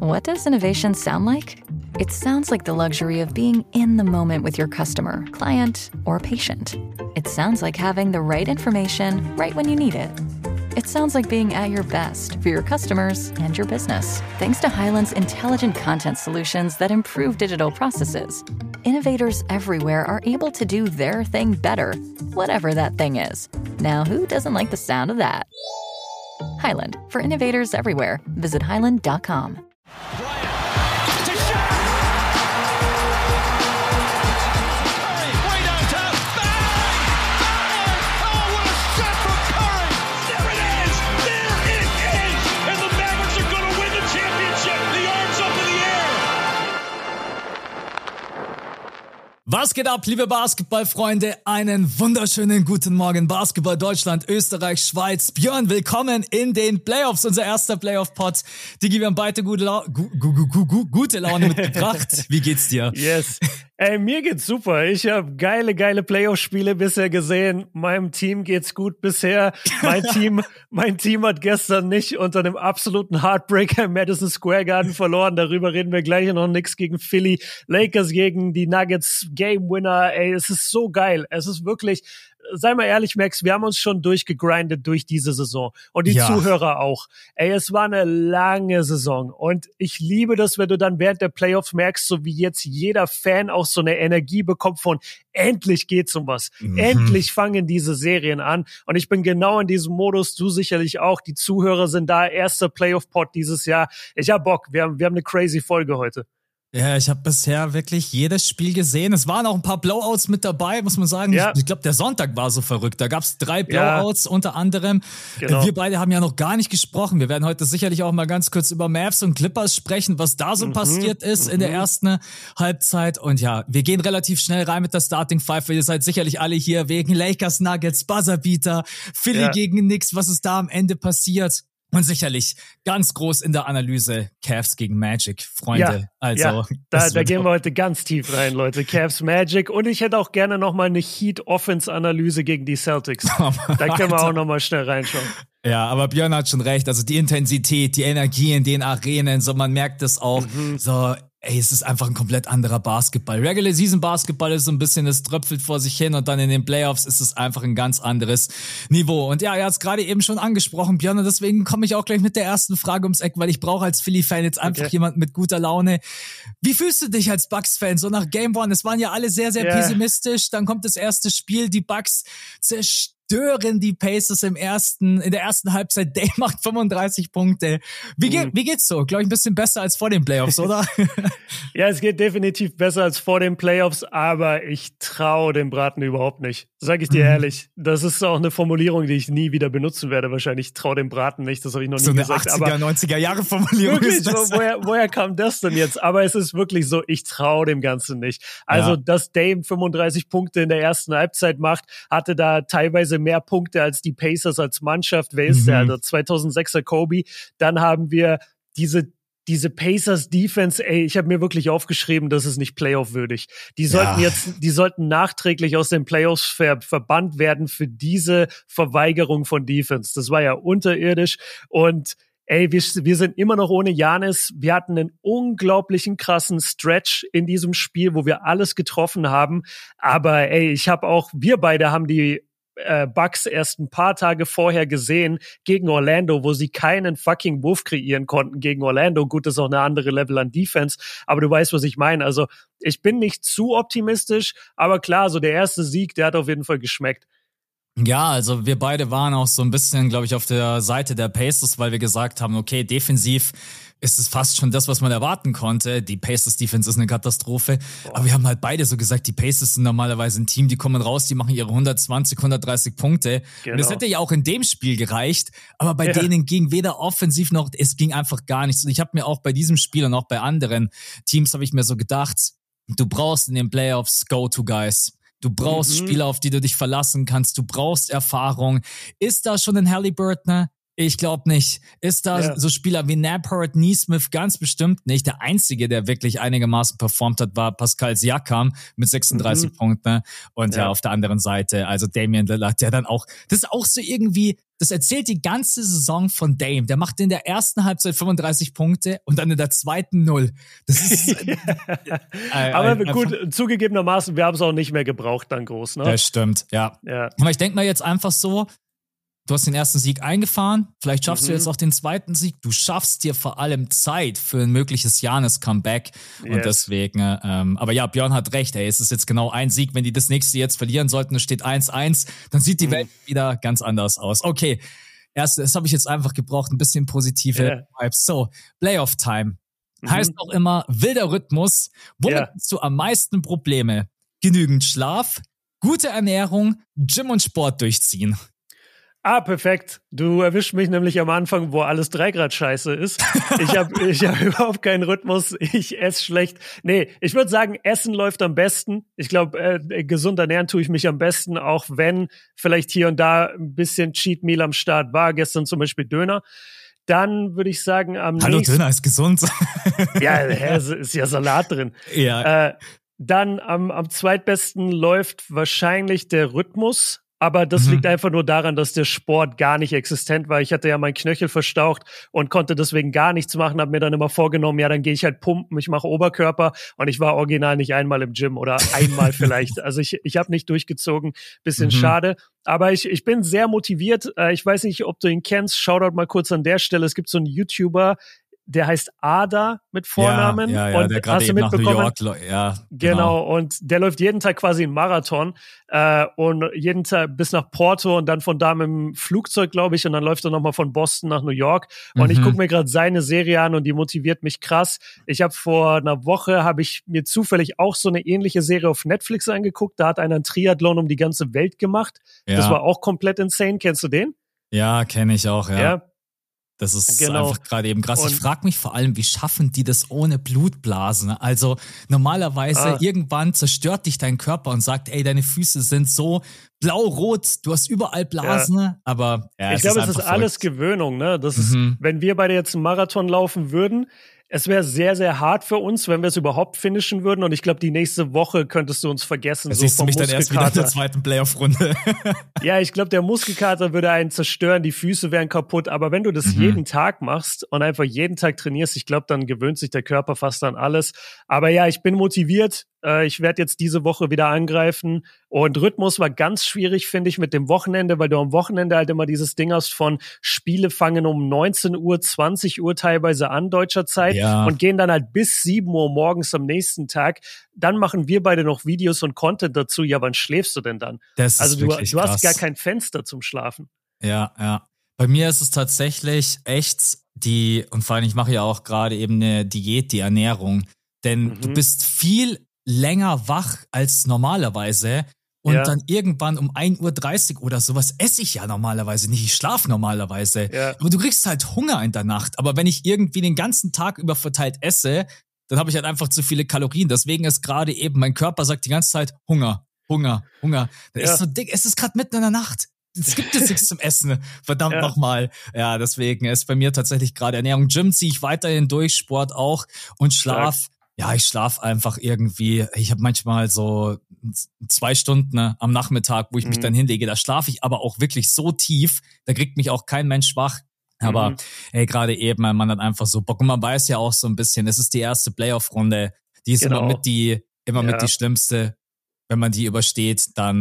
What does innovation sound like? It sounds like the luxury of being in the moment with your customer, client, or patient. It sounds like having the right information right when you need it. It sounds like being at your best for your customers and your business. Thanks to Hyland's intelligent content solutions that improve digital processes, innovators everywhere are able to do their thing better, whatever that thing is. Now, who doesn't like the sound of that? Hyland, for innovators everywhere. Visit hyland.com. Was geht ab, liebe Basketballfreunde? Einen wunderschönen guten Morgen, Basketball Deutschland, Österreich, Schweiz. Björn, willkommen in den Playoffs, unser erster Playoff-Pod. Digi, wir haben beide gute Laune mitgebracht. Wie geht's dir? Yes. Ey, mir geht's super. Ich habe geile Playoff-Spiele bisher gesehen. Meinem Team geht's gut bisher. Mein Team hat gestern nicht unter einem absoluten Heartbreaker im Madison Square Garden verloren. Darüber reden wir gleich noch. Nix gegen Philly. Lakers gegen die Nuggets. Game Winner. Ey, es ist so geil. Es ist wirklich, sei mal ehrlich, Max, wir haben uns schon durchgegrindet durch diese Saison. Und die Zuhörer auch. Ey, es war eine lange Saison. Und ich liebe das, wenn du dann während der Playoffs merkst, so wie jetzt jeder Fan auch so eine Energie bekommt von endlich geht's um was. Endlich fangen diese Serien an. Und ich bin genau in diesem Modus, du sicherlich auch. Die Zuhörer sind da. Erster Playoff-Pod dieses Jahr. Ich hab Bock. Wir haben eine crazy Folge heute. Ja, ich habe bisher wirklich jedes Spiel gesehen. Es waren auch ein paar Blowouts mit dabei, muss man sagen. Ja. Ich glaube, der Sonntag war so verrückt. Da gab's 3 Blowouts unter anderem. Genau. Wir beide haben ja noch gar nicht gesprochen. Wir werden heute sicherlich auch mal ganz kurz über Mavs und Clippers sprechen, was da so passiert ist in der ersten Halbzeit. Und ja, wir gehen relativ schnell rein mit der Starting Five. Ihr seid sicherlich alle hier wegen Lakers, Nuggets, Buzzerbeater, Philly gegen Knicks, was ist da am Ende passiert? Und sicherlich ganz groß in der Analyse Cavs gegen Magic, Freunde. Da gehen wir heute ganz tief rein, Leute. Cavs, Magic. Und ich hätte auch gerne nochmal eine Heat-Offense-Analyse gegen die Celtics. Da können wir auch nochmal schnell reinschauen. Ja, aber Björn hat schon recht. Also die Intensität, die Energie in den Arenen, so man merkt es auch. So, ey, es ist einfach ein komplett anderer Basketball. Regular Season Basketball ist so ein bisschen, es tröpfelt vor sich hin und dann in den Playoffs ist es einfach ein ganz anderes Niveau. Und ja, er hat es gerade eben schon angesprochen, Björn, und deswegen komme ich auch gleich mit der ersten Frage ums Eck, weil ich brauche als Philly-Fan jetzt einfach jemanden mit guter Laune. Wie fühlst du dich als Bucks-Fan? So nach Game 1, es waren ja alle sehr, sehr pessimistisch. Dann kommt das erste Spiel, die Bucks zerstören die Pacers in der ersten Halbzeit. Dame macht 35 Punkte. Wie geht's so? Glaube ich, ein bisschen besser als vor den Playoffs, oder? Ja, es geht definitiv besser als vor den Playoffs, aber ich traue dem Braten überhaupt nicht. Sag ich dir ehrlich. Das ist auch eine Formulierung, die ich nie wieder benutzen werde. Wahrscheinlich, ich traue dem Braten nicht. Das habe ich noch nie gesagt. So eine 80er, 90er Jahre Formulierung wirklich, ist das. Woher kam das denn jetzt? Aber es ist wirklich so, ich traue dem Ganzen nicht. Also, dass Dame 35 Punkte in der ersten Halbzeit macht, hatte da teilweise mehr Punkte als die Pacers als Mannschaft. Wer ist der? Also 2006er Kobe. Dann haben wir diese Pacers-Defense, ey, ich habe mir wirklich aufgeschrieben, das ist nicht Playoff-würdig. Die sollten nachträglich aus den Playoffs verbannt werden für diese Verweigerung von Defense. Das war ja unterirdisch und ey, wir sind immer noch ohne Giannis. Wir hatten einen unglaublichen krassen Stretch in diesem Spiel, wo wir alles getroffen haben. Aber ey, wir beide haben die Bucks erst ein paar Tage vorher gesehen gegen Orlando, wo sie keinen fucking Wurf kreieren konnten gegen Orlando. Gut, das ist auch eine andere Level an Defense, aber du weißt, was ich meine. Also ich bin nicht zu optimistisch, aber klar, so der erste Sieg, der hat auf jeden Fall geschmeckt. Ja, also wir beide waren auch so ein bisschen, glaube ich, auf der Seite der Pacers, weil wir gesagt haben, okay, defensiv ist es fast schon das, was man erwarten konnte. Die Pacers-Defense ist eine Katastrophe. Aber wir haben halt beide so gesagt, die Pacers sind normalerweise ein Team, die kommen raus, die machen ihre 120, 130 Punkte. Genau. Und das hätte ja auch in dem Spiel gereicht. Aber bei denen ging weder offensiv noch, es ging einfach gar nichts. Und ich habe mir auch bei diesem Spiel und auch bei anderen Teams habe ich mir so gedacht, du brauchst in den Playoffs Go-To-Guys. Du brauchst Spieler, auf die du dich verlassen kannst. Du brauchst Erfahrung. Ist da schon ein Halliburton? Ich glaube nicht. Ist da so Spieler wie Nembhard, Nesmith? Ganz bestimmt nicht. Der Einzige, der wirklich einigermaßen performt hat, war Pascal Siakam mit 36 Punkten. Und ja, auf der anderen Seite, also Damian Lillard, der dann auch, das ist auch so irgendwie, das erzählt die ganze Saison von Dame. Der macht in der ersten Halbzeit 35 Punkte und dann in der zweiten 0. Das ist aber gut, zugegebenermaßen, wir haben es auch nicht mehr gebraucht dann groß, ne? Das stimmt, ja. Aber ich denke mal jetzt einfach so, du hast den ersten Sieg eingefahren, vielleicht schaffst du jetzt auch den zweiten Sieg. Du schaffst dir vor allem Zeit für ein mögliches Giannis-Comeback. Und deswegen, aber ja, Björn hat recht, es ist jetzt genau ein Sieg. Wenn die das nächste jetzt verlieren sollten, es steht 1-1, dann sieht die Welt wieder ganz anders aus. Okay, das habe ich jetzt einfach gebraucht, ein bisschen positive Vibes. So, Playoff-Time. Heißt auch immer, wilder Rhythmus. Womit hast du am meisten Probleme? Genügend Schlaf, gute Ernährung, Gym und Sport durchziehen. Perfekt. Du erwischst mich nämlich am Anfang, wo alles 3 Grad scheiße ist. Ich hab überhaupt keinen Rhythmus. Ich esse schlecht. Nee, ich würde sagen, Essen läuft am besten. Ich glaube, gesund ernähren tue ich mich am besten, auch wenn vielleicht hier und da ein bisschen Cheat Meal am Start war. Gestern zum Beispiel Döner. Dann würde ich sagen, Hallo, Döner ist gesund. Ja, ist ja Salat drin. Ja. Dann am zweitbesten läuft wahrscheinlich der Rhythmus. Aber das liegt einfach nur daran, dass der Sport gar nicht existent war. Ich hatte ja meinen Knöchel verstaucht und konnte deswegen gar nichts machen, habe mir dann immer vorgenommen, ja, dann gehe ich halt pumpen, ich mache Oberkörper und ich war original nicht einmal im Gym oder einmal vielleicht. Also ich habe nicht durchgezogen, bisschen schade. Aber ich bin sehr motiviert. Ich weiß nicht, ob du ihn kennst. Shoutout mal kurz an der Stelle. Es gibt so einen YouTuber, der heißt Ada mit Vornamen. Ja, und der gerade eben nach New York, genau. Und der läuft jeden Tag quasi einen Marathon und jeden Tag bis nach Porto und dann von da mit dem Flugzeug, glaube ich, und dann läuft er nochmal von Boston nach New York. Und ich gucke mir gerade seine Serie an und die motiviert mich krass. Ich habe vor einer Woche, habe ich mir zufällig auch so eine ähnliche Serie auf Netflix angeguckt. Da hat einer einen Triathlon um die ganze Welt gemacht. Ja. Das war auch komplett insane. Kennst du den? Ja, kenne ich auch, ja. Das ist einfach gerade eben krass. Ich frage mich vor allem, wie schaffen die das ohne Blutblasen? Also normalerweise irgendwann zerstört dich dein Körper und sagt, ey, deine Füße sind so blau-rot, du hast überall Blasen, aber ich glaube, es ist alles Gewöhnung, ne? Das ist, wenn wir beide jetzt einen Marathon laufen würden, es wäre sehr, sehr hart für uns, wenn wir es überhaupt finishen würden. Und ich glaube, die nächste Woche könntest du uns vergessen. So siehst du mich dann erst wieder in der zweiten Playoff-Runde. Ja, ich glaube, der Muskelkater würde einen zerstören, die Füße wären kaputt. Aber wenn du das jeden Tag machst und einfach jeden Tag trainierst, ich glaube, dann gewöhnt sich der Körper fast an alles. Aber ja, ich bin motiviert. Ich werde jetzt diese Woche wieder angreifen. Und Rhythmus war ganz schwierig, finde ich, mit dem Wochenende, weil du am Wochenende halt immer dieses Ding hast von Spiele fangen um 19 Uhr, 20 Uhr teilweise an deutscher Zeit und gehen dann halt bis 7 Uhr morgens am nächsten Tag. Dann machen wir beide noch Videos und Content dazu. Ja, wann schläfst du denn dann? Das ist du hast gar kein Fenster zum Schlafen. Ja. Bei mir ist es tatsächlich echt und vor allem, ich mache ja auch gerade eben eine Diät, die Ernährung. Denn du bist viel länger wach als normalerweise und dann irgendwann um 1:30 Uhr oder sowas esse ich ja normalerweise nicht, ich schlafe normalerweise, aber du kriegst halt Hunger in der Nacht, aber wenn ich irgendwie den ganzen Tag über verteilt esse, dann habe ich halt einfach zu viele Kalorien, deswegen ist gerade eben, mein Körper sagt die ganze Zeit Hunger. Das ist so dick, es ist gerade mitten in der Nacht. Es gibt jetzt nichts zum Essen. Verdammt nochmal. Ja, deswegen ist bei mir tatsächlich gerade Ernährung. Gym ziehe ich weiterhin durch, Sport auch und Schlaf. Ja, ich schlafe einfach irgendwie. Ich habe manchmal so 2 Stunden am Nachmittag, wo ich mich dann hinlege. Da schlafe ich aber auch wirklich so tief, da kriegt mich auch kein Mensch wach. Aber gerade eben, man hat einfach so Bock. Und man weiß ja auch so ein bisschen, es ist die erste Playoff-Runde. Die ist immer mit die schlimmste. Wenn man die übersteht, dann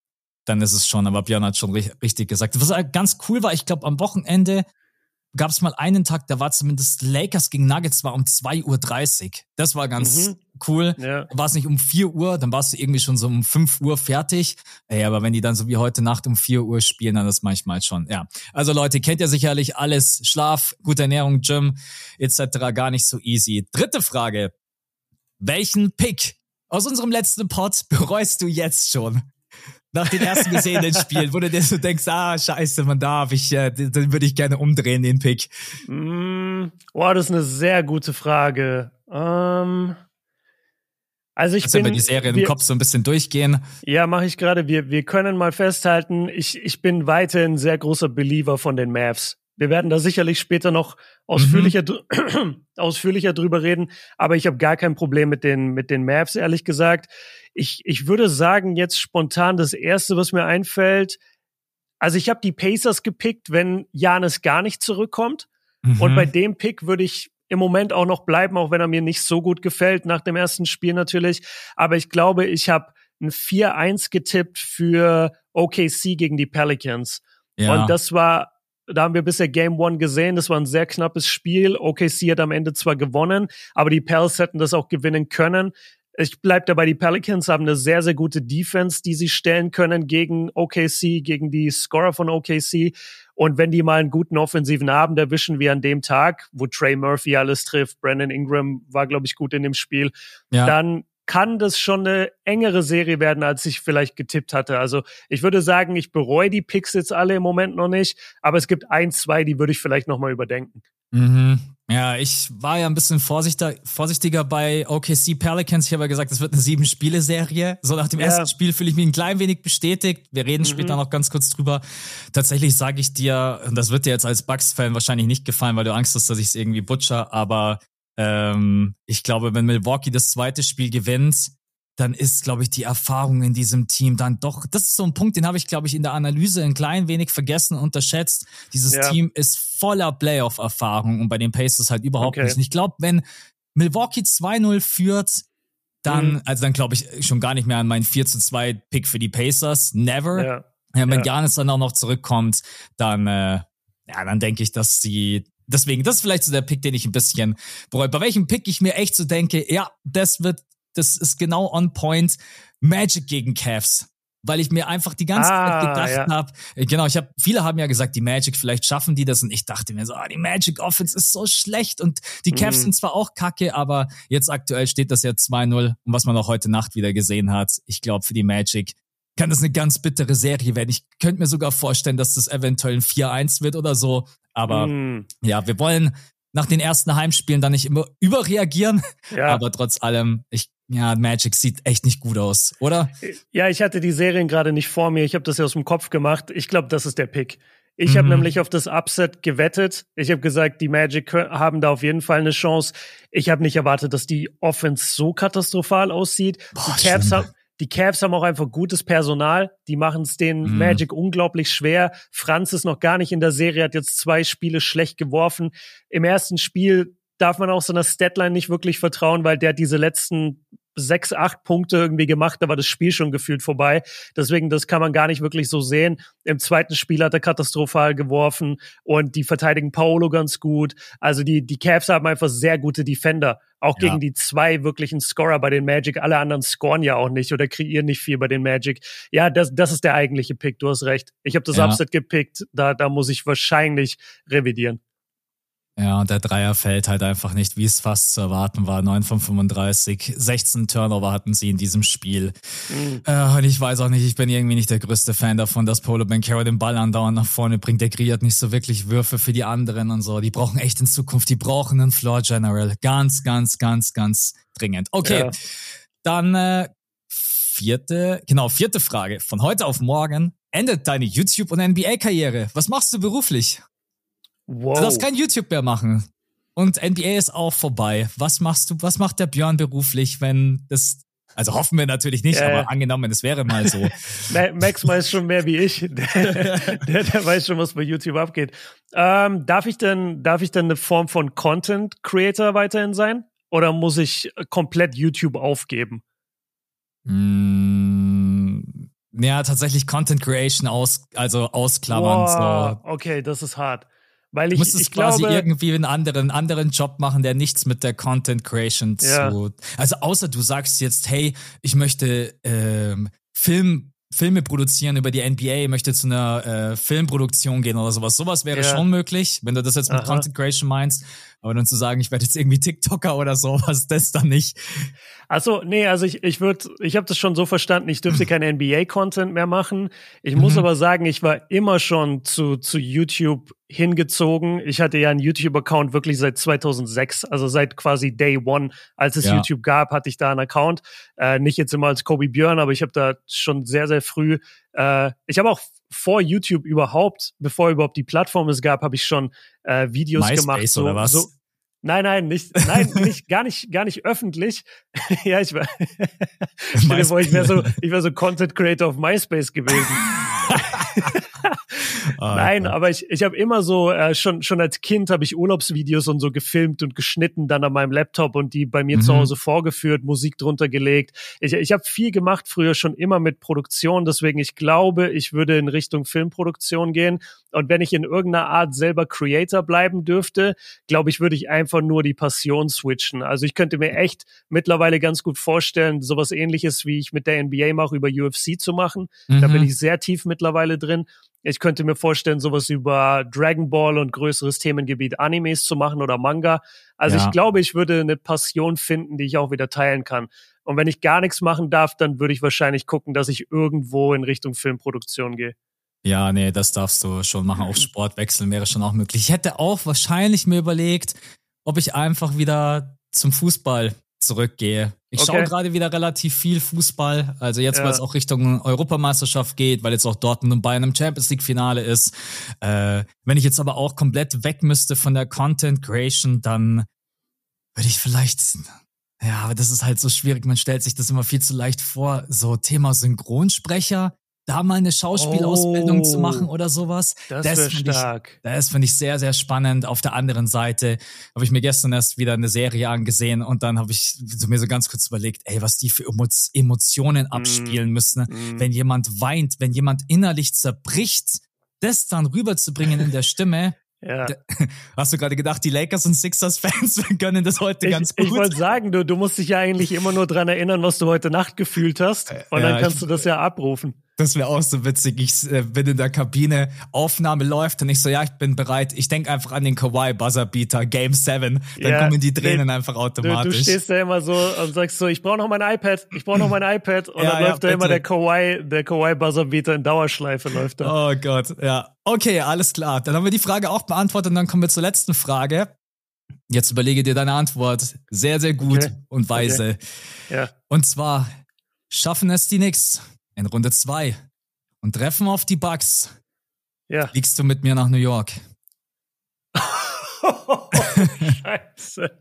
ist es schon. Aber Björn hat schon richtig gesagt. Was ganz cool war, ich glaube, am Wochenende gab es mal einen Tag, da war zumindest Lakers gegen Nuggets, war um 2:30 Uhr. Das war ganz cool. Ja. War es nicht um 4 Uhr, dann warst du irgendwie schon so um 5 Uhr fertig. Ey, aber wenn die dann so wie heute Nacht um 4 Uhr spielen, dann ist manchmal schon, ja. Also Leute, kennt ihr sicherlich alles. Schlaf, gute Ernährung, Gym etc. gar nicht so easy. 3. Frage. Welchen Pick aus unserem letzten Pod bereust du jetzt schon? Nach den ersten gesehenen Spielen, wo du dir so denkst, scheiße, den würde ich gerne umdrehen, den Pick. Das ist eine sehr gute Frage. Also wir die Serie im Kopf so ein bisschen durchgehen. Ja, mache ich gerade. Wir können mal festhalten, ich bin weiterhin ein sehr großer Believer von den Mavs. Wir werden da sicherlich später noch ausführlicher drüber reden, aber ich habe gar kein Problem mit den Mavs, ehrlich gesagt. Ich würde sagen, jetzt spontan das Erste, was mir einfällt, Also ich habe die Pacers gepickt, wenn Giannis gar nicht zurückkommt. Und bei dem Pick würde ich im Moment auch noch bleiben, auch wenn er mir nicht so gut gefällt, nach dem ersten Spiel natürlich. Aber ich glaube, ich habe ein 4-1 getippt für OKC gegen die Pelicans. Ja. Und da haben wir bisher Game 1 gesehen, das war ein sehr knappes Spiel. OKC hat am Ende zwar gewonnen, aber die Pels hätten das auch gewinnen können. Ich bleib dabei, die Pelicans haben eine sehr, sehr gute Defense, die sie stellen können gegen OKC, gegen die Scorer von OKC. Und wenn die mal einen guten offensiven Abend erwischen, wie an dem Tag, wo Trey Murphy alles trifft, Brandon Ingram war, glaube ich, gut in dem Spiel, dann kann das schon eine engere Serie werden, als ich vielleicht getippt hatte. Also ich würde sagen, ich bereue die Picks jetzt alle im Moment noch nicht, aber es gibt 1, 2, die würde ich vielleicht nochmal überdenken. Ja, ich war ja ein bisschen vorsichtiger bei OKC Pelicans. Ich habe ja gesagt, es wird eine 7-Spiele-Serie. So nach dem ersten Spiel fühle ich mich ein klein wenig bestätigt. Wir reden später noch ganz kurz drüber. Tatsächlich sage ich dir, und das wird dir jetzt als Bucks-Fan wahrscheinlich nicht gefallen, weil du Angst hast, dass ich es irgendwie butcher, aber ich glaube, wenn Milwaukee das zweite Spiel gewinnt, dann ist, glaube ich, die Erfahrung in diesem Team dann doch, das ist so ein Punkt, den habe ich, glaube ich, in der Analyse ein klein wenig vergessen, unterschätzt. Dieses Team ist voller Playoff-Erfahrung und bei den Pacers halt überhaupt nicht. Und ich glaube, wenn Milwaukee 2-0 führt, dann glaube ich schon gar nicht mehr an meinen 4-2 Pick für die Pacers. Never. Wenn Giannis dann auch noch zurückkommt, dann denke ich, dass sie deswegen, das ist vielleicht so der Pick, den ich ein bisschen bereue. Bei welchem Pick ich mir echt so denke, das ist genau on point, Magic gegen Cavs. Weil ich mir einfach die ganze Zeit gedacht habe, genau, viele haben ja gesagt, die Magic, vielleicht schaffen die das und ich dachte mir so, die Magic Offense ist so schlecht und die Cavs sind zwar auch kacke, aber jetzt aktuell steht das ja 2-0 und was man auch heute Nacht wieder gesehen hat, ich glaube für die Magic kann das eine ganz bittere Serie werden. Ich könnte mir sogar vorstellen, dass das eventuell ein 4-1 wird oder so, aber wir wollen nach den ersten Heimspielen dann nicht immer überreagieren, aber trotz allem, Magic sieht echt nicht gut aus, oder? Ja, ich hatte die Serien gerade nicht vor mir. Ich habe das ja aus dem Kopf gemacht. Ich glaube, das ist der Pick. Ich habe nämlich auf das Upset gewettet. Ich habe gesagt, die Magic haben da auf jeden Fall eine Chance. Ich habe nicht erwartet, dass die Offense so katastrophal aussieht. Die Cavs haben auch einfach gutes Personal. Die machen es den Magic unglaublich schwer. Franz ist noch gar nicht in der Serie, hat jetzt 2 Spiele schlecht geworfen. Im ersten Spiel darf man auch seiner Statline nicht wirklich vertrauen, weil der hat diese letzten 6, 8 Punkte irgendwie gemacht, da war das Spiel schon gefühlt vorbei. Deswegen, das kann man gar nicht wirklich so sehen. Im zweiten Spiel hat er katastrophal geworfen und die verteidigen Paolo ganz gut. Also die Cavs haben einfach sehr gute Defender. Auch gegen die 2 wirklichen Scorer bei den Magic. Alle anderen scoren ja auch nicht oder kreieren nicht viel bei den Magic. Ja, das ist der eigentliche Pick, du hast recht. Ich habe das Upset gepickt, da muss ich wahrscheinlich revidieren. Ja, und der Dreier fällt halt einfach nicht, wie es fast zu erwarten war. 9 von 35, 16 Turnover hatten sie in diesem Spiel. Und ich weiß auch nicht, ich bin irgendwie nicht der größte Fan davon, dass Paolo Banchero den Ball andauernd nach vorne bringt. Der kreiert nicht so wirklich Würfe für die anderen und so. Die brauchen echt in Zukunft, die brauchen einen Floor General. Ganz, ganz, ganz, ganz dringend. Okay, dann vierte Frage. Von heute auf morgen endet deine YouTube- und NBA-Karriere. Was machst du beruflich? Wow. Du darfst kein YouTube mehr machen. Und NBA ist auch vorbei. Was machst du? Was macht der Björn beruflich, wenn das, also hoffen wir natürlich nicht, aber angenommen, es wäre mal so. Max weiß schon mehr wie ich. Der weiß schon, was bei YouTube abgeht. Darf ich denn eine Form von Content Creator weiterhin sein? Oder muss ich komplett YouTube aufgeben? Ja, tatsächlich Content Creation ausklammern. Wow, so. Okay, das ist hart. Weil du musstest quasi irgendwie einen anderen Job machen, der nichts mit der Content Creation zu. Also außer du sagst jetzt, hey, ich möchte Filme produzieren über die NBA, möchte zu einer Filmproduktion gehen oder sowas. Sowas wäre schon möglich, wenn du das jetzt mit Content Creation meinst. Aber dann zu sagen, ich werde jetzt irgendwie TikToker oder sowas, das dann nicht. Also ich habe das schon so verstanden, ich dürfte keinen NBA-Content mehr machen. Ich muss aber sagen, ich war immer schon zu YouTube hingezogen. Ich hatte ja einen YouTube-Account wirklich seit 2006, also seit quasi Day One, als es YouTube gab, hatte ich da einen Account. Nicht jetzt immer als Kobe Björn, aber ich habe da schon sehr, sehr früh, ich habe auch vor YouTube bevor überhaupt die Plattform es gab, habe ich schon Videos MySpace gemacht. Oder was? Nein, gar nicht öffentlich. Ja, ich war, stell dir vor, ich wäre so Content Creator auf MySpace gewesen. Nein, aber ich habe immer so, schon als Kind habe ich Urlaubsvideos und so gefilmt und geschnitten dann an meinem Laptop und die bei mir zu Hause vorgeführt, Musik drunter gelegt. Ich habe viel gemacht früher schon immer mit Produktion, deswegen ich glaube, ich würde in Richtung Filmproduktion gehen. Und wenn ich in irgendeiner Art selber Creator bleiben dürfte, glaube ich, würde ich einfach nur die Passion switchen. Also ich könnte mir echt mittlerweile ganz gut vorstellen, sowas Ähnliches, wie ich mit der NBA mache, über UFC zu machen. Da bin ich sehr tief mittlerweile drin. Ich könnte mir vorstellen, sowas über Dragon Ball und größeres Themengebiet Animes zu machen oder Manga. Also ich glaube, ich würde eine Passion finden, die ich auch wieder teilen kann. Und wenn ich gar nichts machen darf, dann würde ich wahrscheinlich gucken, dass ich irgendwo in Richtung Filmproduktion gehe. Ja, nee, das darfst du schon machen. Auf Sport wechseln wäre schon auch möglich. Ich hätte auch wahrscheinlich mir überlegt, ob ich einfach wieder zum Fußball zurückgehe. Ich schaue gerade wieder relativ viel Fußball. Also jetzt, weil es auch Richtung Europameisterschaft geht, weil jetzt auch Dortmund und Bayern im Champions League Finale ist. Wenn ich jetzt aber auch komplett weg müsste von der Content Creation, dann würde ich vielleicht... Ja, aber das ist halt so schwierig. Man stellt sich das immer viel zu leicht vor. So Thema Synchronsprecher, da mal eine Schauspielausbildung zu machen oder sowas. Das wäre stark. Das finde ich sehr, sehr spannend. Auf der anderen Seite habe ich mir gestern erst wieder eine Serie angesehen und dann habe ich mir so ganz kurz überlegt, was die für Emotionen abspielen müssen, wenn jemand weint, wenn jemand innerlich zerbricht, das dann rüberzubringen in der Stimme. Ja. Hast du gerade gedacht, die Lakers und Sixers-Fans können das heute ganz gut? Ich wollte sagen, du musst dich ja eigentlich immer nur dran erinnern, was du heute Nacht gefühlt hast. Und dann kannst du das ja abrufen. Das wäre auch so witzig. Ich bin in der Kabine, Aufnahme läuft und ich so, ich bin bereit. Ich denke einfach an den Kawhi Buzzerbeater, Game 7. Dann kommen die Tränen einfach automatisch. Du stehst da immer so und sagst so, ich brauche noch mein iPad. Und dann läuft da immer der Kawhi Buzzerbeater in Dauerschleife läuft da. Oh Gott, ja. Okay, alles klar. Dann haben wir die Frage auch beantwortet und dann kommen wir zur letzten Frage. Jetzt überlege dir deine Antwort. Sehr, sehr gut und weise. Okay. Ja. Und zwar, schaffen es die Knicks in Runde 2 und treffen auf die Bucks. Ja. Fliegst du mit mir nach New York? Scheiße.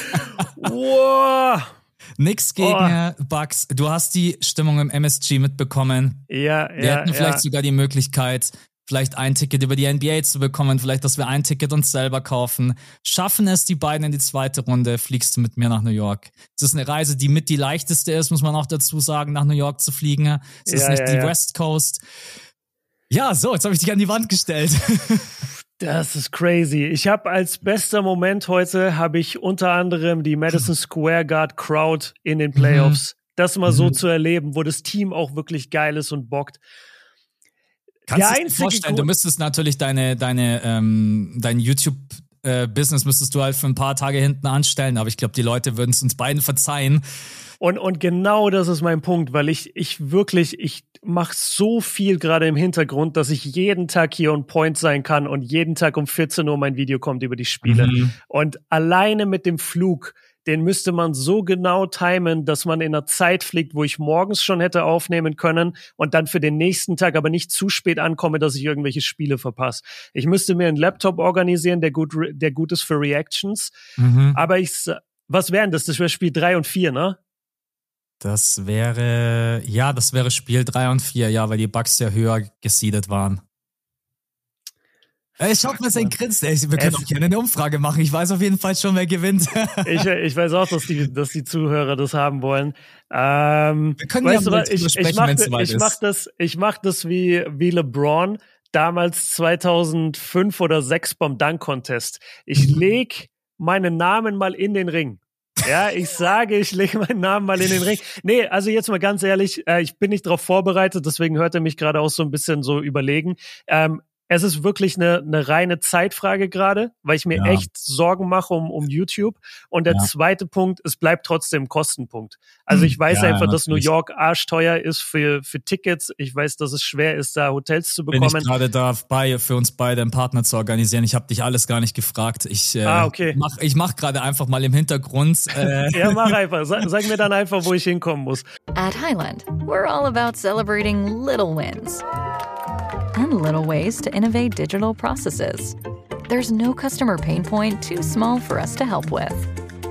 Wow. Nix gegen Bucks. Du hast die Stimmung im MSG mitbekommen. Ja. Wir hätten vielleicht sogar die Möglichkeit, vielleicht ein Ticket über die NBA zu bekommen, vielleicht, dass wir ein Ticket uns selber kaufen. Schaffen es die beiden in die zweite Runde, fliegst du mit mir nach New York. Es ist eine Reise, die mit die leichteste ist, muss man auch dazu sagen, nach New York zu fliegen. Es ist nicht die West Coast. Ja, so, jetzt habe ich dich an die Wand gestellt. Das ist crazy. Ich habe als bester Moment heute, unter anderem die Madison Square Garden Crowd in den Playoffs. Das mal so zu erleben, wo das Team auch wirklich geil ist und bockt. Kannst du dir vorstellen, du müsstest natürlich dein YouTube-Business müsstest du halt für ein paar Tage hinten anstellen, aber ich glaube, die Leute würden es uns beiden verzeihen. Und genau das ist mein Punkt, weil ich mache so viel gerade im Hintergrund, dass ich jeden Tag hier on point sein kann und jeden Tag um 14 Uhr mein Video kommt über die Spiele. Und alleine mit dem Flug, den müsste man so genau timen, dass man in einer Zeit fliegt, wo ich morgens schon hätte aufnehmen können und dann für den nächsten Tag aber nicht zu spät ankomme, dass ich irgendwelche Spiele verpasse. Ich müsste mir einen Laptop organisieren, der gut ist für Reactions. Aber was wären das? Das wäre Spiel 3 und 4, ne? Das wäre Spiel 3 und 4, ja, weil die Bucks ja höher gesiedet waren. Schaut mal sein Grinsen. Wir können auch gerne eine Umfrage machen. Ich weiß auf jeden Fall schon, wer gewinnt. Ich weiß auch, dass die Zuhörer das haben wollen. Wir können ja mal sprechen, wenn es soweit ist. Ich mach das wie LeBron damals 2005 oder 2006 beim Dunk-Contest. Ich leg meinen Namen mal in den Ring. Ja, ich lege meinen Namen mal in den Ring. Nee, also jetzt mal ganz ehrlich, ich bin nicht darauf vorbereitet, deswegen hört er mich gerade auch so ein bisschen so überlegen. Es ist wirklich eine reine Zeitfrage gerade, weil ich mir echt Sorgen mache um YouTube. Und der zweite Punkt, es bleibt trotzdem Kostenpunkt. Also ich weiß einfach, dass New York arschteuer ist für Tickets. Ich weiß, dass es schwer ist, da Hotels zu bekommen. Bin ich gerade dabei, für uns beide einen Partner zu organisieren. Ich habe dich alles gar nicht gefragt. Okay. Ich mach gerade einfach mal im Hintergrund. Ja, mach einfach. Sag mir dann einfach, wo ich hinkommen muss. At Highland, we're all about celebrating little wins and little ways to innovate digital processes. There's no customer pain point too small for us to help with.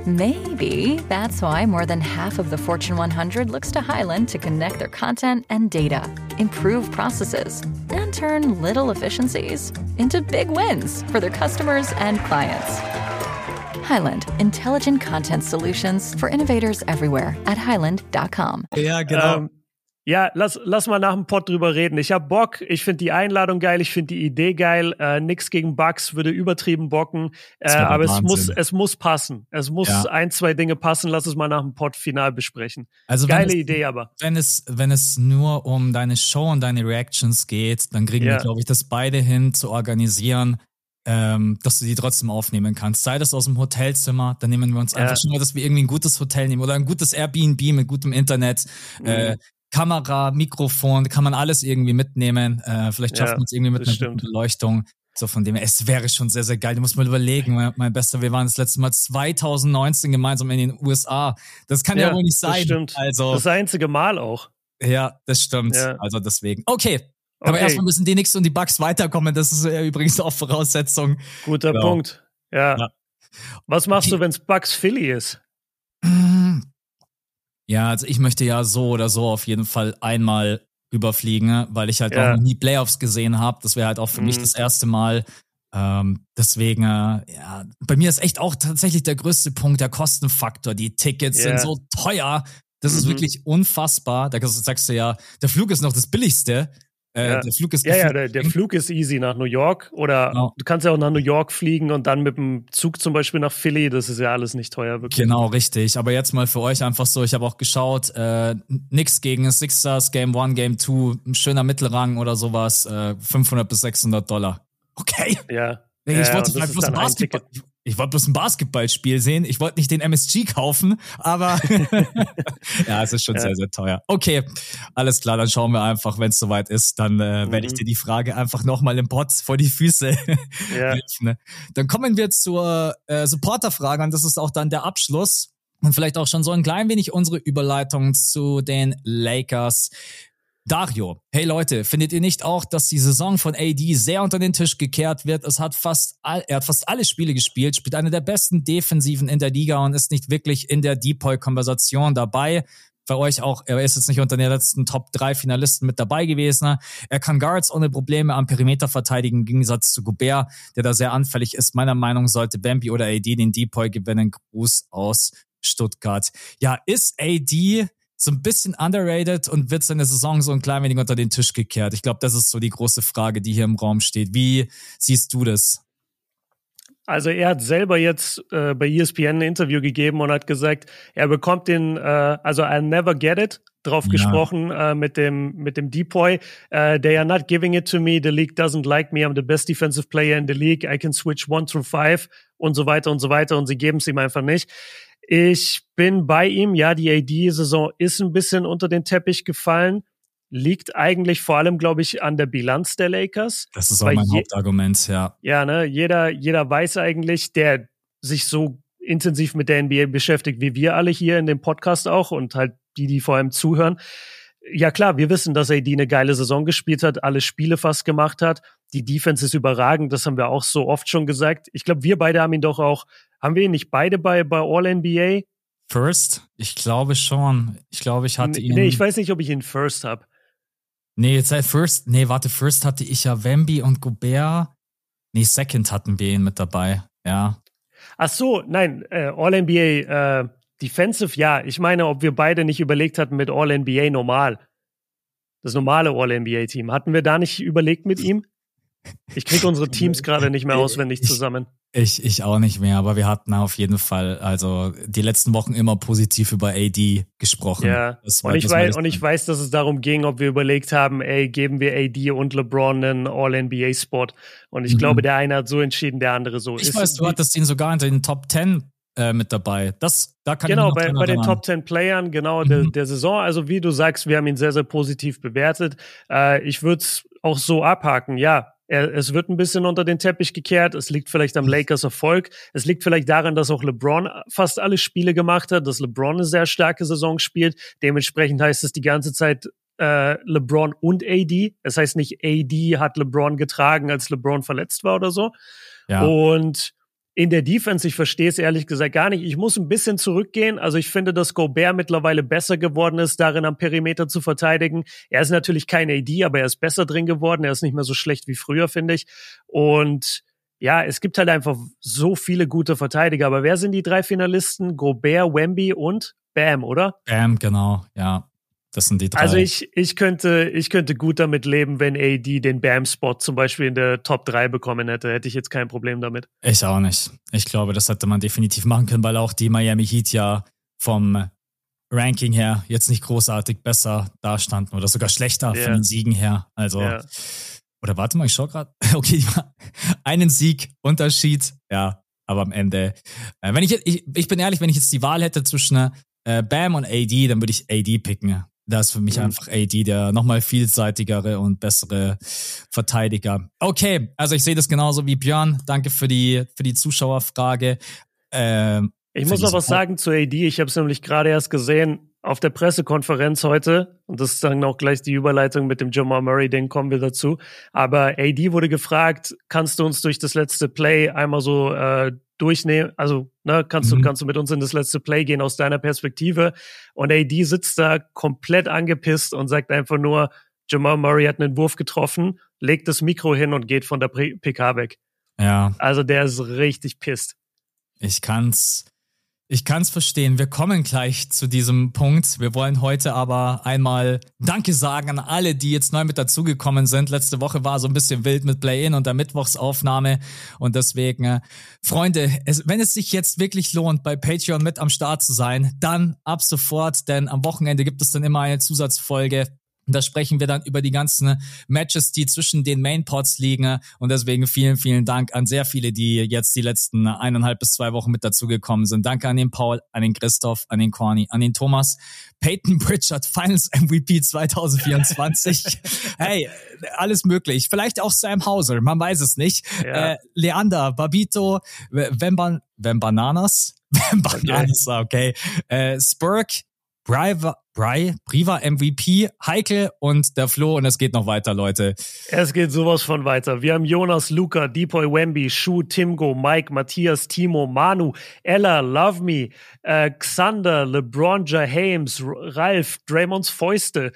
Maybe that's why more than half of the Fortune 100 looks to Highland to connect their content and data, improve processes, and turn little efficiencies into big wins for their customers and clients. Highland, intelligent content solutions for innovators everywhere at highland.com. Ja, genau. Ja, lass mal nach dem Pod drüber reden. Ich hab Bock, ich finde die Einladung geil, ich finde die Idee geil. Nix gegen Bugs, würde übertrieben bocken. Aber es muss passen. Es muss 1, 2 Dinge passen. Lass es mal nach dem Pod final besprechen. Also geile Idee aber. Wenn es nur um deine Show und deine Reactions geht, dann kriegen wir, glaube ich, das beide hin zu organisieren, dass du die trotzdem aufnehmen kannst. Sei das aus dem Hotelzimmer, dann nehmen wir uns einfach schon mal, dass wir irgendwie ein gutes Hotel nehmen oder ein gutes Airbnb mit gutem Internet, Kamera, Mikrofon, kann man alles irgendwie mitnehmen. Vielleicht schaffen wir es irgendwie mit einer guten Beleuchtung. So von dem her, es wäre schon sehr, sehr geil. Du musst mal überlegen, mein Bester, wir waren das letzte Mal 2019 gemeinsam in den USA. Das kann ja wohl nicht sein. Das stimmt. Also, das einzige Mal auch. Ja, das stimmt. Ja. Also deswegen. Okay. Aber erstmal müssen die Nix und die Bugs weiterkommen. Das ist übrigens auch Voraussetzung. Guter Punkt. Ja. Was machst du, wenn es Bugs Philly ist? Ja, also ich möchte ja so oder so auf jeden Fall einmal überfliegen, weil ich halt auch noch nie Playoffs gesehen habe. Das wäre halt auch für mich das erste Mal. Deswegen, bei mir ist echt auch tatsächlich der größte Punkt der Kostenfaktor. Die Tickets sind so teuer. Das ist wirklich unfassbar. Da sagst du ja, der Flug ist noch das Billigste. Der Flug ist der Flug ist easy nach New York oder du kannst ja auch nach New York fliegen und dann mit dem Zug zum Beispiel nach Philly, das ist ja alles nicht teuer. Wirklich. Genau, richtig. Aber jetzt mal für euch einfach so, ich habe auch geschaut, nix gegen Sixers, Game 1, Game 2, ein schöner Mittelrang oder sowas, $500 bis $600. Okay. Ja. Ich wollte bloß ein Basketballspiel sehen. Ich wollte nicht den MSG kaufen, aber ja, es ist schon sehr, sehr teuer. Okay, alles klar, dann schauen wir einfach, wenn es soweit ist, dann werde ich dir die Frage einfach nochmal im Pod vor die Füße werfen. Dann kommen wir zur Supporterfrage und das ist auch dann der Abschluss und vielleicht auch schon so ein klein wenig unsere Überleitung zu den Lakers. Dario, hey Leute, findet ihr nicht auch, dass die Saison von AD sehr unter den Tisch gekehrt wird? Er hat fast alle Spiele gespielt, spielt eine der besten Defensiven in der Liga und ist nicht wirklich in der Depoy-Konversation dabei. Für euch auch, er ist jetzt nicht unter den letzten Top 3 Finalisten mit dabei gewesen. Er kann Guards ohne Probleme am Perimeter verteidigen, im Gegensatz zu Gobert, der da sehr anfällig ist. Meiner Meinung nach sollte Bambi oder AD den Depoy gewinnen. Gruß aus Stuttgart. Ja, ist AD so ein bisschen underrated und wird seine Saison so ein klein wenig unter den Tisch gekehrt? Ich glaube, das ist so die große Frage, die hier im Raum steht. Wie siehst du das? Also er hat selber jetzt bei ESPN ein Interview gegeben und hat gesagt, er bekommt den, also I'll never get it, drauf gesprochen mit dem Depoy. They are not giving it to me, the league doesn't like me, I'm the best defensive player in the league, I can switch 1 through 5 und so weiter und sie geben es ihm einfach nicht. Ich bin bei ihm, ja, die AD-Saison ist ein bisschen unter den Teppich gefallen, liegt eigentlich vor allem, glaube ich, an der Bilanz der Lakers. Das ist auch mein Hauptargument, ja. Ja, ne, jeder weiß eigentlich, der sich so intensiv mit der NBA beschäftigt, wie wir alle hier in dem Podcast auch und halt die vor allem zuhören. Ja klar, wir wissen, dass AD eine geile Saison gespielt hat, alle Spiele fast gemacht hat. Die Defense ist überragend, das haben wir auch so oft schon gesagt. Ich glaube, wir beide haben ihn doch auch, haben wir ihn nicht beide bei All-NBA? First? Ich glaube schon. Ich glaube, ich hatte ihn... Nee, ich weiß nicht, ob ich ihn First habe. First hatte ich ja Wemby und Gobert. Nee, Second hatten wir ihn mit dabei, ja. Ach so, nein, All-NBA Defensive, ja. Ich meine, ob wir beide nicht überlegt hatten mit All-NBA normal. Das normale All-NBA-Team. Hatten wir da nicht überlegt mit ihm? Ich kriege unsere Teams gerade nicht mehr auswendig zusammen. Ich auch nicht mehr, aber wir hatten auf jeden Fall, also die letzten Wochen immer positiv über AD gesprochen. Ja, und ich weiß, dass es darum ging, ob wir überlegt haben, geben wir AD und LeBron einen All-NBA-Spot. Und ich glaube, der eine hat so entschieden, der andere so. Ich weiß, du hattest ihn sogar in den Top 10 mit dabei. Da kann genau, bei den Top 10 Playern, genau, der Saison. Also wie du sagst, wir haben ihn sehr, sehr positiv bewertet. Ich würde es auch so abhaken, ja. Es wird ein bisschen unter den Teppich gekehrt. Es liegt vielleicht am Lakers Erfolg. Es liegt vielleicht daran, dass auch LeBron fast alle Spiele gemacht hat, dass LeBron eine sehr starke Saison spielt. Dementsprechend heißt es die ganze Zeit LeBron und AD. Es heißt nicht AD hat LeBron getragen, als LeBron verletzt war oder so. Ja. Und in der Defense, ich verstehe es ehrlich gesagt gar nicht. Ich muss ein bisschen zurückgehen. Also ich finde, dass Gobert mittlerweile besser geworden ist, darin am Perimeter zu verteidigen. Er ist natürlich kein AD, aber er ist besser drin geworden. Er ist nicht mehr so schlecht wie früher, finde ich. Und ja, es gibt halt einfach so viele gute Verteidiger. Aber wer sind die 3 Finalisten? Gobert, Wemby und Bam, oder? Bam, genau, ja. Das sind die 3. Also ich könnte gut damit leben, wenn AD den Bam-Spot zum Beispiel in der Top 3 bekommen hätte. Hätte ich jetzt kein Problem damit. Ich auch nicht. Ich glaube, das hätte man definitiv machen können, weil auch die Miami Heat ja vom Ranking her jetzt nicht großartig besser dastanden oder sogar schlechter von den Siegen her. Also, oder warte mal, ich schau gerade. Okay, einen Sieg Unterschied. Ja, aber am Ende, wenn ich bin ehrlich, wenn ich jetzt die Wahl hätte zwischen Bam und AD, dann würde ich AD picken. Da ist für mich einfach AD der nochmal vielseitigere und bessere Verteidiger. Okay, also ich sehe das genauso wie Björn. Danke für die Zuschauerfrage. Ich muss noch was sagen zu AD. Ich habe es nämlich gerade erst gesehen auf der Pressekonferenz heute. Und das ist dann auch gleich die Überleitung mit dem Jamal Murray-Ding, kommen wir dazu. Aber AD wurde gefragt, kannst du uns durch das letzte Play einmal so durchnehmen, also kannst du mit uns in das letzte Play gehen aus deiner Perspektive, und AD sitzt da komplett angepisst und sagt einfach nur, Jamal Murray hat einen Wurf getroffen, legt das Mikro hin und geht von der PK weg. Ja. Also der ist richtig pisst. Ich kann's verstehen. Wir kommen gleich zu diesem Punkt. Wir wollen heute aber einmal Danke sagen an alle, die jetzt neu mit dazugekommen sind. Letzte Woche war so ein bisschen wild mit Play-In und der Mittwochsaufnahme. Und deswegen, Freunde, wenn es sich jetzt wirklich lohnt, bei Patreon mit am Start zu sein, dann ab sofort, denn am Wochenende gibt es dann immer eine Zusatzfolge. Und da sprechen wir dann über die ganzen Matches, die zwischen den Mainpods liegen. Und deswegen vielen, vielen Dank an sehr viele, die jetzt die letzten 1,5 bis 2 Wochen mit dazugekommen sind. Danke an den Paul, an den Christoph, an den Corny, an den Thomas. Peyton Pritchard, Finals MVP 2024. Hey, alles möglich. Vielleicht auch Sam Hauser, man weiß es nicht. Ja. Leander, Babito, Bananas, okay. Spurk, Priva MVP, Heikel und der Flo, und es geht noch weiter, Leute. Es geht sowas von weiter. Wir haben Jonas, Luca, Deepoy Wemby, Shu, Timgo, Mike, Matthias, Timo, Manu, Ella, Love Me, Xander, LeBron James, Ralf, Draymonds Fäuste,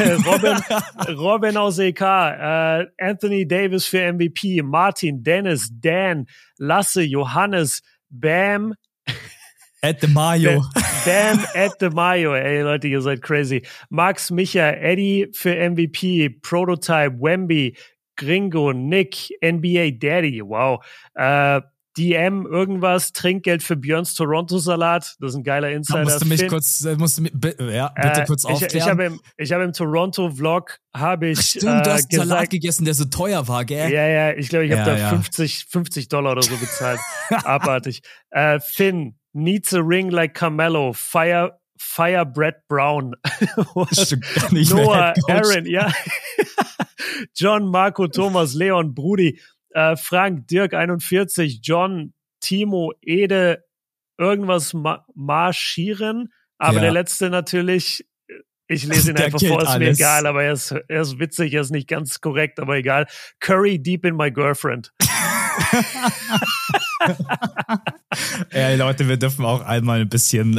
Robin aus EK, Anthony Davis für MVP, Martin, Dennis, Dan, Lasse, Johannes, Bam, At the Mayo. Bam at the Mayo. Ey, Leute, ihr seid crazy. Max, Micha, Eddie für MVP, Prototype, Wemby, Gringo, Nick, NBA Daddy, wow. DM, irgendwas, Trinkgeld für Björns Toronto-Salat. Das ist ein geiler Insider. Da bitte kurz aufklären. Ich habe im Toronto-Vlog, Stimmt, du hast einen Salat gegessen, der so teuer war, gell? Ja, ich glaube, ich habe da $50 oder so bezahlt. Abartig. Finn, needs a ring like Carmelo, fire Brett Brown. Noah, Aaron, ja. John, Marco, Thomas, Leon, Brudi, Frank, Dirk 41, John, Timo, Ede, irgendwas marschieren. Aber der letzte natürlich, ich lese ihn einfach vor, ist mir egal, aber er ist witzig, er ist nicht ganz korrekt, aber egal. Curry deep in my girlfriend. Ja, Leute, wir dürfen auch einmal ein bisschen,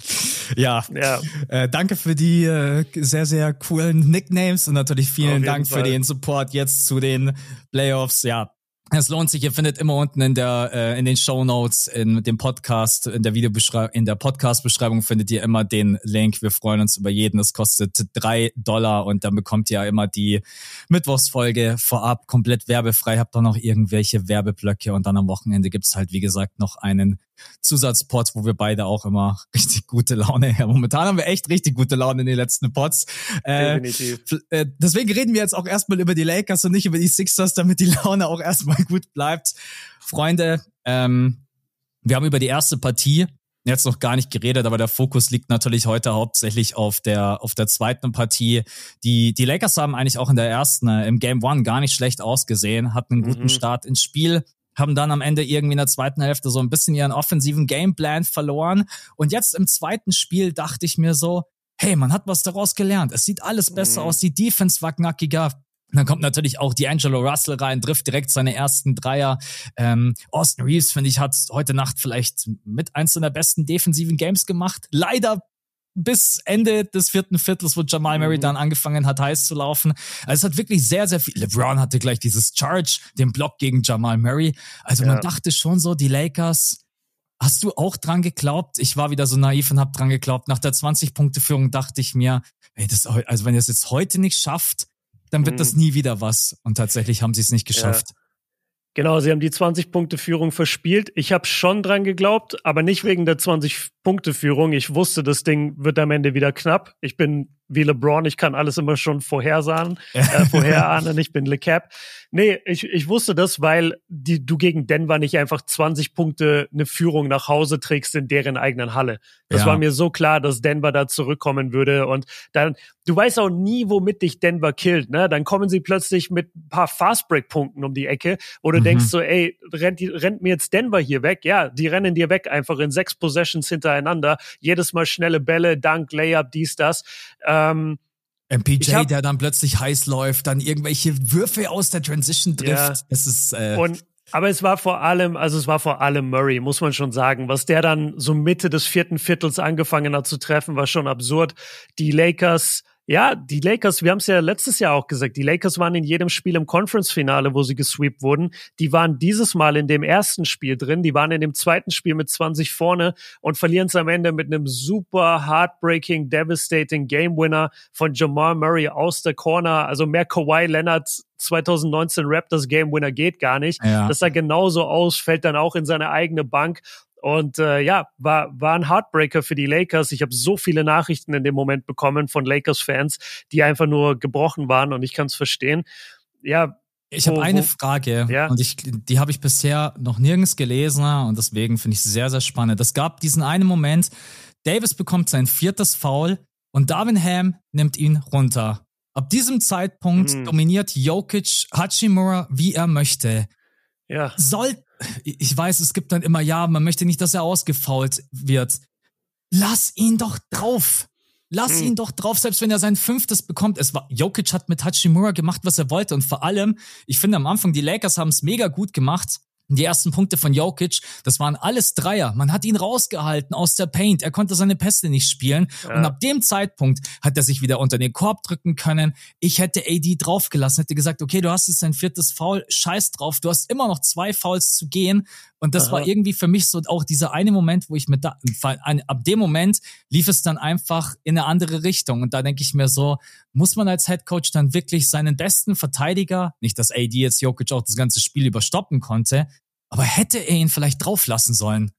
danke für die sehr, sehr coolen Nicknames und natürlich vielen Dank für den Support jetzt zu den Playoffs, ja. Es lohnt sich, ihr findet immer unten in den Shownotes, in dem Podcast, in der Podcast-Beschreibung findet ihr immer den Link. Wir freuen uns über jeden. Es kostet $3 und dann bekommt ihr ja immer die Mittwochsfolge vorab komplett werbefrei. Habt dann noch irgendwelche Werbeblöcke und dann am Wochenende gibt's halt, wie gesagt, noch einen Zusatzpod, wo wir beide auch immer richtig gute Laune haben. Momentan haben wir echt richtig gute Laune in den letzten Pods. Definitiv. Deswegen reden wir jetzt auch erstmal über die Lakers und nicht über die Sixers, damit die Laune auch erstmal gut bleibt. Freunde, wir haben über die erste Partie jetzt noch gar nicht geredet, aber der Fokus liegt natürlich heute hauptsächlich auf der zweiten Partie. Die Lakers haben eigentlich auch in der ersten, im Game 1 gar nicht schlecht ausgesehen, hatten einen guten Start ins Spiel, haben dann am Ende irgendwie in der zweiten Hälfte so ein bisschen ihren offensiven Gameplan verloren. Und jetzt im zweiten Spiel dachte ich mir so, hey, man hat was daraus gelernt. Es sieht alles besser aus, die Defense war knackiger. Dann kommt natürlich auch D'Angelo Russell rein, trifft direkt seine ersten Dreier. Austin Reeves, finde ich, hat heute Nacht vielleicht mit eins seiner besten defensiven Games gemacht. Leider bis Ende des vierten Viertels, wo Jamal Murray dann angefangen hat, heiß zu laufen. Also es hat wirklich sehr, sehr viel. LeBron hatte gleich dieses Charge, den Block gegen Jamal Murray. Also man dachte schon so, die Lakers... Hast du auch dran geglaubt? Ich war wieder so naiv und hab dran geglaubt. Nach der 20-Punkte-Führung dachte ich mir, also wenn ihr es jetzt heute nicht schafft, dann wird das nie wieder was. Und tatsächlich haben sie es nicht geschafft. Ja. Genau, sie haben die 20-Punkte-Führung verspielt. Ich habe schon dran geglaubt, aber nicht wegen der 20-Punkte-Führung. Ich wusste, das Ding wird am Ende wieder knapp. Ich bin wie LeBron, ich kann alles immer schon vorherahnen. Ich bin LeCap. Nee, ich wusste das, weil du gegen Denver nicht einfach 20 Punkte eine Führung nach Hause trägst in deren eigenen Halle. Das war mir so klar, dass Denver da zurückkommen würde. Und dann, du weißt auch nie, womit dich Denver killt, ne? Dann kommen sie plötzlich mit ein paar Fastbreak-Punkten um die Ecke, wo du denkst so, ey, rennt mir jetzt Denver hier weg? Ja, die rennen dir weg einfach in 6 Possessions hintereinander. Jedes Mal schnelle Bälle, Dunk, Layup, dies, das. MPJ, der dann plötzlich heiß läuft, dann irgendwelche Würfe aus der Transition trifft. Ja. Es ist, aber es war vor allem Murray, muss man schon sagen. Was der dann so Mitte des vierten Viertels angefangen hat zu treffen, war schon absurd. Die Lakers, wir haben es ja letztes Jahr auch gesagt, die Lakers waren in jedem Spiel im Conference-Finale, wo sie gesweept wurden. Die waren dieses Mal in dem ersten Spiel drin, die waren in dem zweiten Spiel mit 20 vorne und verlieren es am Ende mit einem super heartbreaking, devastating Game-Winner von Jamal Murray aus der Corner. Also mehr Kawhi Leonard 2019 Raptors Game-Winner geht gar nicht. Ja. Das sah genauso aus, fällt dann auch in seine eigene Bank. Und war ein Heartbreaker für die Lakers. Ich habe so viele Nachrichten in dem Moment bekommen von Lakers-Fans, die einfach nur gebrochen waren und ich kann es verstehen. Ja. Ich habe eine Frage und die habe ich bisher noch nirgends gelesen und deswegen finde ich es sehr, sehr spannend. Es gab diesen einen Moment, Davis bekommt sein 4. Foul und Darvin Ham nimmt ihn runter. Ab diesem Zeitpunkt dominiert Jokic Hachimura, wie er möchte. Ja. Ich weiß, es gibt dann immer, man möchte nicht, dass er ausgefoult wird. Lass ihn doch drauf. Lass ihn doch drauf, selbst wenn er sein 5. bekommt. Jokic hat mit Hachimura gemacht, was er wollte. Und vor allem, ich finde am Anfang, die Lakers haben es mega gut gemacht. Die ersten Punkte von Jokic, das waren alles Dreier. Man hat ihn rausgehalten aus der Paint. Er konnte seine Pässe nicht spielen. Ja. Und ab dem Zeitpunkt hat er sich wieder unter den Korb drücken können. Ich hätte AD draufgelassen, hätte gesagt, okay, du hast jetzt dein 4. Foul, scheiß drauf. Du hast immer noch 2 Fouls zu gehen. Und das war irgendwie für mich so auch dieser eine Moment, wo ich ab dem Moment lief es dann einfach in eine andere Richtung. Und da denke ich mir so, muss man als Headcoach dann wirklich seinen besten Verteidiger, nicht dass AD jetzt Jokic auch das ganze Spiel überstoppen konnte, aber hätte er ihn vielleicht drauf lassen sollen?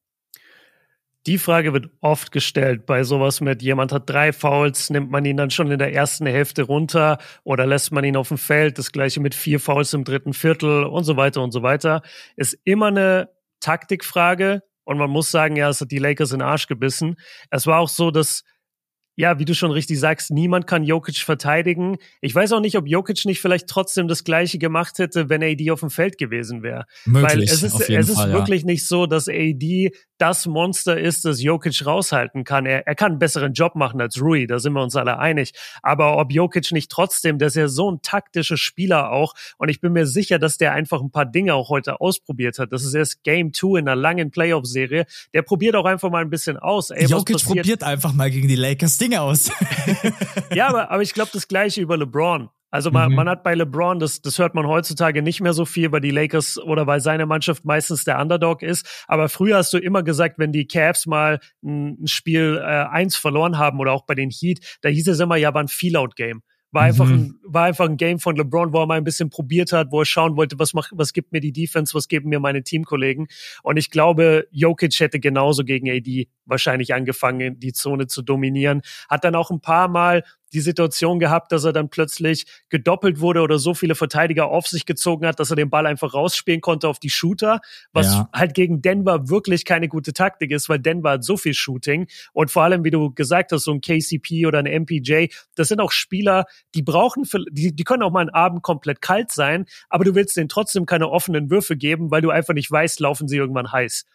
Die Frage wird oft gestellt bei sowas mit, jemand hat 3 Fouls, nimmt man ihn dann schon in der ersten Hälfte runter oder lässt man ihn auf dem Feld, das gleiche mit 4 Fouls im dritten Viertel und so weiter und so weiter. Ist immer eine Taktikfrage und man muss sagen, es hat die Lakers in den Arsch gebissen. Es war auch so, dass wie du schon richtig sagst, niemand kann Jokic verteidigen. Ich weiß auch nicht, ob Jokic nicht vielleicht trotzdem das Gleiche gemacht hätte, wenn AD auf dem Feld gewesen wäre. Weil es ist wirklich nicht so, dass AD das Monster ist, das Jokic raushalten kann. Er kann einen besseren Job machen als Rui, da sind wir uns alle einig. Aber ob Jokic nicht trotzdem, der ist ja so ein taktischer Spieler auch und ich bin mir sicher, dass der einfach ein paar Dinge auch heute ausprobiert hat. Das ist erst Game 2 in einer langen Playoff-Serie. Der probiert auch einfach mal ein bisschen aus. Jokic probiert einfach mal gegen die Lakers Dinge aus. Ja, aber ich glaube das Gleiche über LeBron. Also man hat bei LeBron, das hört man heutzutage nicht mehr so viel, weil die Lakers oder weil seine Mannschaft meistens der Underdog ist. Aber früher hast du immer gesagt, wenn die Cavs mal ein Spiel 1 verloren haben oder auch bei den Heat, da hieß es immer, war ein Feel-Out-Game. War einfach ein Game von LeBron, wo er mal ein bisschen probiert hat, wo er schauen wollte, was gibt mir die Defense, was geben mir meine Teamkollegen. Und ich glaube, Jokic hätte genauso gegen AD wahrscheinlich angefangen, die Zone zu dominieren. Hat dann auch ein paar Mal die Situation gehabt, dass er dann plötzlich gedoppelt wurde oder so viele Verteidiger auf sich gezogen hat, dass er den Ball einfach rausspielen konnte auf die Shooter, was halt gegen Denver wirklich keine gute Taktik ist, weil Denver hat so viel Shooting und vor allem, wie du gesagt hast, so ein KCP oder ein MPJ, das sind auch Spieler, die können auch mal einen Abend komplett kalt sein, aber du willst denen trotzdem keine offenen Würfe geben, weil du einfach nicht weißt, laufen sie irgendwann heiß.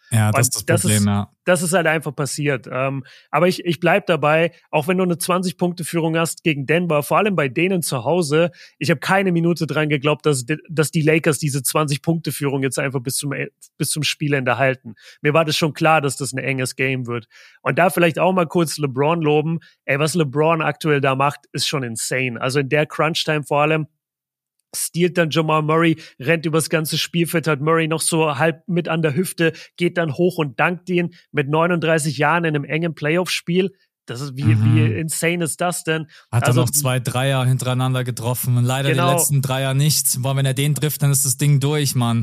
Ja, das ist das Problem, ja. Das ist halt einfach passiert. Aber ich bleib dabei, auch wenn du eine 20-Punkte-Führung hast gegen Denver, vor allem bei denen zu Hause, ich habe keine Minute dran geglaubt, dass die Lakers diese 20-Punkte-Führung jetzt einfach bis zum Spielende halten. Mir war das schon klar, dass das ein enges Game wird. Und da vielleicht auch mal kurz LeBron loben. Ey, was LeBron aktuell da macht, ist schon insane. Also in der Crunch-Time vor allem, stiehlt dann Jamal Murray, rennt übers ganze Spielfeld, hat Murray noch so halb mit an der Hüfte, geht dann hoch und dankt ihn mit 39 Jahren in einem engen Playoff-Spiel. Das ist wie insane ist das denn? Hat er noch 2 Dreier hintereinander getroffen und leider die letzten Dreier nicht. Boah, wenn er den trifft, dann ist das Ding durch, Mann.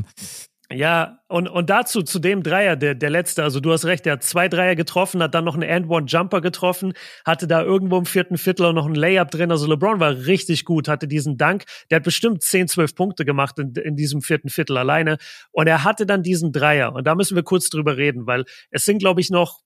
Ja, und dazu, zu dem Dreier, der letzte, also du hast recht, der hat 2 Dreier getroffen, hat dann noch einen And-One-Jumper getroffen, hatte da irgendwo im 4. Viertel auch noch einen Layup drin, also LeBron war richtig gut, hatte diesen Dunk, der hat bestimmt 10, 12 Punkte gemacht in diesem 4. Viertel alleine und er hatte dann diesen Dreier und da müssen wir kurz drüber reden, weil es sind, glaube ich, noch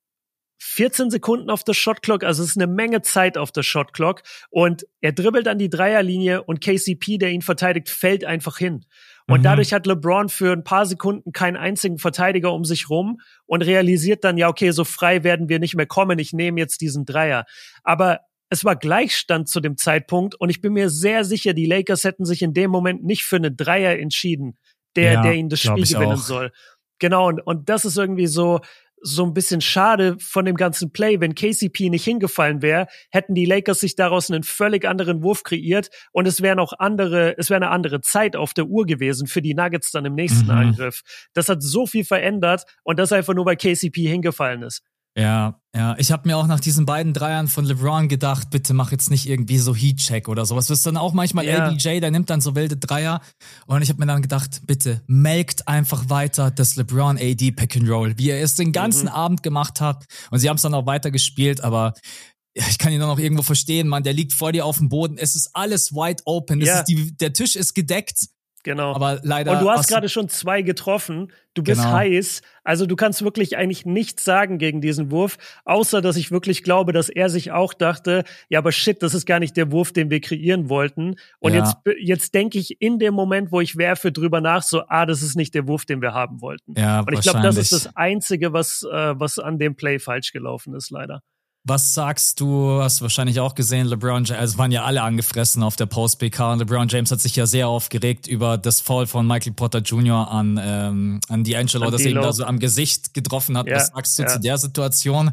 14 Sekunden auf der Shotclock, also es ist eine Menge Zeit auf der Shotclock und er dribbelt an die Dreierlinie und KCP, der ihn verteidigt, fällt einfach hin. Und dadurch hat LeBron für ein paar Sekunden keinen einzigen Verteidiger um sich rum und realisiert dann, ja, okay, so frei werden wir nicht mehr kommen, ich nehme jetzt diesen Dreier. Aber es war Gleichstand zu dem Zeitpunkt und ich bin mir sehr sicher, die Lakers hätten sich in dem Moment nicht für eine Dreier entschieden, der ihnen das Spiel gewinnen soll. Genau, und das ist irgendwie so ein bisschen schade von dem ganzen Play. Wenn KCP nicht hingefallen wäre, hätten die Lakers sich daraus einen völlig anderen Wurf kreiert und es wäre eine andere Zeit auf der Uhr gewesen für die Nuggets dann im nächsten Angriff. Das hat so viel verändert und das einfach nur, weil KCP hingefallen ist. Ja. Ich habe mir auch nach diesen beiden Dreiern von LeBron gedacht, bitte mach jetzt nicht irgendwie so Heat-Check oder sowas. Das ist dann auch manchmal LBJ, der nimmt dann so wilde Dreier. Und ich habe mir dann gedacht, bitte melkt einfach weiter das LeBron-AD Pick-and-Roll, wie ihr es den ganzen Abend gemacht habt. Und sie haben es dann auch weiter gespielt, aber ich kann ihn dann auch irgendwo verstehen, Mann, der liegt vor dir auf dem Boden. Es ist alles wide open. Der Tisch ist gedeckt. Genau. Aber leider. Und du hast gerade schon 2 getroffen. Du bist heiß. Also du kannst wirklich eigentlich nichts sagen gegen diesen Wurf, außer dass ich wirklich glaube, dass er sich auch dachte, ja, aber shit, das ist gar nicht der Wurf, den wir kreieren wollten. Und jetzt denke ich in dem Moment, wo ich werfe, drüber nach, so, das ist nicht der Wurf, den wir haben wollten. Ja, und ich glaube, das ist das Einzige, was an dem Play falsch gelaufen ist, leider. Was sagst du, hast wahrscheinlich auch gesehen, LeBron James, also waren ja alle angefressen auf der Post-PK und LeBron James hat sich ja sehr aufgeregt über das Foul von Michael Porter Jr. an D'Angelo, das ihn da so am Gesicht getroffen hat. Was sagst du zu der Situation?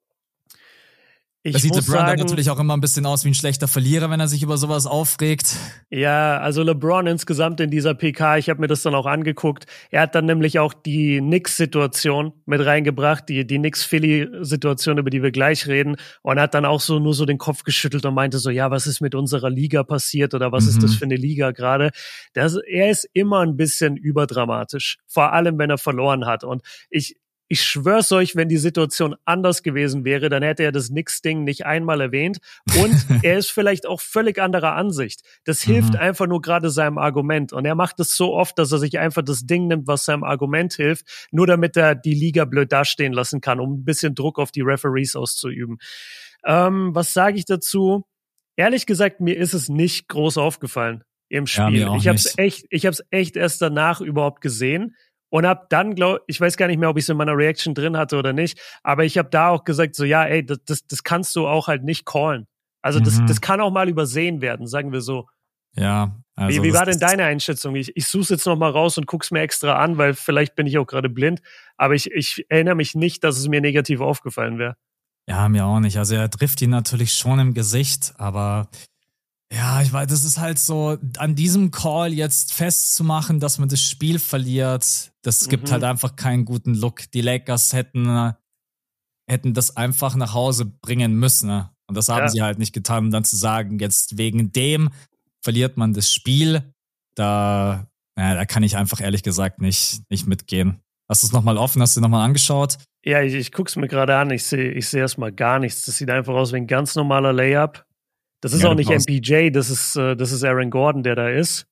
Da sieht LeBron dann natürlich auch immer ein bisschen aus wie ein schlechter Verlierer, wenn er sich über sowas aufregt. Ja, also LeBron insgesamt in dieser PK, ich habe mir das dann auch angeguckt, er hat dann nämlich auch die Knicks-Situation mit reingebracht, die Knicks-Philly-Situation, über die wir gleich reden, und hat dann auch so nur so den Kopf geschüttelt und meinte so, ja, was ist mit unserer Liga passiert oder was ist das für eine Liga gerade? Er ist immer ein bisschen überdramatisch, vor allem wenn er verloren hat, und ich schwör's euch, wenn die Situation anders gewesen wäre, dann hätte er das Knicks-Ding nicht einmal erwähnt. Und er ist vielleicht auch völlig anderer Ansicht. Das hilft einfach nur gerade seinem Argument. Und er macht es so oft, dass er sich einfach das Ding nimmt, was seinem Argument hilft, nur damit er die Liga blöd dastehen lassen kann, um ein bisschen Druck auf die Referees auszuüben. Was sage ich dazu? Ehrlich gesagt, mir ist es nicht groß aufgefallen im Spiel. Ja, ich hab's echt erst danach überhaupt gesehen. Und hab dann, ich weiß gar nicht mehr, ob ich es in meiner Reaction drin hatte oder nicht, aber ich habe da auch gesagt, so, ja, ey, das kannst du auch halt nicht callen. Also das kann auch mal übersehen werden, sagen wir so. Ja. Also wie war denn deine Einschätzung? Ich suche es jetzt noch mal raus und guck's mir extra an, weil vielleicht bin ich auch gerade blind, aber ich erinnere mich nicht, dass es mir negativ aufgefallen wäre. Ja, mir auch nicht. Also er trifft ihn natürlich schon im Gesicht, aber ja, ich weiß, das ist halt so, an diesem Call jetzt festzumachen, dass man das Spiel verliert, das gibt halt einfach keinen guten Look. Die Lakers hätten das einfach nach Hause bringen müssen, ne? Und das haben sie halt nicht getan. Und dann zu sagen, jetzt wegen dem verliert man das Spiel, da kann ich einfach ehrlich gesagt nicht mitgehen. Hast du es nochmal offen? Hast du nochmal angeschaut? Ja, ich guck's mir gerade an. Ich sehe erstmal gar nichts. Das sieht einfach aus wie ein ganz normaler Layup. Das ist auch nicht MPJ, das ist Aaron Gordon, der da ist.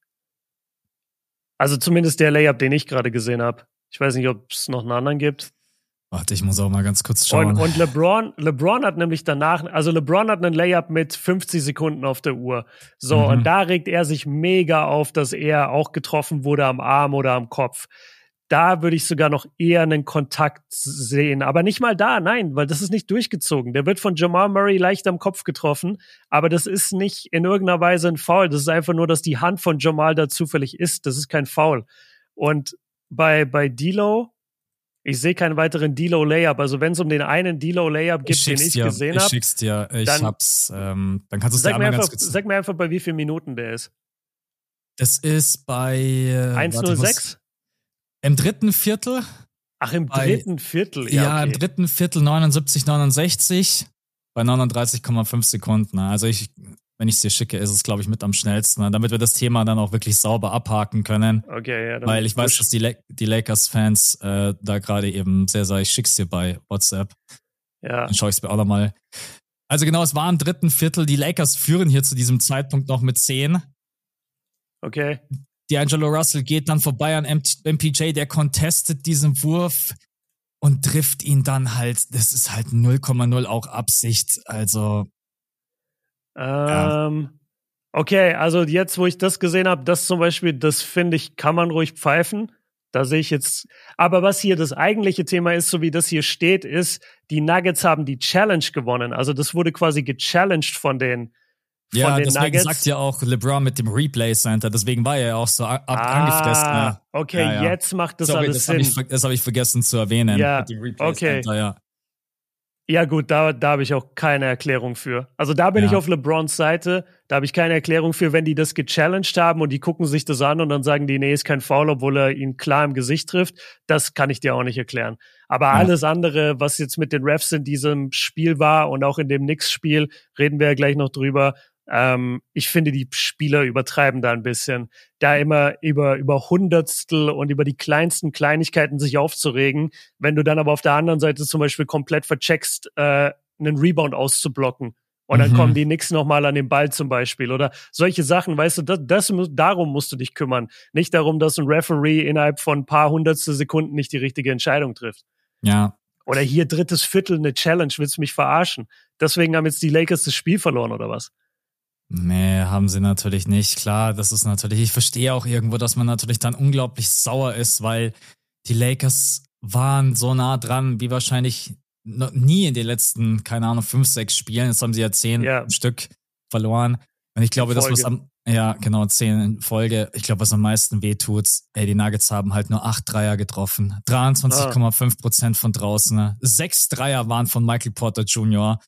Also zumindest der Layup, den ich gerade gesehen habe. Ich weiß nicht, ob es noch einen anderen gibt. Warte, ich muss auch mal ganz kurz schauen. Und LeBron hat nämlich danach, also LeBron hat einen Layup mit 50 Sekunden auf der Uhr. So, und da regt er sich mega auf, dass er auch getroffen wurde am Arm oder am Kopf. da würde ich sogar noch eher einen Kontakt sehen. Aber nicht mal da, nein, weil das ist nicht durchgezogen. Der wird von Jamal Murray leicht am Kopf getroffen, aber das ist nicht in irgendeiner Weise ein Foul. Das ist einfach nur, dass die Hand von Jamal da zufällig ist. Das ist kein Foul. Und bei D'Lo, ich sehe keinen weiteren D'Lo-Layup. Also wenn es um den einen D'Lo-Layup geht, den ich gesehen habe. Ich schick's dir. Dann kannst du es dir einmal ganz kurz... Sag mir einfach, bei wie vielen Minuten der ist. Das ist bei... 1:06? Im dritten Viertel. Ach, im dritten Viertel? Ja, okay. Im dritten Viertel 79, 69 bei 39,5 Sekunden. Also wenn ich es dir schicke, ist es, glaube ich, mit am schnellsten, damit wir das Thema dann auch wirklich sauber abhaken können. Okay, ja. Weil ich weiß, dass die Lakers-Fans da gerade eben ich schick's dir bei WhatsApp. Ja. Dann schaue ich es mir auch nochmal. Also genau, es war im dritten Viertel. Die Lakers führen hier zu diesem Zeitpunkt noch mit 10. Okay. D'Angelo Russell geht dann vorbei an MPJ, der contestet diesen Wurf und trifft ihn dann halt. Das ist halt 0,0 auch Absicht. Also. Okay, also jetzt, wo ich das gesehen habe, das zum Beispiel, das finde ich, kann man ruhig pfeifen. Da sehe ich jetzt. Aber was hier das eigentliche Thema ist, so wie das hier steht, ist, die Nuggets haben die Challenge gewonnen. Also das wurde quasi gechallenged von den deswegen Nuggets. sagt ja auch LeBron mit dem Replay Center, deswegen war er ja auch so angefressen. Okay, jetzt macht das alles Sinn. Das habe ich vergessen zu erwähnen. Ja, mit dem Replay Center, ja. Ja gut, da habe ich auch keine Erklärung für. Also da bin ich auf LeBrons Seite, da habe ich keine Erklärung für, wenn die das gechallenged haben und die gucken sich das an und dann sagen die, nee, ist kein Foul, obwohl er ihn klar im Gesicht trifft. Das kann ich dir auch nicht erklären. Aber alles andere, was jetzt mit den Refs in diesem Spiel war und auch in dem Knicks-Spiel, reden wir ja gleich noch drüber. Ich finde, die Spieler übertreiben da ein bisschen. Da immer über Hundertstel und über die kleinsten Kleinigkeiten sich aufzuregen, wenn du dann aber auf der anderen Seite zum Beispiel komplett vercheckst, einen Rebound auszublocken. Und dann kommen die Knicks nochmal an den Ball zum Beispiel. Oder solche Sachen, weißt du, darum musst du dich kümmern. Nicht darum, dass ein Referee innerhalb von ein paar Hundertstel Sekunden nicht die richtige Entscheidung trifft. Ja. Oder hier drittes Viertel eine Challenge, willst du mich verarschen? Deswegen haben jetzt die Lakers das Spiel verloren, oder was? Nee, haben sie natürlich nicht. Klar, das ist natürlich, ich verstehe auch irgendwo, dass man natürlich dann unglaublich sauer ist, weil die Lakers waren so nah dran, wie wahrscheinlich noch nie in den letzten, keine Ahnung, 5, 6 Spielen. Jetzt haben sie ja 10 Stück verloren. Und ich glaube, 10 in Folge. Ich glaube, was am meisten wehtut, die Nuggets haben halt nur 8 Dreier getroffen. 23,5% von draußen. 6 Dreier waren von Michael Porter Jr.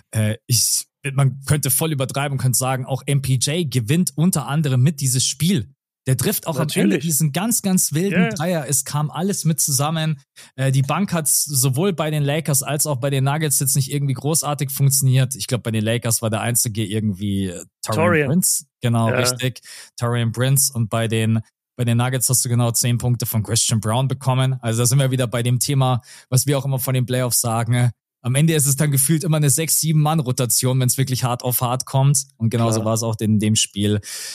Man könnte voll übertreiben und könnte sagen, auch MPJ gewinnt unter anderem mit dieses Spiel. Der trifft auch am Ende diesen ganz, ganz wilden Dreier. Es kam alles mit zusammen. Die Bank hat sowohl bei den Lakers als auch bei den Nuggets jetzt nicht irgendwie großartig funktioniert. Ich glaube, bei den Lakers war der einzige irgendwie Taurean Prince. Genau, richtig. Taurean Prince. Und bei den Nuggets hast du genau 10 Punkte von Christian Brown bekommen. Also da sind wir wieder bei dem Thema, was wir auch immer von den Playoffs sagen. Am Ende ist es dann gefühlt immer eine 6-7-Mann-Rotation, wenn es wirklich hart auf hart kommt. Und genauso war es auch in dem Spiel.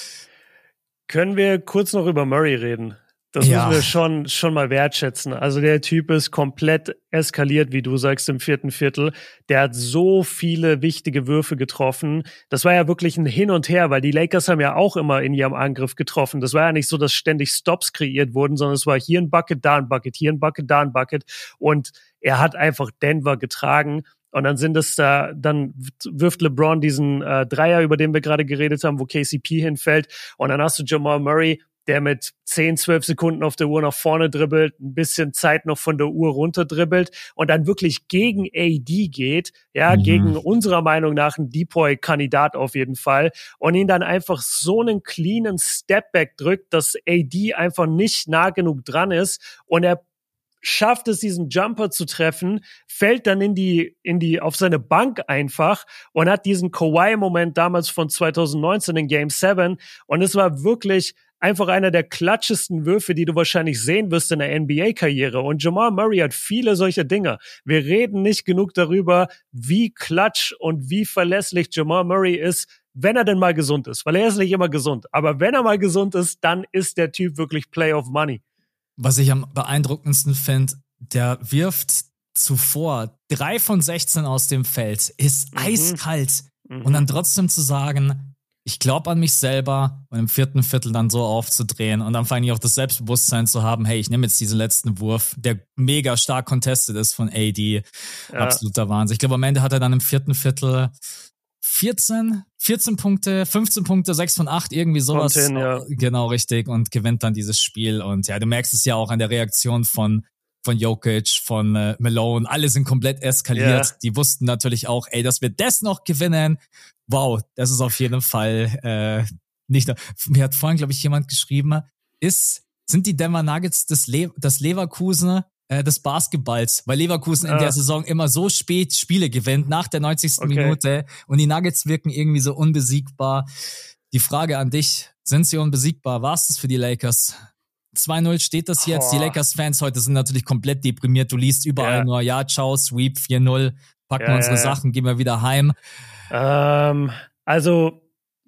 Können wir kurz noch über Murray reden? Das müssen wir schon mal wertschätzen. Also der Typ ist komplett eskaliert, wie du sagst, im vierten Viertel. Der hat so viele wichtige Würfe getroffen. Das war ja wirklich ein Hin und Her, weil die Lakers haben ja auch immer in ihrem Angriff getroffen. Das war ja nicht so, dass ständig Stops kreiert wurden, sondern es war hier ein Bucket, da ein Bucket, hier ein Bucket, da ein Bucket. Und er hat einfach Denver getragen. Und dann dann wirft LeBron diesen Dreier, über den wir gerade geredet haben, wo KCP hinfällt. Und dann hast du Jamal Murray, der mit 10, 12 Sekunden auf der Uhr nach vorne dribbelt, ein bisschen Zeit noch von der Uhr runter dribbelt und dann wirklich gegen AD geht, gegen unserer Meinung nach ein Depoy-Kandidat auf jeden Fall und ihn dann einfach so einen cleanen Stepback drückt, dass AD einfach nicht nah genug dran ist und er schafft es, diesen Jumper zu treffen, fällt dann auf seine Bank einfach und hat diesen Kawhi-Moment damals von 2019 in Game 7 und es war wirklich einfach einer der klatschesten Würfe, die du wahrscheinlich sehen wirst in der NBA-Karriere. Und Jamal Murray hat viele solcher Dinge. Wir reden nicht genug darüber, wie klatsch und wie verlässlich Jamal Murray ist, wenn er denn mal gesund ist. Weil er ist nicht immer gesund. Aber wenn er mal gesund ist, dann ist der Typ wirklich Play of Money. Was ich am beeindruckendsten finde, der wirft zuvor 3 von 16 aus dem Feld, ist eiskalt. Und dann trotzdem zu sagen, ich glaube an mich selber und im vierten Viertel dann so aufzudrehen und dann vor allem auch das Selbstbewusstsein zu haben, hey, ich nehme jetzt diesen letzten Wurf, der mega stark contested ist von AD. Ja. Absoluter Wahnsinn. Ich glaube, am Ende hat er dann im vierten Viertel 14 Punkte, 15 Punkte, 6 von 8, irgendwie sowas. Content, ja. Genau, richtig. Und gewinnt dann dieses Spiel. Und ja, du merkst es ja auch an der Reaktion von Jokic, von Malone. Alle sind komplett eskaliert. Yeah. Die wussten natürlich auch, ey, dass wir das noch gewinnen. Wow, das ist auf jeden Fall nicht. Mir hat vorhin, glaube ich, jemand geschrieben, sind die Denver Nuggets das Leverkusen des Basketballs, weil Leverkusen in der Saison immer so spät Spiele gewinnt, nach der 90. Minute, und die Nuggets wirken irgendwie so unbesiegbar. Die Frage an dich, sind sie unbesiegbar? War es das für die Lakers? 2-0 steht das jetzt. Die Lakers-Fans heute sind natürlich komplett deprimiert. Du liest überall nur, ja, ciao, Sweep, 4-0, packen unsere Sachen, gehen wir wieder heim. Also,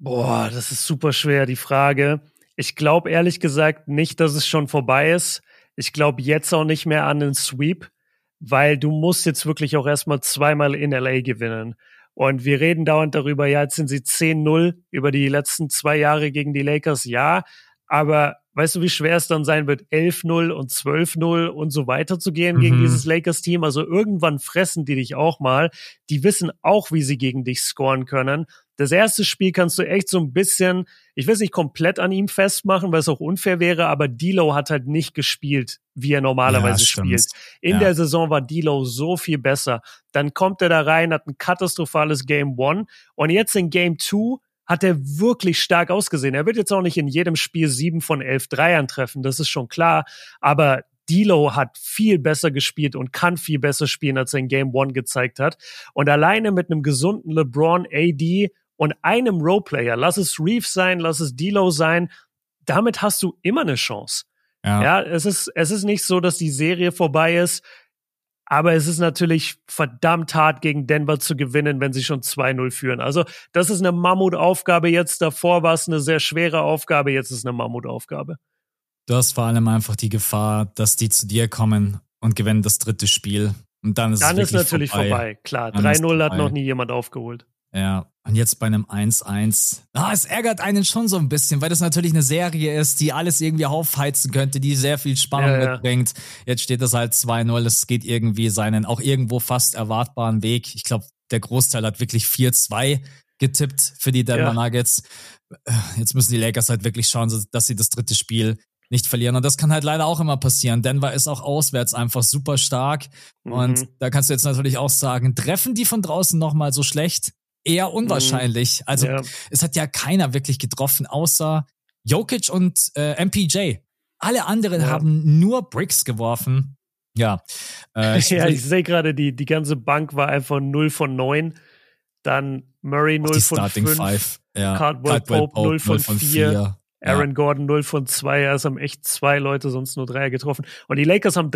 das ist super schwer, die Frage. Ich glaube ehrlich gesagt nicht, dass es schon vorbei ist. Ich glaube jetzt auch nicht mehr an den Sweep, weil du musst jetzt wirklich auch erstmal zweimal in LA gewinnen. Und wir reden dauernd darüber, ja, jetzt sind sie 10-0 über die letzten 2 Jahre gegen die Lakers, ja, aber weißt du, wie schwer es dann sein wird, 11-0 und 12-0 und so weiter zu gehen gegen dieses Lakers-Team? Also irgendwann fressen die dich auch mal. Die wissen auch, wie sie gegen dich scoren können. Das erste Spiel kannst du echt so ein bisschen, ich will es nicht komplett an ihm festmachen, weil es auch unfair wäre, aber D'Lo hat halt nicht gespielt, wie er normalerweise spielt. In der Saison war D'Lo so viel besser. Dann kommt er da rein, hat ein katastrophales Game 1 und jetzt in Game 2 hat er wirklich stark ausgesehen. Er wird jetzt auch nicht in jedem Spiel 7 von 11 Dreiern treffen, das ist schon klar, aber D'Lo hat viel besser gespielt und kann viel besser spielen, als er in Game 1 gezeigt hat. Und alleine mit einem gesunden LeBron, AD und einem Roleplayer, lass es Reeves sein, lass es D'Lo sein, damit hast du immer eine Chance. Ja, es ist nicht so, dass die Serie vorbei ist, aber es ist natürlich verdammt hart, gegen Denver zu gewinnen, wenn sie schon 2-0 führen. Also das ist eine Mammutaufgabe jetzt. Davor war es eine sehr schwere Aufgabe, jetzt ist es eine Mammutaufgabe. Du hast vor allem einfach die Gefahr, dass die zu dir kommen und gewinnen das dritte Spiel. Und dann ist es natürlich vorbei. Klar, 3-0 hat noch nie jemand aufgeholt. Ja, und jetzt bei einem 1-1. Es ärgert einen schon so ein bisschen, weil das natürlich eine Serie ist, die alles irgendwie aufheizen könnte, die sehr viel Spannung mitbringt. Jetzt steht es halt 2-0, es geht irgendwie seinen auch irgendwo fast erwartbaren Weg. Ich glaube, der Großteil hat wirklich 4-2 getippt für die Denver Nuggets. Jetzt müssen die Lakers halt wirklich schauen, dass sie das dritte Spiel nicht verlieren. Und das kann halt leider auch immer passieren. Denver ist auch auswärts einfach super stark. Und da kannst du jetzt natürlich auch sagen, treffen die von draußen nochmal so schlecht? Eher unwahrscheinlich. Also es hat ja keiner wirklich getroffen, außer Jokic und MPJ. Alle anderen haben nur Bricks geworfen. Ja. Ich sehe gerade, die ganze Bank war einfach 0 von 9. Dann Murray 0 von 5. Caldwell Pope 0 von 4. Aaron Gordon 0 von 2. Es haben echt 2 Leute sonst nur Dreier getroffen. Und die Lakers haben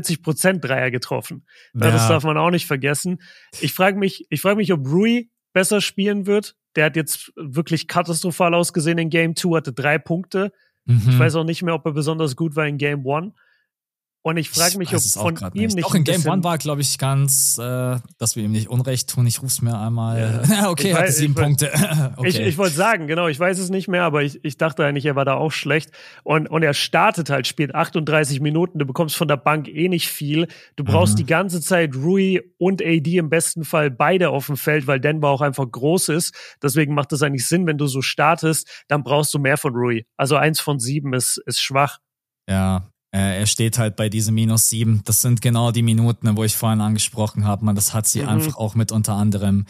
43% Dreier getroffen. Das darf man auch nicht vergessen. Ich frage mich, ob Rui besser spielen wird. Der hat jetzt wirklich katastrophal ausgesehen in Game 2, hatte 3 Punkte. Ich weiß auch nicht mehr, ob er besonders gut war in Game 1. Und ich frage mich, ob von ihm nicht. Auch in Game 1 war, glaube ich, dass wir ihm nicht Unrecht tun. Ich ruf's mir einmal. Okay, hatte 7 Punkte. Okay. Ich wollte sagen, genau, ich weiß es nicht mehr, aber ich dachte eigentlich, er war da auch schlecht. Und er startet halt, spielt 38 Minuten. Du bekommst von der Bank nicht viel. Du brauchst die ganze Zeit Rui und AD im besten Fall beide auf dem Feld, weil Denver auch einfach groß ist. Deswegen macht es eigentlich Sinn, wenn du so startest, dann brauchst du mehr von Rui. Also 1 von 7 ist schwach. Ja. Er steht halt bei diesem -7. Das sind genau die Minuten, wo ich vorhin angesprochen habe. Das hat sie einfach auch mit unter anderem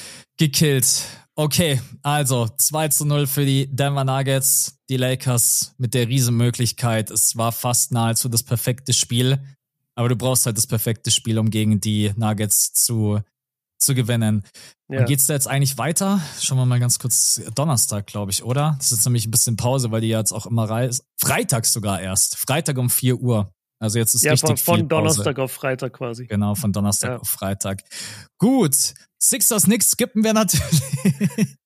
gekillt. Okay, also 2-0 für die Denver Nuggets. Die Lakers mit der Riesenmöglichkeit. Es war fast nahezu das perfekte Spiel. Aber du brauchst halt das perfekte Spiel, um gegen die Nuggets zu gewinnen. Ja. Und geht's da jetzt eigentlich weiter? Schauen wir mal ganz kurz. Donnerstag, glaube ich, oder? Das ist jetzt nämlich ein bisschen Pause, weil die jetzt auch immer reisen. Freitag sogar erst. Freitag um 4 Uhr. Also jetzt ist richtig viel Pause. Von Donnerstag auf Freitag quasi. Genau, von Donnerstag auf Freitag. Gut. Sixers nix skippen wir natürlich.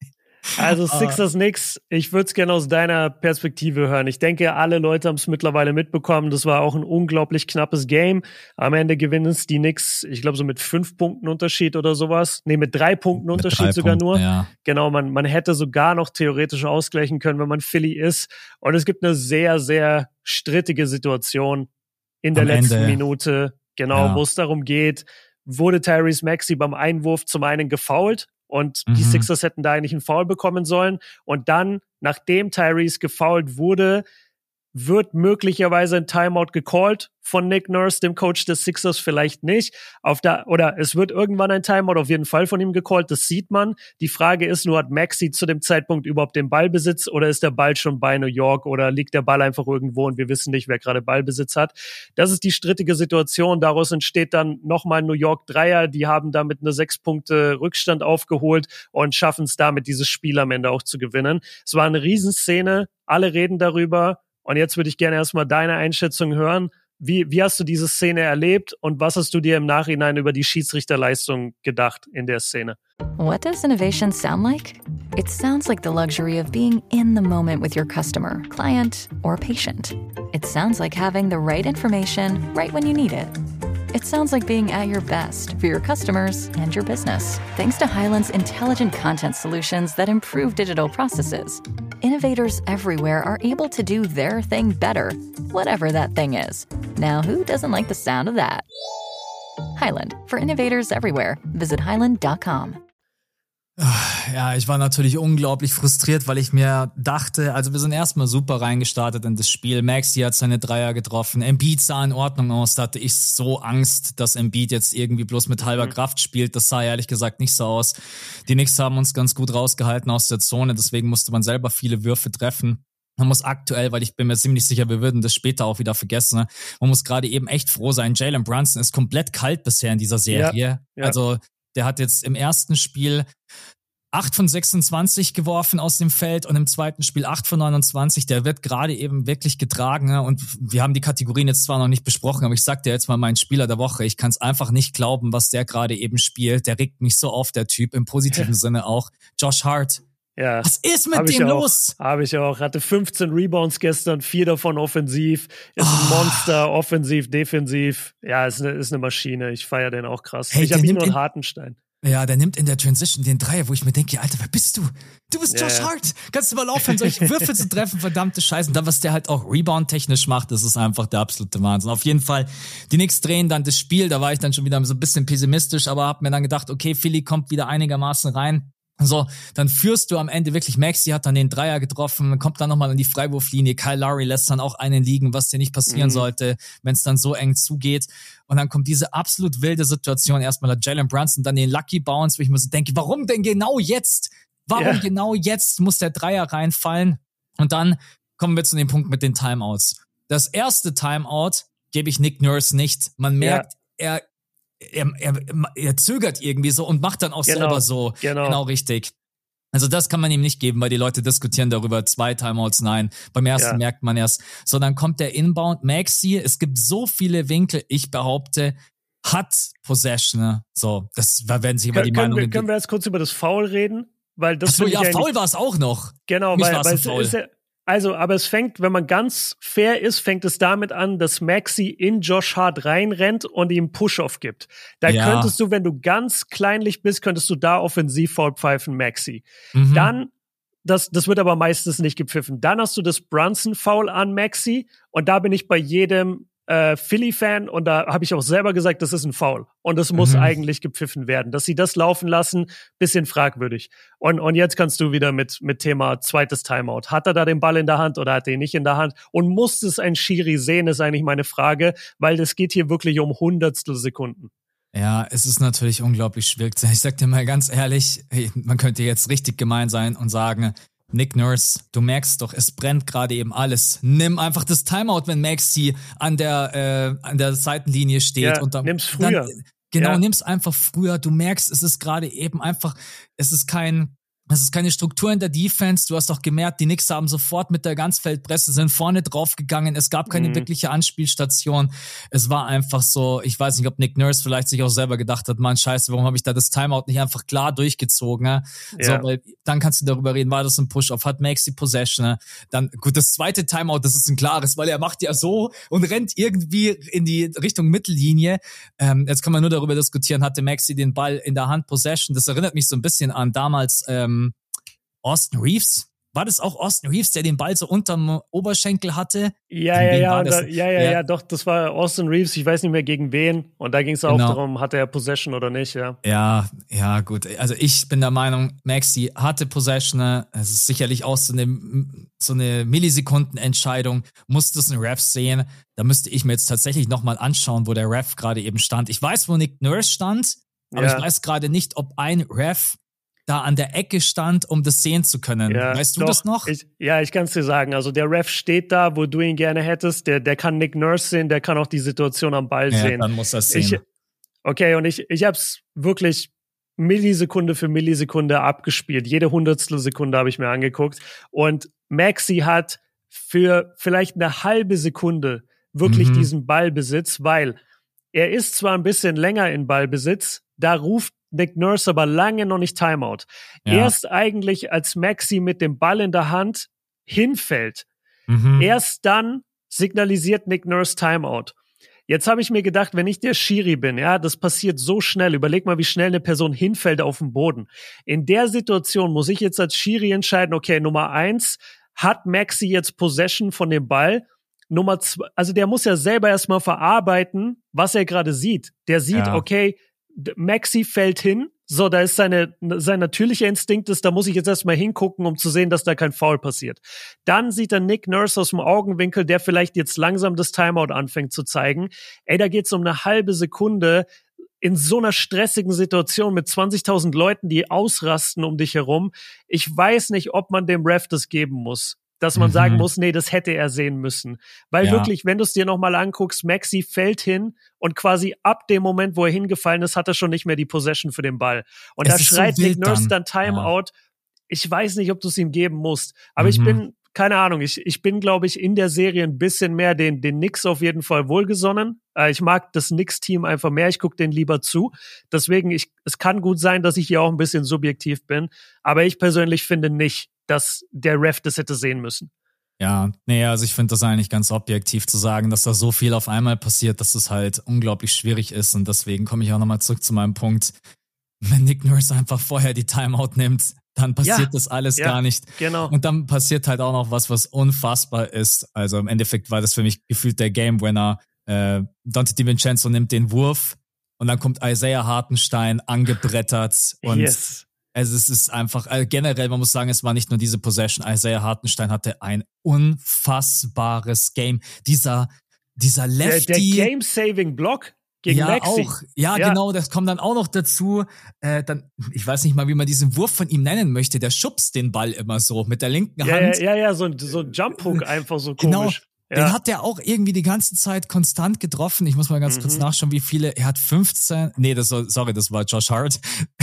Also Sixers nix. Ich würde es gerne aus deiner Perspektive hören. Ich denke, alle Leute haben es mittlerweile mitbekommen. Das war auch ein unglaublich knappes Game. Am Ende gewinnen es die Knicks, ich glaube so mit 5 Punkten Unterschied oder sowas. Nee, mit 3 Punkten Unterschied sogar nur. Ja. Genau, man hätte sogar noch theoretisch ausgleichen können, wenn man Philly ist. Und es gibt eine sehr, sehr strittige Situation in der letzten Minute. Genau, wo es darum geht, wurde Tyrese Maxey beim Einwurf zum einen gefoult und die Sixers hätten da eigentlich einen Foul bekommen sollen. Und dann, nachdem Tyrese gefoult wurde, wird möglicherweise ein Timeout gecallt von Nick Nurse, dem Coach des Sixers, vielleicht nicht. Oder es wird irgendwann ein Timeout auf jeden Fall von ihm gecallt, das sieht man. Die Frage ist nur, hat Maxey zu dem Zeitpunkt überhaupt den Ballbesitz oder ist der Ball schon bei New York oder liegt der Ball einfach irgendwo und wir wissen nicht, wer gerade Ballbesitz hat. Das ist die strittige Situation. Daraus entsteht dann nochmal New York Dreier. Die haben damit eine 6 Punkte Rückstand aufgeholt und schaffen es damit, dieses Spiel am Ende auch zu gewinnen. Es war eine Riesenszene. Alle reden darüber. Und jetzt würde ich gerne erstmal deine Einschätzung hören. Wie hast du diese Szene erlebt und was hast du dir im Nachhinein über die Schiedsrichterleistung gedacht in der Szene? What does innovation sound like? It sounds like the luxury of being in the moment with your customer, client, or patient. It sounds like having the right information right when you need it. It sounds like being at your best for your customers and your business. Thanks to Hyland's intelligent content solutions that improve digital processes, innovators everywhere are able to do their thing better, whatever that thing is. Now, who doesn't like the sound of that? Hyland, for innovators everywhere. Visit hyland.com. Ja, ich war natürlich unglaublich frustriert, weil ich mir dachte, also wir sind erstmal super reingestartet in das Spiel. Maxey hat seine Dreier getroffen. Embiid sah in Ordnung aus. Da hatte ich so Angst, dass Embiid jetzt irgendwie bloß mit halber Kraft spielt. Das sah ehrlich gesagt nicht so aus. Die Knicks haben uns ganz gut rausgehalten aus der Zone. Deswegen musste man selber viele Würfe treffen. Man muss aktuell, weil ich bin mir ziemlich sicher, wir würden das später auch wieder vergessen, ne? Man muss gerade eben echt froh sein. Jalen Brunson ist komplett kalt bisher in dieser Serie. Ja. Also der hat jetzt im ersten Spiel 8 von 26 geworfen aus dem Feld und im zweiten Spiel 8 von 29. Der wird gerade eben wirklich getragen. Ne? Und wir haben die Kategorien jetzt zwar noch nicht besprochen, aber ich sag dir jetzt mal meinen Spieler der Woche. Ich kann es einfach nicht glauben, was der gerade eben spielt. Der regt mich so auf, der Typ, im positiven Sinne auch. Josh Hart. Ja. Was ist mit dem los? Habe ich auch. Hatte 15 Rebounds gestern, 4 davon offensiv. Ist ein Monster, offensiv, defensiv. Ja, ist eine Maschine. Ich feiere den auch krass. Hey, ich habe ihn nur einen Hartenstein. Ja, der nimmt in der Transition den Dreier, wo ich mir denke, Alter, wer bist du? Du bist Josh Hart. Kannst du mal aufhören, solche Würfe zu treffen, verdammte Scheiße. Und dann, was der halt auch Rebound-technisch macht, das ist einfach der absolute Wahnsinn. Auf jeden Fall, die Knicks drehen dann das Spiel, da war ich dann schon wieder so ein bisschen pessimistisch, aber hab mir dann gedacht, okay, Philly kommt wieder einigermaßen rein. So, dann führst du am Ende wirklich, Maxey hat dann den Dreier getroffen, kommt dann nochmal an die Freiwurflinie, Kyle Lowry lässt dann auch einen liegen, was dir nicht passieren sollte, wenn es dann so eng zugeht. Und dann kommt diese absolut wilde Situation, erstmal hat Jalen Brunson dann den Lucky Bounce, wo ich mir so denke, warum denn genau jetzt? Warum genau jetzt muss der Dreier reinfallen? Und dann kommen wir zu dem Punkt mit den Timeouts. Das erste Timeout gebe ich Nick Nurse nicht. Man merkt, er zögert irgendwie so und macht dann auch selber so. Genau richtig. Also das kann man ihm nicht geben, weil die Leute diskutieren darüber, 2 Timeouts, nein. Beim ersten merkt man erst. So, dann kommt der Inbound. Maxey, es gibt so viele Winkel, ich behaupte, hat Possession. Ne? So, da werden sich immer die Meinungen... Können wir jetzt kurz über das Foul reden? Weil das Foul war es auch noch. Genau, weil es ist ja... Also, aber es fängt, wenn man ganz fair ist, fängt es damit an, dass Maxey in Josh Hart reinrennt und ihm Push-Off gibt. Da könntest du, wenn du ganz kleinlich bist, könntest du da Offensiv-Foul pfeifen, Maxey. Dann, das wird aber meistens nicht gepfiffen. Dann hast du das Brunson-Foul an Maxey und da bin ich bei jedem Philly-Fan und da habe ich auch selber gesagt, das ist ein Foul und das muss eigentlich gepfiffen werden. Dass sie das laufen lassen, bisschen fragwürdig. Und jetzt kannst du wieder mit Thema zweites Timeout. Hat er da den Ball in der Hand oder hat er ihn nicht in der Hand? Und muss es ein Schiri sehen, ist eigentlich meine Frage, weil es geht hier wirklich um Hundertstel Sekunden. Ja, es ist natürlich unglaublich schwierig. Ich sag dir mal ganz ehrlich, man könnte jetzt richtig gemein sein und sagen, Nick Nurse, du merkst doch, es brennt gerade eben alles. Nimm einfach das Timeout, wenn Maxey an der Seitenlinie steht. Und dann, nimm's früher. Nimm's einfach früher. Du merkst, es ist gerade eben einfach, es ist kein Es ist keine Struktur in der Defense. Du hast auch gemerkt, die Knicks haben sofort mit der Ganzfeldpresse, sind vorne draufgegangen. Es gab keine wirkliche Anspielstation. Es war einfach so, ich weiß nicht, ob Nick Nurse vielleicht sich auch selber gedacht hat, Mann, scheiße, warum habe ich da das Timeout nicht einfach klar durchgezogen? Ne? So, weil dann kannst du darüber reden, war das ein Push-Off, hat Maxey Possession? Ne? Dann, gut, das zweite Timeout, das ist ein klares, weil er macht ja so und rennt irgendwie in die Richtung Mittellinie. Jetzt kann man nur darüber diskutieren, hatte Maxey den Ball in der Hand Possession? Das erinnert mich so ein bisschen an damals, Austin Reeves? War das auch Austin Reeves, der den Ball so unterm Oberschenkel hatte? Ja, doch, das war Austin Reeves, ich weiß nicht mehr gegen wen. Und da ging es auch darum, hatte er Possession oder nicht, ja. Ja, gut. Also ich bin der Meinung, Maxey hatte Possession. Es ist sicherlich auch so eine Millisekundenentscheidung. Muss das ein Ref sehen? Da müsste ich mir jetzt tatsächlich nochmal anschauen, wo der Ref gerade eben stand. Ich weiß, wo Nick Nurse stand, aber ich weiß gerade nicht, ob ein Ref da an der Ecke stand, um das sehen zu können. Ja, weißt du das noch? Ich kann es dir sagen. Also der Ref steht da, wo du ihn gerne hättest. Der kann Nick Nurse sehen, der kann auch die Situation am Ball sehen. Dann muss er es sehen. Und ich habe es wirklich Millisekunde für Millisekunde abgespielt. Jede hundertstel Sekunde habe ich mir angeguckt. Und Maxey hat für vielleicht eine halbe Sekunde wirklich diesen Ballbesitz, weil er ist zwar ein bisschen länger in Ballbesitz, da ruft Nick Nurse aber lange noch nicht Timeout. Erst eigentlich, als Maxey mit dem Ball in der Hand hinfällt, erst dann signalisiert Nick Nurse Timeout. Jetzt habe ich mir gedacht, wenn ich der Schiri bin, ja, das passiert so schnell. Überleg mal, wie schnell eine Person hinfällt auf dem Boden. In der Situation muss ich jetzt als Schiri entscheiden, okay, Nummer 1, hat Maxey jetzt Possession von dem Ball? Nummer 2, also der muss ja selber erstmal verarbeiten, was er gerade sieht. Der sieht, okay, Maxey fällt hin, so, da ist sein natürlicher Instinkt ist, da muss ich jetzt erstmal hingucken, um zu sehen, dass da kein Foul passiert. Dann sieht er Nick Nurse aus dem Augenwinkel, der vielleicht jetzt langsam das Timeout anfängt zu zeigen. Ey, da geht's um eine halbe Sekunde in so einer stressigen Situation mit 20.000 Leuten, die ausrasten um dich herum. Ich weiß nicht, ob man dem Ref das geben muss. Dass man sagen muss, nee, das hätte er sehen müssen. Weil wirklich, wenn du es dir nochmal anguckst, Maxey fällt hin und quasi ab dem Moment, wo er hingefallen ist, hat er schon nicht mehr die Possession für den Ball. Und da schreit so Nick Nurse dann Timeout. Ich weiß nicht, ob du es ihm geben musst. Aber ich bin, keine Ahnung, ich bin, glaube ich, in der Serie ein bisschen mehr den Knicks auf jeden Fall wohlgesonnen. Ich mag das Knicks-Team einfach mehr. Ich gucke denen lieber zu. Deswegen, es kann gut sein, dass ich hier auch ein bisschen subjektiv bin. Aber ich persönlich finde nicht, dass der Ref das hätte sehen müssen. Ja, nee, also ich finde das eigentlich ganz objektiv zu sagen, dass da so viel auf einmal passiert, dass es halt unglaublich schwierig ist und deswegen komme ich auch nochmal zurück zu meinem Punkt. Wenn Nick Nurse einfach vorher die Timeout nimmt, dann passiert das alles gar nicht. Genau. Und dann passiert halt auch noch was unfassbar ist. Also im Endeffekt war das für mich gefühlt der Game-Winner. Donte DiVincenzo nimmt den Wurf und dann kommt Isaiah Hartenstein angebrettert und also es ist einfach, generell, man muss sagen, es war nicht nur diese Possession. Isaiah Hartenstein hatte ein unfassbares Game. Dieser Lefty. Der Game-Saving-Block gegen Maxey. Ja, genau, das kommt dann auch noch dazu. Dann, ich weiß nicht mal, wie man diesen Wurf von ihm nennen möchte. Der schubst den Ball immer so mit der linken Hand. Ja, so ein Jump-Hook einfach so genau. komisch. Den hat der auch irgendwie die ganze Zeit konstant getroffen. Ich muss mal ganz kurz nachschauen, wie viele. Er hat 15. Nee, das war Josh Hart.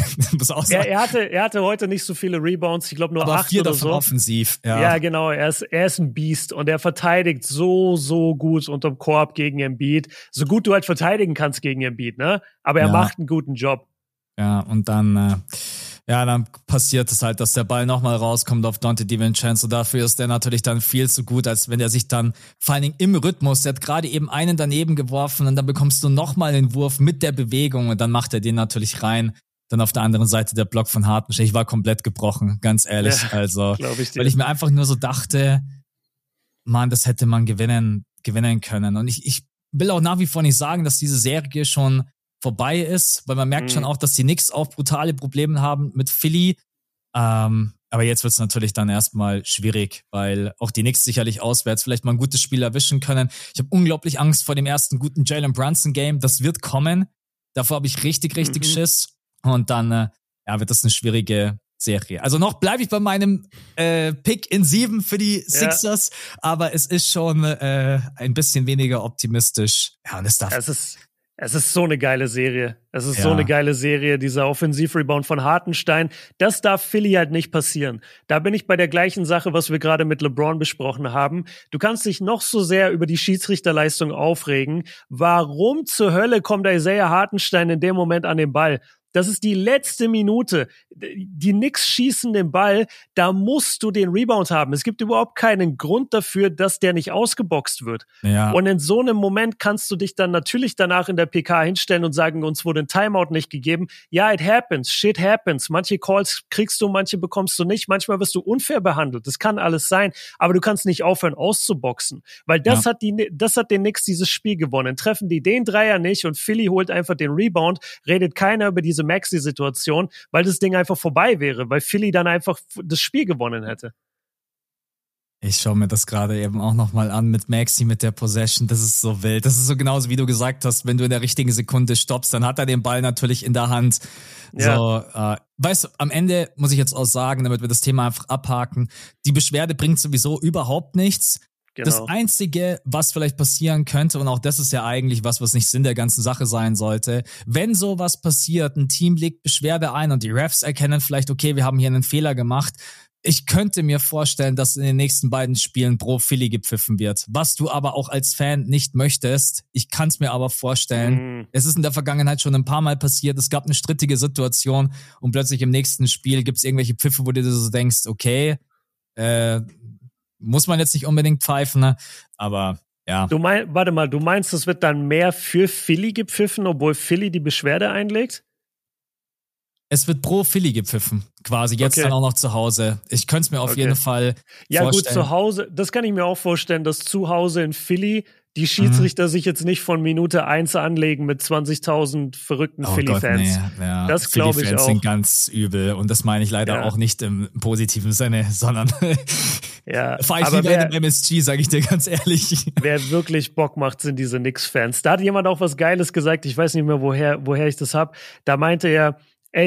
Er hatte heute nicht so viele Rebounds. Ich glaube nur 8 4 oder davon so. Offensiv. Ja, genau. Er ist ein Biest und er verteidigt so gut unterm Korb gegen Embiid. So gut du halt verteidigen kannst gegen Embiid, ne? Aber er macht einen guten Job. Ja, und dann passiert es halt, dass der Ball nochmal rauskommt auf Donte DiVincenzo. Dafür ist der natürlich dann viel zu gut, als wenn er sich dann, vor allen Dingen im Rhythmus, der hat gerade eben einen daneben geworfen und dann bekommst du nochmal den Wurf mit der Bewegung und dann macht er den natürlich rein. Dann auf der anderen Seite der Block von Hartenstein. Ich war komplett gebrochen, ganz ehrlich. Ja, also, weil ich mir einfach nur so dachte, man, das hätte man gewinnen können. Und ich will auch nach wie vor nicht sagen, dass diese Serie schon vorbei ist, weil man merkt schon auch, dass die Knicks auch brutale Probleme haben mit Philly. Aber jetzt wird es natürlich dann erstmal schwierig, weil auch die Knicks sicherlich auswärts vielleicht mal ein gutes Spiel erwischen können. Ich habe unglaublich Angst vor dem ersten guten Jalen Brunson-Game. Das wird kommen. Davor habe ich richtig Schiss. Und dann wird das eine schwierige Serie. Also noch bleibe ich bei meinem Pick in 7 für die Sixers, aber es ist schon ein bisschen weniger optimistisch. Ja, und Es ist so eine geile Serie. Dieser Offensivrebound von Hartenstein. Das darf Philly halt nicht passieren. Da bin ich bei der gleichen Sache, was wir gerade mit LeBron besprochen haben. Du kannst dich noch so sehr über die Schiedsrichterleistung aufregen. Warum zur Hölle kommt Isaiah Hartenstein in dem Moment an den Ball? Das ist die letzte Minute. Die Knicks schießen den Ball, da musst du den Rebound haben. Es gibt überhaupt keinen Grund dafür, dass der nicht ausgeboxt wird. Ja. Und in so einem Moment kannst du dich dann natürlich danach in der PK hinstellen und sagen, uns wurde ein Timeout nicht gegeben. Ja, it happens, shit happens. Manche Calls kriegst du, manche bekommst du nicht. Manchmal wirst du unfair behandelt. Das kann alles sein. Aber du kannst nicht aufhören auszuboxen. Weil das hat den Knicks dieses Spiel gewonnen. Treffen die den Dreier nicht und Philly holt einfach den Rebound, redet keiner über diese Maxi-Situation, weil das Ding einfach vorbei wäre, weil Philly dann einfach das Spiel gewonnen hätte. Ich schaue mir das gerade eben auch nochmal an mit Maxi, mit der Possession. Das ist so wild. Das ist so genauso, wie du gesagt hast, wenn du in der richtigen Sekunde stoppst, dann hat er den Ball natürlich in der Hand. Ja. So, weißt du, am Ende muss ich jetzt auch sagen, damit wir das Thema einfach abhaken, die Beschwerde bringt sowieso überhaupt nichts. Genau. Das Einzige, was vielleicht passieren könnte, und auch das ist ja eigentlich was nicht Sinn der ganzen Sache sein sollte, wenn sowas passiert, ein Team legt Beschwerde ein und die Refs erkennen vielleicht, okay, wir haben hier einen Fehler gemacht. Ich könnte mir vorstellen, dass in den nächsten beiden Spielen pro Philly gepfiffen wird. Was du aber auch als Fan nicht möchtest. Ich kann es mir aber vorstellen. Es ist in der Vergangenheit schon ein paar Mal passiert. Es gab eine strittige Situation und plötzlich im nächsten Spiel gibt es irgendwelche Pfiffe, wo du dir so denkst, okay, muss man jetzt nicht unbedingt pfeifen, ne? Aber ja. Du meinst, es wird dann mehr für Philly gepfiffen, obwohl Philly die Beschwerde einlegt? Es wird pro Philly gepfiffen, quasi jetzt dann auch noch zu Hause. Ich könnte es mir auf jeden Fall vorstellen. Ja gut, zu Hause, das kann ich mir auch vorstellen, dass zu Hause in Philly die Schiedsrichter sich jetzt nicht von Minute 1 anlegen mit 20.000 verrückten Philly-Fans. Nee, ja. Das glaube ich auch. Philly-Fans sind ganz übel und das meine ich leider auch nicht im positiven Sinne, sondern fahr ich lieber in dem MSG, sage ich dir ganz ehrlich. Wer wirklich Bock macht, sind diese Knicks-Fans. Da hat jemand auch was Geiles gesagt, ich weiß nicht mehr, woher ich das hab. Da meinte er,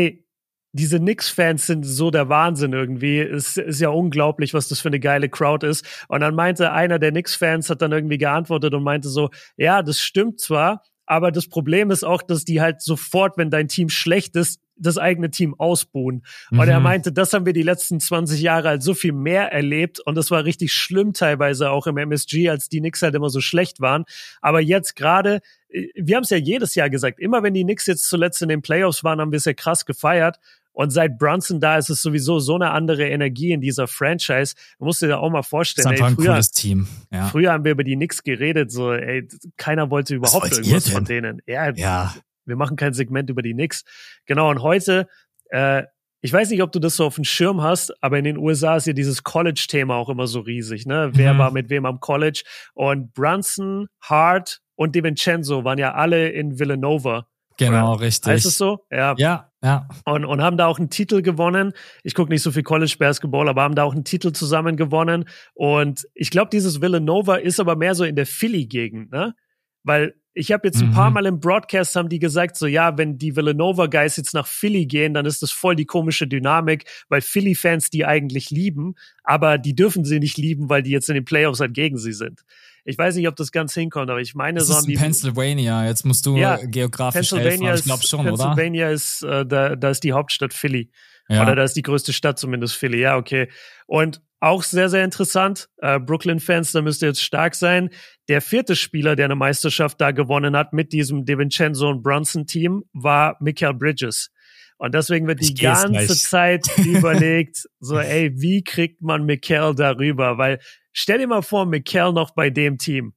diese Knicks-Fans sind so der Wahnsinn irgendwie. Es ist ja unglaublich, was das für eine geile Crowd ist. Und dann meinte einer der Knicks-Fans, hat dann irgendwie geantwortet und meinte so, ja, das stimmt zwar, aber das Problem ist auch, dass die halt sofort, wenn dein Team schlecht ist, das eigene Team ausbuhen. Und er meinte, das haben wir die letzten 20 Jahre halt so viel mehr erlebt und das war richtig schlimm teilweise auch im MSG, als die Knicks halt immer so schlecht waren. Aber jetzt gerade, wir haben es ja jedes Jahr gesagt, immer wenn die Knicks jetzt zuletzt in den Playoffs waren, haben wir es ja krass gefeiert. Und seit Brunson da ist es sowieso so eine andere Energie in dieser Franchise. Du musst dir da auch mal vorstellen. Das ist einfach ein cooles Team. Ja. Früher haben wir über die Knicks geredet, so, keiner wollte überhaupt irgendwas von denen. Ja. Wir machen kein Segment über die Knicks. Genau, und heute, ich weiß nicht, ob du das so auf dem Schirm hast, aber in den USA ist ja dieses College-Thema auch immer so riesig, ne? Wer war mit wem am College? Und Brunson, Hart und DiVincenzo waren ja alle in Villanova. Genau, richtig. Heißt es so? Ja. Und haben da auch einen Titel gewonnen. Ich gucke nicht so viel College-Basketball, aber haben da auch einen Titel zusammen gewonnen. Und ich glaube, dieses Villanova ist aber mehr so in der Philly-Gegend, ne? Weil ich habe jetzt ein paar Mal im Broadcast haben die gesagt, so ja, wenn die Villanova Guys jetzt nach Philly gehen, dann ist das voll die komische Dynamik, weil Philly-Fans die eigentlich lieben, aber die dürfen sie nicht lieben, weil die jetzt in den Playoffs halt gegen sie sind. Ich weiß nicht, ob das ganz hinkommt, aber ich meine, das ist in Pennsylvania. Jetzt musst du geografisch helfen, aber ich glaube schon, Pennsylvania ist, da ist die Hauptstadt Philly. Ja. Oder da ist die größte Stadt zumindest Philly. Ja, okay. Und auch sehr, sehr interessant. Brooklyn-Fans, da müsst ihr jetzt stark sein. Der 4. Spieler, der eine Meisterschaft da gewonnen hat mit diesem DiVincenzo und Brunson-Team, war Mikal Bridges. Und deswegen wird die ganze Zeit überlegt, so, wie kriegt man Mikal darüber? Weil stell dir mal vor, Mikal noch bei dem Team.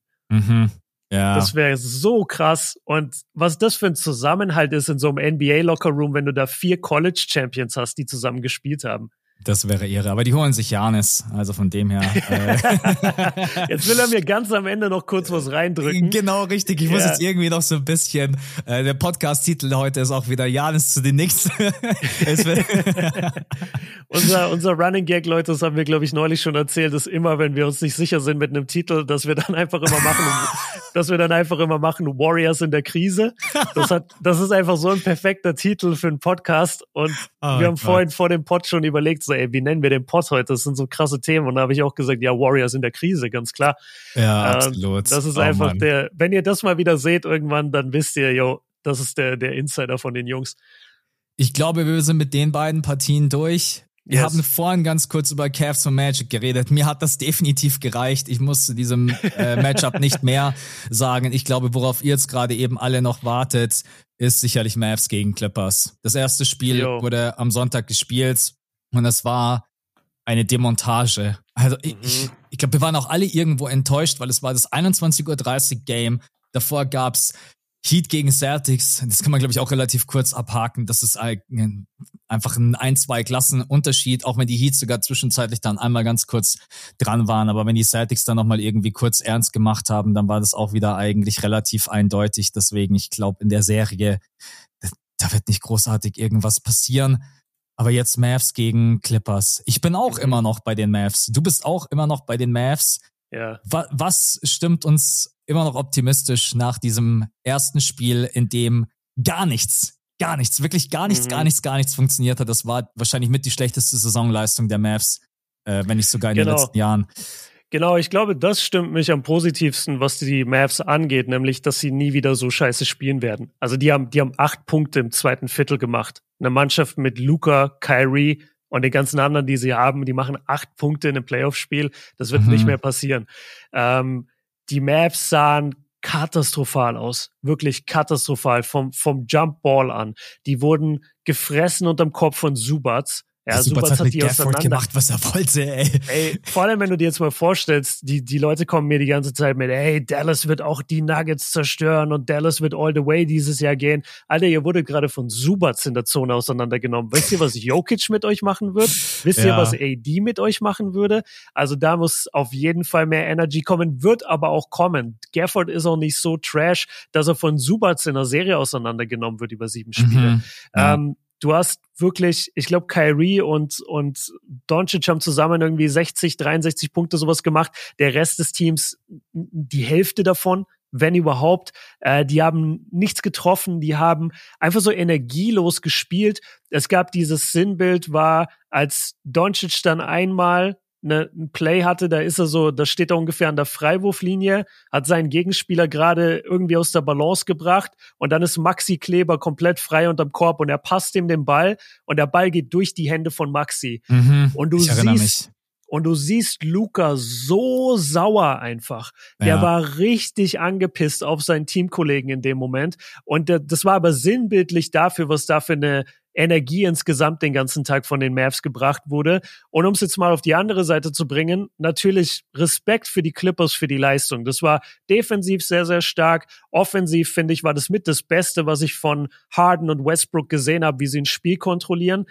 Ja. Das wäre so krass. Und was das für ein Zusammenhalt ist in so einem NBA-Lockerroom, wenn du da 4 College-Champions hast, die zusammen gespielt haben. Das wäre irre. Aber die holen sich Giannis, also von dem her. Jetzt will er mir ganz am Ende noch kurz was reindrücken. Genau, richtig. Ich muss jetzt irgendwie noch so ein bisschen, der Podcast-Titel heute ist auch wieder Giannis zu den Knicks. Unser Running Gag, Leute, das haben wir, glaube ich, neulich schon erzählt, ist immer, wenn wir uns nicht sicher sind mit einem Titel, dass wir dann einfach immer machen, Warriors in der Krise. Das ist einfach so ein perfekter Titel für einen Podcast und wir haben vorhin vor dem Pod schon überlegt, so, ey, wie nennen wir den Pod heute? Das sind so krasse Themen. Und da habe ich auch gesagt, ja, Warriors in der Krise, ganz klar. Ja, absolut. Das ist einfach wenn ihr das mal wieder seht irgendwann, dann wisst ihr, yo, das ist der Insider von den Jungs. Ich glaube, wir sind mit den beiden Partien durch. Wir haben vorhin ganz kurz über Cavs und Magic geredet. Mir hat das definitiv gereicht. Ich muss zu diesem Matchup nicht mehr sagen. Ich glaube, worauf ihr jetzt gerade eben alle noch wartet, ist sicherlich Mavs gegen Clippers. Das erste Spiel wurde am Sonntag gespielt und es war eine Demontage. Also ich glaube, wir waren auch alle irgendwo enttäuscht, weil es war das 21:30 Uhr Game. Davor gab's Heat gegen Celtics, das kann man, glaube ich, auch relativ kurz abhaken. Das ist einfach ein 1-2 Klassen Unterschied, auch wenn die Heat sogar zwischenzeitlich dann einmal ganz kurz dran waren. Aber wenn die Celtics dann nochmal irgendwie kurz ernst gemacht haben, dann war das auch wieder eigentlich relativ eindeutig. Deswegen, ich glaube, in der Serie, da wird nicht großartig irgendwas passieren. Aber jetzt Mavs gegen Clippers. Ich bin auch immer noch bei den Mavs. Du bist auch immer noch bei den Mavs. Ja. Was stimmt uns immer noch optimistisch nach diesem ersten Spiel, in dem gar nichts funktioniert hat? Das war wahrscheinlich mit die schlechteste Saisonleistung der Mavs, wenn nicht sogar in den letzten Jahren. Genau, ich glaube, das stimmt mich am positivsten, was die Mavs angeht, nämlich, dass sie nie wieder so scheiße spielen werden. Also die haben 8 Punkte im zweiten Viertel gemacht. Eine Mannschaft mit Luka, Kyrie und den ganzen anderen, die sie haben, die machen 8 Punkte in einem Playoff-Spiel. Das wird nicht mehr passieren. Die Mavs sahen katastrophal aus. Wirklich katastrophal. Vom Jumpball an. Die wurden gefressen unterm Kopf von Zubats. Ja, Zubats hat die auseinander gemacht, was er wollte, ey. Vor allem, wenn du dir jetzt mal vorstellst, die Leute kommen mir die ganze Zeit mit, ey, Dallas wird auch die Nuggets zerstören und Dallas wird all the way dieses Jahr gehen. Alter, ihr wurdet gerade von Zubats in der Zone auseinandergenommen. Wisst ihr, was Jokic mit euch machen wird? Wisst ihr, was AD mit euch machen würde? Also da muss auf jeden Fall mehr Energy kommen, wird aber auch kommen. Gafford ist auch nicht so trash, dass er von Zubats in der Serie auseinandergenommen wird über 7 Spiele. Du hast wirklich, ich glaube, Kyrie und Doncic haben zusammen irgendwie 60, 63 Punkte sowas gemacht. Der Rest des Teams, die Hälfte davon, wenn überhaupt. Die haben nichts getroffen, die haben einfach so energielos gespielt. Es gab dieses Sinnbild, war, als Doncic dann einmal ein Play hatte, da steht er ungefähr an der Freiwurflinie, hat seinen Gegenspieler gerade irgendwie aus der Balance gebracht und dann ist Maxi Kleber komplett frei unterm Korb und er passt ihm den Ball und der Ball geht durch die Hände von Maxi. Und du siehst Luka so sauer einfach. Der war richtig angepisst auf seinen Teamkollegen in dem Moment. Und das war aber sinnbildlich dafür, was da für eine Energie insgesamt den ganzen Tag von den Mavs gebracht wurde. Und um es jetzt mal auf die andere Seite zu bringen, natürlich Respekt für die Clippers für die Leistung. Das war defensiv sehr, sehr stark. Offensiv, finde ich, war das mit das Beste, was ich von Harden und Westbrook gesehen habe, wie sie ein Spiel kontrollieren.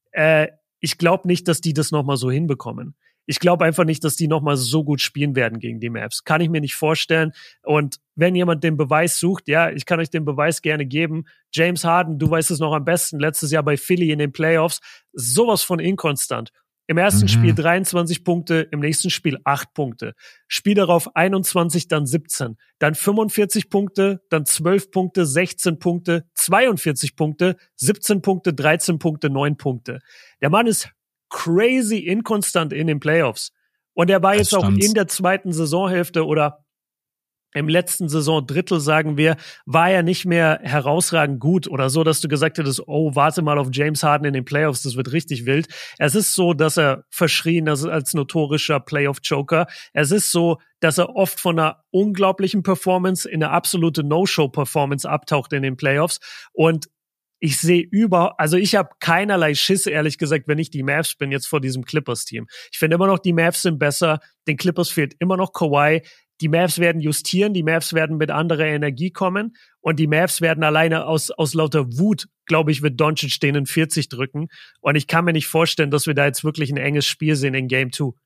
Ich glaube nicht, dass die das nochmal so hinbekommen. Ich glaube einfach nicht, dass die nochmal so gut spielen werden gegen die Mavs. Kann ich mir nicht vorstellen. Und wenn jemand den Beweis sucht, ja, ich kann euch den Beweis gerne geben. James Harden, du weißt es noch am besten, letztes Jahr bei Philly in den Playoffs, sowas von inkonstant. Im ersten Spiel 23 Punkte, im nächsten Spiel 8 Punkte. Spiel darauf 21, dann 17. Dann 45 Punkte, dann 12 Punkte, 16 Punkte, 42 Punkte, 17 Punkte, 13 Punkte, 9 Punkte. Der Mann ist crazy inkonstant in den Playoffs. Und er war jetzt auch in der zweiten Saisonhälfte oder im letzten Saisondrittel, sagen wir, war er nicht mehr herausragend gut oder so, dass du gesagt hättest, oh, warte mal auf James Harden in den Playoffs, das wird richtig wild. Es ist so, dass er verschrien ist als notorischer Playoff-Joker. Es ist so, dass er oft von einer unglaublichen Performance in eine absolute No-Show-Performance abtaucht in den Playoffs. Und ich sehe ich habe keinerlei Schiss, ehrlich gesagt, wenn ich die Mavs bin, jetzt vor diesem Clippers-Team. Ich finde immer noch, die Mavs sind besser. Den Clippers fehlt immer noch Kawhi. Die Mavs werden justieren, die Mavs werden mit anderer Energie kommen und die Mavs werden alleine aus lauter Wut, glaube ich, wird Doncic denen 40 drücken. Und ich kann mir nicht vorstellen, dass wir da jetzt wirklich ein enges Spiel sehen in Game 2.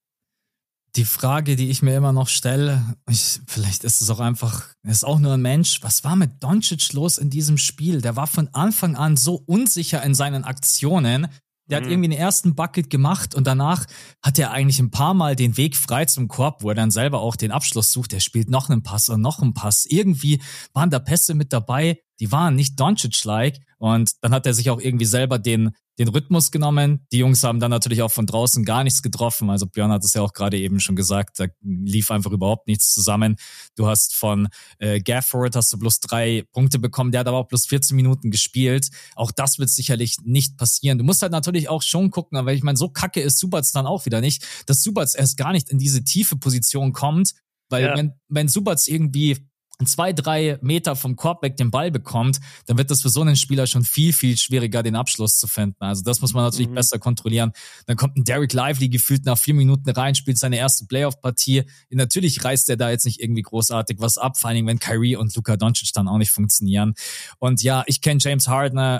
Die Frage, die ich mir immer noch stelle, vielleicht ist es auch einfach, er ist auch nur ein Mensch, was war mit Doncic los in diesem Spiel? Der war von Anfang an so unsicher in seinen Aktionen. Der hat irgendwie den ersten Bucket gemacht und danach hat er eigentlich ein paar Mal den Weg frei zum Korb, wo er dann selber auch den Abschluss sucht. Er spielt noch einen Pass und noch einen Pass. Irgendwie waren da Pässe mit dabei, die waren nicht Doncic-like und dann hat er sich auch irgendwie selber den den Rhythmus genommen. Die Jungs haben dann natürlich auch von draußen gar nichts getroffen. Also Björn hat es ja auch gerade eben schon gesagt, da lief einfach überhaupt nichts zusammen. Du hast von Gafford hast du bloß 3 Punkte bekommen, der hat aber auch bloß 14 Minuten gespielt. Auch das wird sicherlich nicht passieren. Du musst halt natürlich auch schon gucken, aber ich meine, so kacke ist Subats dann auch wieder nicht, dass Subats erst gar nicht in diese tiefe Position kommt, weil wenn Subats irgendwie 2-3 Meter vom Korb weg den Ball bekommt, dann wird das für so einen Spieler schon viel, viel schwieriger, den Abschluss zu finden. Also das muss man natürlich besser kontrollieren. Dann kommt ein Derek Lively gefühlt nach 4 Minuten rein, spielt seine erste Playoff-Partie. Natürlich reißt er da jetzt nicht irgendwie großartig was ab, vor allem wenn Kyrie und Luka Doncic dann auch nicht funktionieren. Und ja, ich kenne James Harden,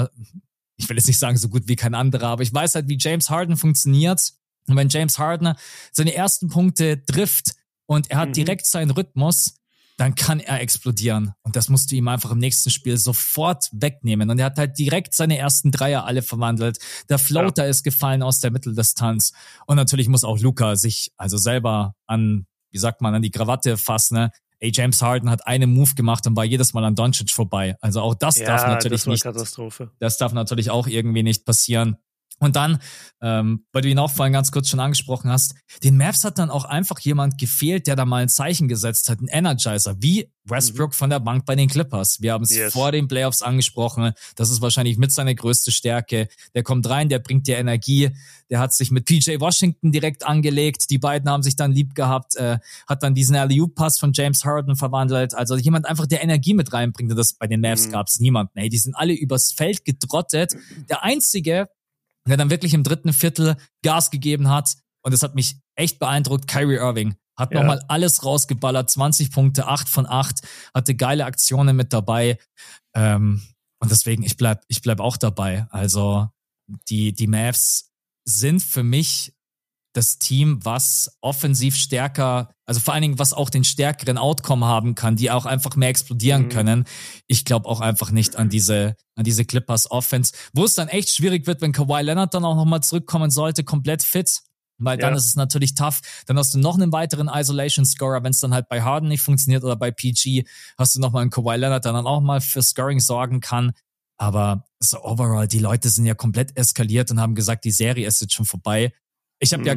ich will jetzt nicht sagen so gut wie kein anderer, aber ich weiß halt, wie James Harden funktioniert. Und wenn James Harden seine ersten Punkte trifft und er hat direkt seinen Rhythmus, dann kann er explodieren. Und das musst du ihm einfach im nächsten Spiel sofort wegnehmen. Und er hat halt direkt seine ersten Dreier alle verwandelt. Der Floater ist gefallen aus der Mitteldistanz. Und natürlich muss auch Luka sich also selber an die Krawatte fassen. James Harden hat einen Move gemacht und war jedes Mal an Doncic vorbei. Also auch das darf natürlich das war nicht. Katastrophe. Das darf natürlich auch irgendwie nicht passieren. Und dann, weil du ihn auch vorhin ganz kurz schon angesprochen hast, den Mavs hat dann auch einfach jemand gefehlt, der da mal ein Zeichen gesetzt hat, ein Energizer, wie Westbrook von der Bank bei den Clippers. Wir haben es vor den Playoffs angesprochen, das ist wahrscheinlich mit seine größte Stärke. Der kommt rein, der bringt dir Energie, der hat sich mit PJ Washington direkt angelegt, die beiden haben sich dann lieb gehabt, hat dann diesen Alley-Oop-Pass von James Harden verwandelt, also jemand einfach, der Energie mit reinbringt, und das bei den Mavs gab's niemanden. Ey, die sind alle übers Feld getrottet. Der Einzige, der dann wirklich im dritten Viertel Gas gegeben hat. Und das hat mich echt beeindruckt. Kyrie Irving hat nochmal alles rausgeballert. 20 Punkte, 8 von 8. Hatte geile Aktionen mit dabei. Und deswegen, ich bleib auch dabei. Also, die Mavs sind für mich das Team, was offensiv stärker, also vor allen Dingen, was auch den stärkeren Outcome haben kann, die auch einfach mehr explodieren können. Ich glaube auch einfach nicht an diese Clippers Offense, wo es dann echt schwierig wird, wenn Kawhi Leonard dann auch nochmal zurückkommen sollte, komplett fit, weil dann ist es natürlich tough. Dann hast du noch einen weiteren Isolation-Scorer, wenn es dann halt bei Harden nicht funktioniert oder bei PG, hast du nochmal einen Kawhi Leonard, der dann auch mal für Scoring sorgen kann. Aber so overall, die Leute sind ja komplett eskaliert und haben gesagt, die Serie ist jetzt schon vorbei. Ich habe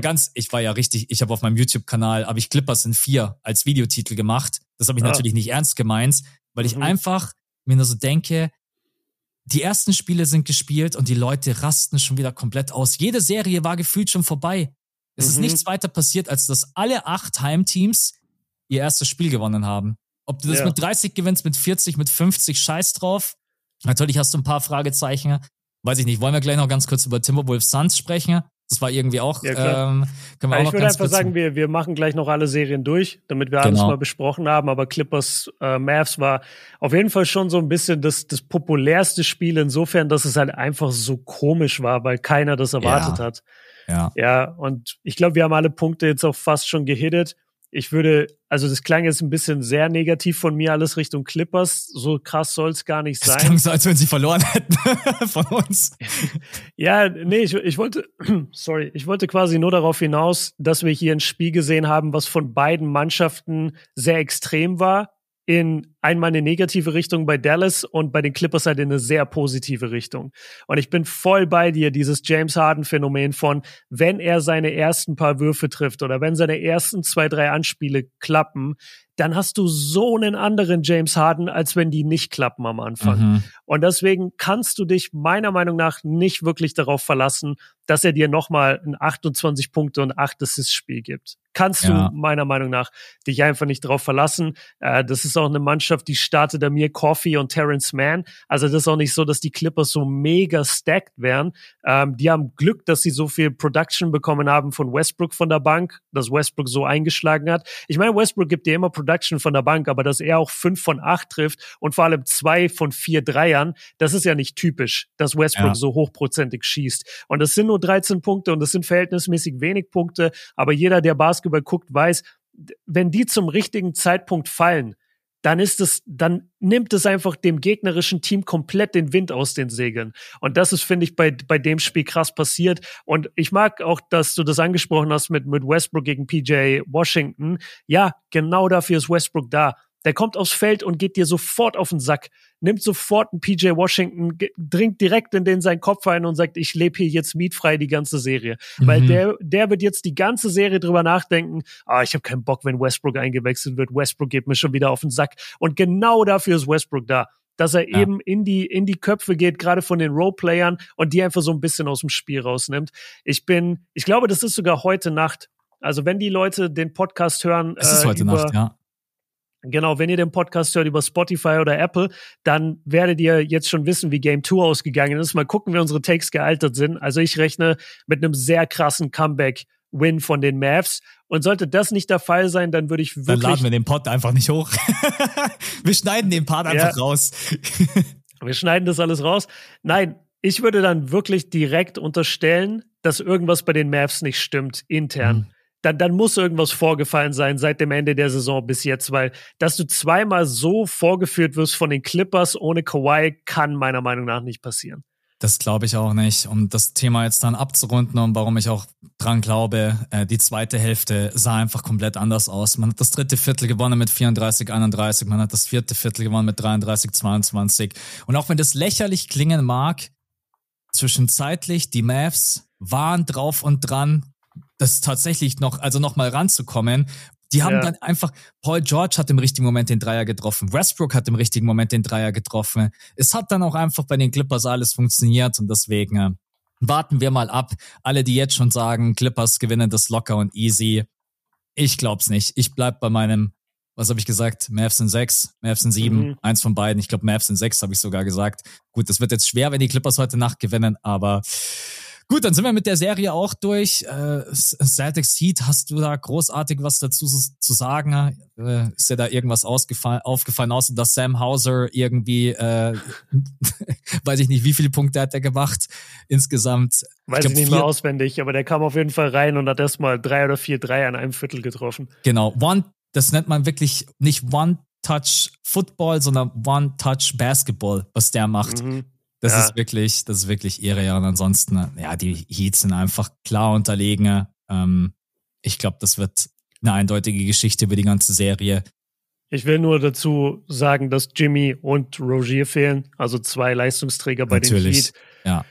ich habe auf meinem YouTube-Kanal, habe ich Clippers in 4 als Videotitel gemacht. Das habe ich natürlich nicht ernst gemeint, weil ich einfach mir nur so denke, die ersten Spiele sind gespielt und die Leute rasten schon wieder komplett aus. Jede Serie war gefühlt schon vorbei. Es ist nichts weiter passiert, als dass alle 8 Heimteams ihr erstes Spiel gewonnen haben. Ob du das mit 30 gewinnst, mit 40, mit 50, scheiß drauf. Natürlich hast du ein paar Fragezeichen. Weiß ich nicht. Wollen wir gleich noch ganz kurz über Timberwolves Suns sprechen? Das war irgendwie auch, können wir auch ich noch würde ganz einfach kurz sagen, wir machen gleich noch alle Serien durch, damit wir alles mal besprochen haben. Aber Clippers Mavs war auf jeden Fall schon so ein bisschen das populärste Spiel insofern, dass es halt einfach so komisch war, weil keiner das erwartet hat. Ja, und ich glaube, wir haben alle Punkte jetzt auch fast schon gehittet. Das klang jetzt ein bisschen sehr negativ von mir, alles Richtung Clippers. So krass soll es gar nicht sein. Das klang so, als wenn sie verloren hätten von uns. Ja, nee, ich wollte quasi nur darauf hinaus, dass wir hier ein Spiel gesehen haben, was von beiden Mannschaften sehr extrem war. In einmal eine negative Richtung bei Dallas und bei den Clippers halt in eine sehr positive Richtung. Und ich bin voll bei dir, dieses James Harden-Phänomen von, wenn er seine ersten paar Würfe trifft oder wenn seine ersten 2, 3 Anspiele klappen, dann hast du so einen anderen James Harden, als wenn die nicht klappen am Anfang. Und deswegen kannst du dich meiner Meinung nach nicht wirklich darauf verlassen, dass er dir nochmal ein 28 Punkte und 8 Assists-Spiel gibt. Kannst du meiner Meinung nach dich einfach nicht darauf verlassen. Das ist auch eine Mannschaft, die startet Amir Coffey und Terrence Mann. Also das ist auch nicht so, dass die Clippers so mega stacked wären. Die haben Glück, dass sie so viel Production bekommen haben von Westbrook von der Bank, dass Westbrook so eingeschlagen hat. Ich meine, Westbrook gibt dir immer Production von der Bank, aber dass er auch 5 von 8 trifft und vor allem 2 von 4 Dreiern, das ist ja nicht typisch, dass Westbrook so hochprozentig schießt. Und das sind nur 13 Punkte und das sind verhältnismäßig wenig Punkte, aber jeder, der Basketball guckt, weiß, wenn die zum richtigen Zeitpunkt fallen, dann nimmt es einfach dem gegnerischen Team komplett den Wind aus den Segeln. Und das ist, finde ich, bei dem Spiel krass passiert. Und ich mag auch, dass du das angesprochen hast mit Westbrook gegen PJ Washington. Ja, genau dafür ist Westbrook da. Der kommt aufs Feld und geht dir sofort auf den Sack, nimmt sofort einen PJ Washington, dringt direkt in den seinen Kopf ein und sagt, ich lebe hier jetzt mietfrei die ganze Serie. Weil der wird jetzt die ganze Serie drüber nachdenken, ich habe keinen Bock, wenn Westbrook eingewechselt wird. Westbrook geht mir schon wieder auf den Sack. Und genau dafür ist Westbrook da. Dass er eben in die Köpfe geht, gerade von den Roleplayern und die einfach so ein bisschen aus dem Spiel rausnimmt. Ich glaube, das ist sogar heute Nacht. Also wenn die Leute den Podcast hören, es ist heute Nacht, ja. Genau, wenn ihr den Podcast hört über Spotify oder Apple, dann werdet ihr jetzt schon wissen, wie Game 2 ausgegangen ist. Mal gucken, wie unsere Takes gealtert sind. Also ich rechne mit einem sehr krassen Comeback-Win von den Mavs. Und sollte das nicht der Fall sein, dann würde ich wirklich... Dann laden wir den Pod einfach nicht hoch. Wir schneiden den Part einfach raus. Wir schneiden das alles raus. Nein, ich würde dann wirklich direkt unterstellen, dass irgendwas bei den Mavs nicht stimmt, intern. Dann muss irgendwas vorgefallen sein seit dem Ende der Saison bis jetzt, weil dass du zweimal so vorgeführt wirst von den Clippers ohne Kawhi, kann meiner Meinung nach nicht passieren. Das glaube ich auch nicht. Um das Thema jetzt dann abzurunden und warum ich auch dran glaube, die zweite Hälfte sah einfach komplett anders aus. Man hat das dritte Viertel gewonnen mit 34-31, man hat das vierte Viertel gewonnen mit 33-22. Und auch wenn das lächerlich klingen mag, zwischenzeitlich, die Mavs waren drauf und dran, das tatsächlich noch mal ranzukommen. Die haben dann einfach, Paul George hat im richtigen Moment den Dreier getroffen, Westbrook hat im richtigen Moment den Dreier getroffen. Es hat dann auch einfach bei den Clippers alles funktioniert und deswegen warten wir mal ab. Alle, die jetzt schon sagen, Clippers gewinnen das locker und easy, ich glaub's nicht. Ich bleib bei meinem, was habe ich gesagt? Mavs sind 6, Mavs sind 7, eins von beiden. Ich glaube, Mavs sind 6, habe ich sogar gesagt. Gut, das wird jetzt schwer, wenn die Clippers heute Nacht gewinnen, aber gut, dann sind wir mit der Serie auch durch. Celtics Heat, hast du da großartig was dazu zu sagen? Ist dir da irgendwas aufgefallen, außer dass Sam Hauser irgendwie, weiß ich nicht, wie viele Punkte hat er gemacht insgesamt? Weiß ich nicht mehr auswendig, aber der kam auf jeden Fall rein und hat erstmal 3 oder 4 Dreier an einem Viertel getroffen. Genau, das nennt man wirklich nicht One-Touch-Football, sondern One-Touch-Basketball, was der macht. Das ist wirklich irre, ja. Und ansonsten, die Heats sind einfach klar unterlegen. Ich glaube, das wird eine eindeutige Geschichte über die ganze Serie. Ich will nur dazu sagen, dass Jimmy und Rozier fehlen, also 2 Leistungsträger bei den Heat. Ja.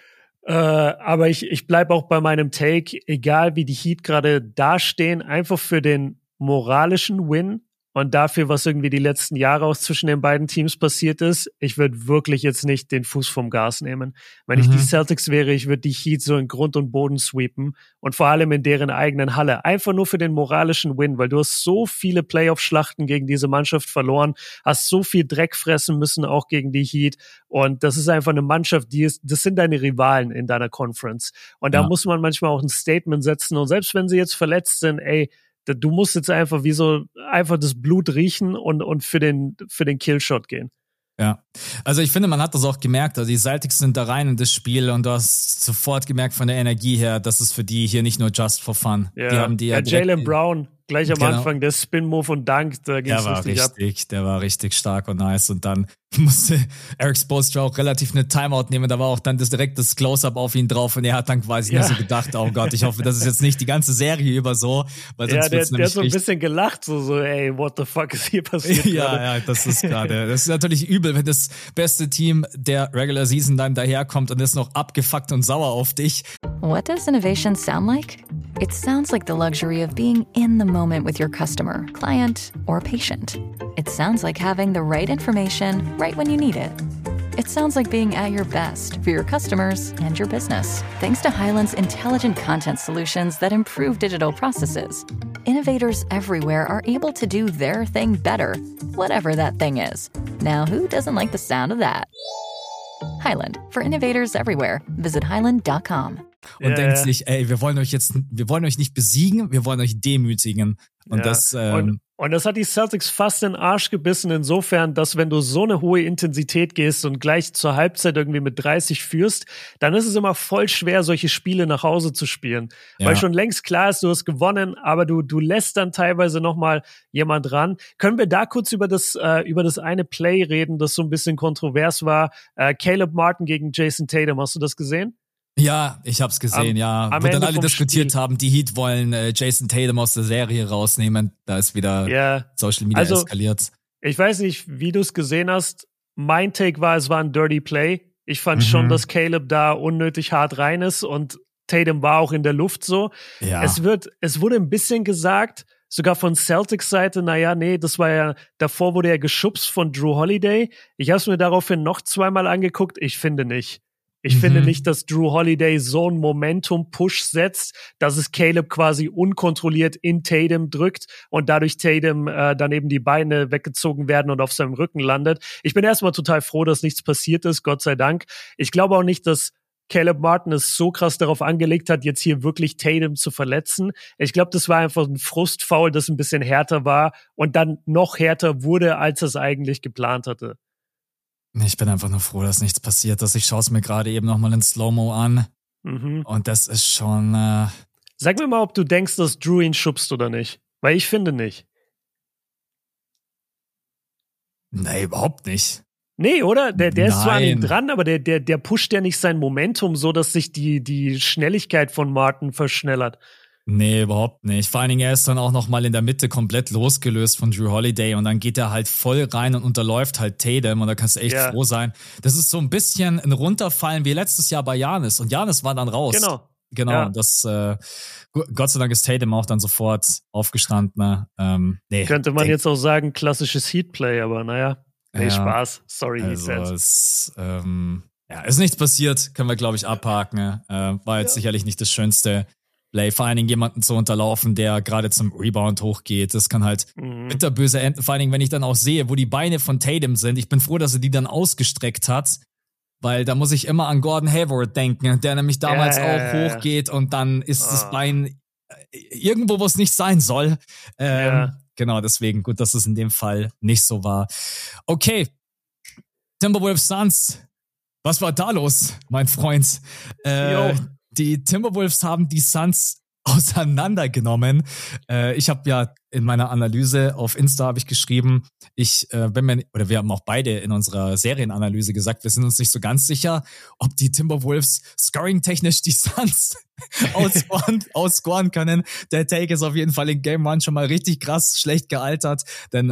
Aber ich bleibe auch bei meinem Take, egal wie die Heat gerade dastehen, einfach für den moralischen Win und dafür, was irgendwie die letzten Jahre auch zwischen den beiden Teams passiert ist, ich würde wirklich jetzt nicht den Fuß vom Gas nehmen. Wenn ich die Celtics wäre, ich würde die Heat so in Grund und Boden sweepen und vor allem in deren eigenen Halle. Einfach nur für den moralischen Win, weil du hast so viele Playoff-Schlachten gegen diese Mannschaft verloren, hast so viel Dreck fressen müssen, auch gegen die Heat. Und das ist einfach eine Mannschaft, das sind deine Rivalen in deiner Conference. Und da muss man manchmal auch ein Statement setzen. Und selbst wenn sie jetzt verletzt sind, du musst jetzt einfach einfach das Blut riechen und für den Killshot gehen. Ja, also ich finde, man hat das auch gemerkt, also die Celtics sind da rein in das Spiel und du hast sofort gemerkt von der Energie her, dass es für die hier nicht nur just for fun. Ja, die haben die Jaylen Brown, gleich am Anfang, der Spin-Move und Dunk, da ging es richtig ab. Der war richtig stark und nice und dann musste Eric Spoelstra auch relativ eine Timeout nehmen, da war auch dann direkt das Close-Up auf ihn drauf und er hat dann quasi nur so gedacht, oh Gott, ich hoffe, das ist jetzt nicht die ganze Serie über so, weil sonst wird's nämlich der hat so ein bisschen gelacht, so ey, what the fuck ist hier passiert? Ja, das ist natürlich übel, wenn das beste Team der Regular Season dann daherkommt und ist noch abgefuckt und sauer auf dich. What does innovation sound like? It sounds like the luxury of being in the moment with your customer, client, or patient. It sounds like having the right information right when you need it. It sounds like being at your best for your customers and your business. Thanks to Hyland's intelligent content solutions that improve digital processes, innovators everywhere are able to do their thing better, whatever that thing is. Now, who doesn't like the sound of that? Hyland, for innovators everywhere. Visit hyland.com. Und denkt sich, ey, wir wollen euch nicht besiegen, wir wollen euch demütigen. Und das und das hat die Celtics fast in den Arsch gebissen, insofern, dass wenn du so eine hohe Intensität gehst und gleich zur Halbzeit irgendwie mit 30 führst, dann ist es immer voll schwer, solche Spiele nach Hause zu spielen. Ja. Weil schon längst klar ist, du hast gewonnen, aber du lässt dann teilweise nochmal jemand ran. Können wir da kurz über das eine Play reden, das so ein bisschen kontrovers war? Caleb Martin gegen Jason Tatum, hast du das gesehen? Ja, ich hab's gesehen, wo dann alle diskutiert haben, die Heat wollen Jason Tatum aus der Serie rausnehmen. Da ist wieder Social Media eskaliert. Ich weiß nicht, wie du es gesehen hast. Mein Take war, es war ein Dirty Play. Ich fand schon, dass Caleb da unnötig hart rein ist und Tatum war auch in der Luft so. Ja. Es wurde ein bisschen gesagt, sogar von Celtics Seite, naja, nee, das war ja, davor wurde er geschubst von Drew Holiday. Ich habe es mir daraufhin noch zweimal angeguckt. Ich finde nicht. Ich finde nicht, dass Drew Holiday so ein Momentum-Push setzt, dass es Caleb quasi unkontrolliert in Tatum drückt und dadurch Tatum dann eben die Beine weggezogen werden und auf seinem Rücken landet. Ich bin erstmal total froh, dass nichts passiert ist, Gott sei Dank. Ich glaube auch nicht, dass Caleb Martin es so krass darauf angelegt hat, jetzt hier wirklich Tatum zu verletzen. Ich glaube, das war einfach ein Frustfoul, das ein bisschen härter war und dann noch härter wurde, als es eigentlich geplant hatte. Ich bin einfach nur froh, dass nichts passiert ist. Ich schaue es mir gerade eben nochmal in Slow-Mo an. Und das ist schon... Sag mir mal, ob du denkst, dass Drew ihn schubst oder nicht. Weil ich finde nicht. Nee, überhaupt nicht. Nee, oder? Der ist zwar an ihm dran, aber der pusht ja nicht sein Momentum so, dass sich die Schnelligkeit von Martin verschnellert. Nee, überhaupt nicht. Vor allen Dingen, er ist dann auch nochmal in der Mitte komplett losgelöst von Drew Holiday und dann geht er halt voll rein und unterläuft halt Tatum und da kannst du echt froh sein. Das ist so ein bisschen ein Runterfallen wie letztes Jahr bei Giannis und Giannis war dann raus. Genau, ja. Das Gott sei Dank ist Tatum auch dann sofort aufgestanden. Nee, könnte man jetzt auch sagen, klassisches Heatplay, aber naja, nee, Spaß. Sorry, also ist nichts passiert, können wir glaube ich abhaken. War jetzt sicherlich nicht das Schönste. Play, vor allen Dingen jemanden zu unterlaufen, der gerade zum Rebound hochgeht. Das kann halt bitterböse enden. Vor allen Dingen, wenn ich dann auch sehe, wo die Beine von Tatum sind. Ich bin froh, dass er die dann ausgestreckt hat, weil da muss ich immer an Gordon Hayward denken, der nämlich damals auch hochgeht und dann ist das Bein irgendwo, wo es nicht sein soll. Genau, deswegen gut, dass es in dem Fall nicht so war. Okay, Timberwolves Suns. Was war da los, mein Freund? Die Timberwolves haben die Suns auseinandergenommen. Ich habe ja in meiner Analyse auf Insta habe ich geschrieben, wir haben auch beide in unserer Serienanalyse gesagt, wir sind uns nicht so ganz sicher, ob die Timberwolves scoring-technisch die Suns outscoren können. Der Take ist auf jeden Fall in Game 1 schon mal richtig krass schlecht gealtert, denn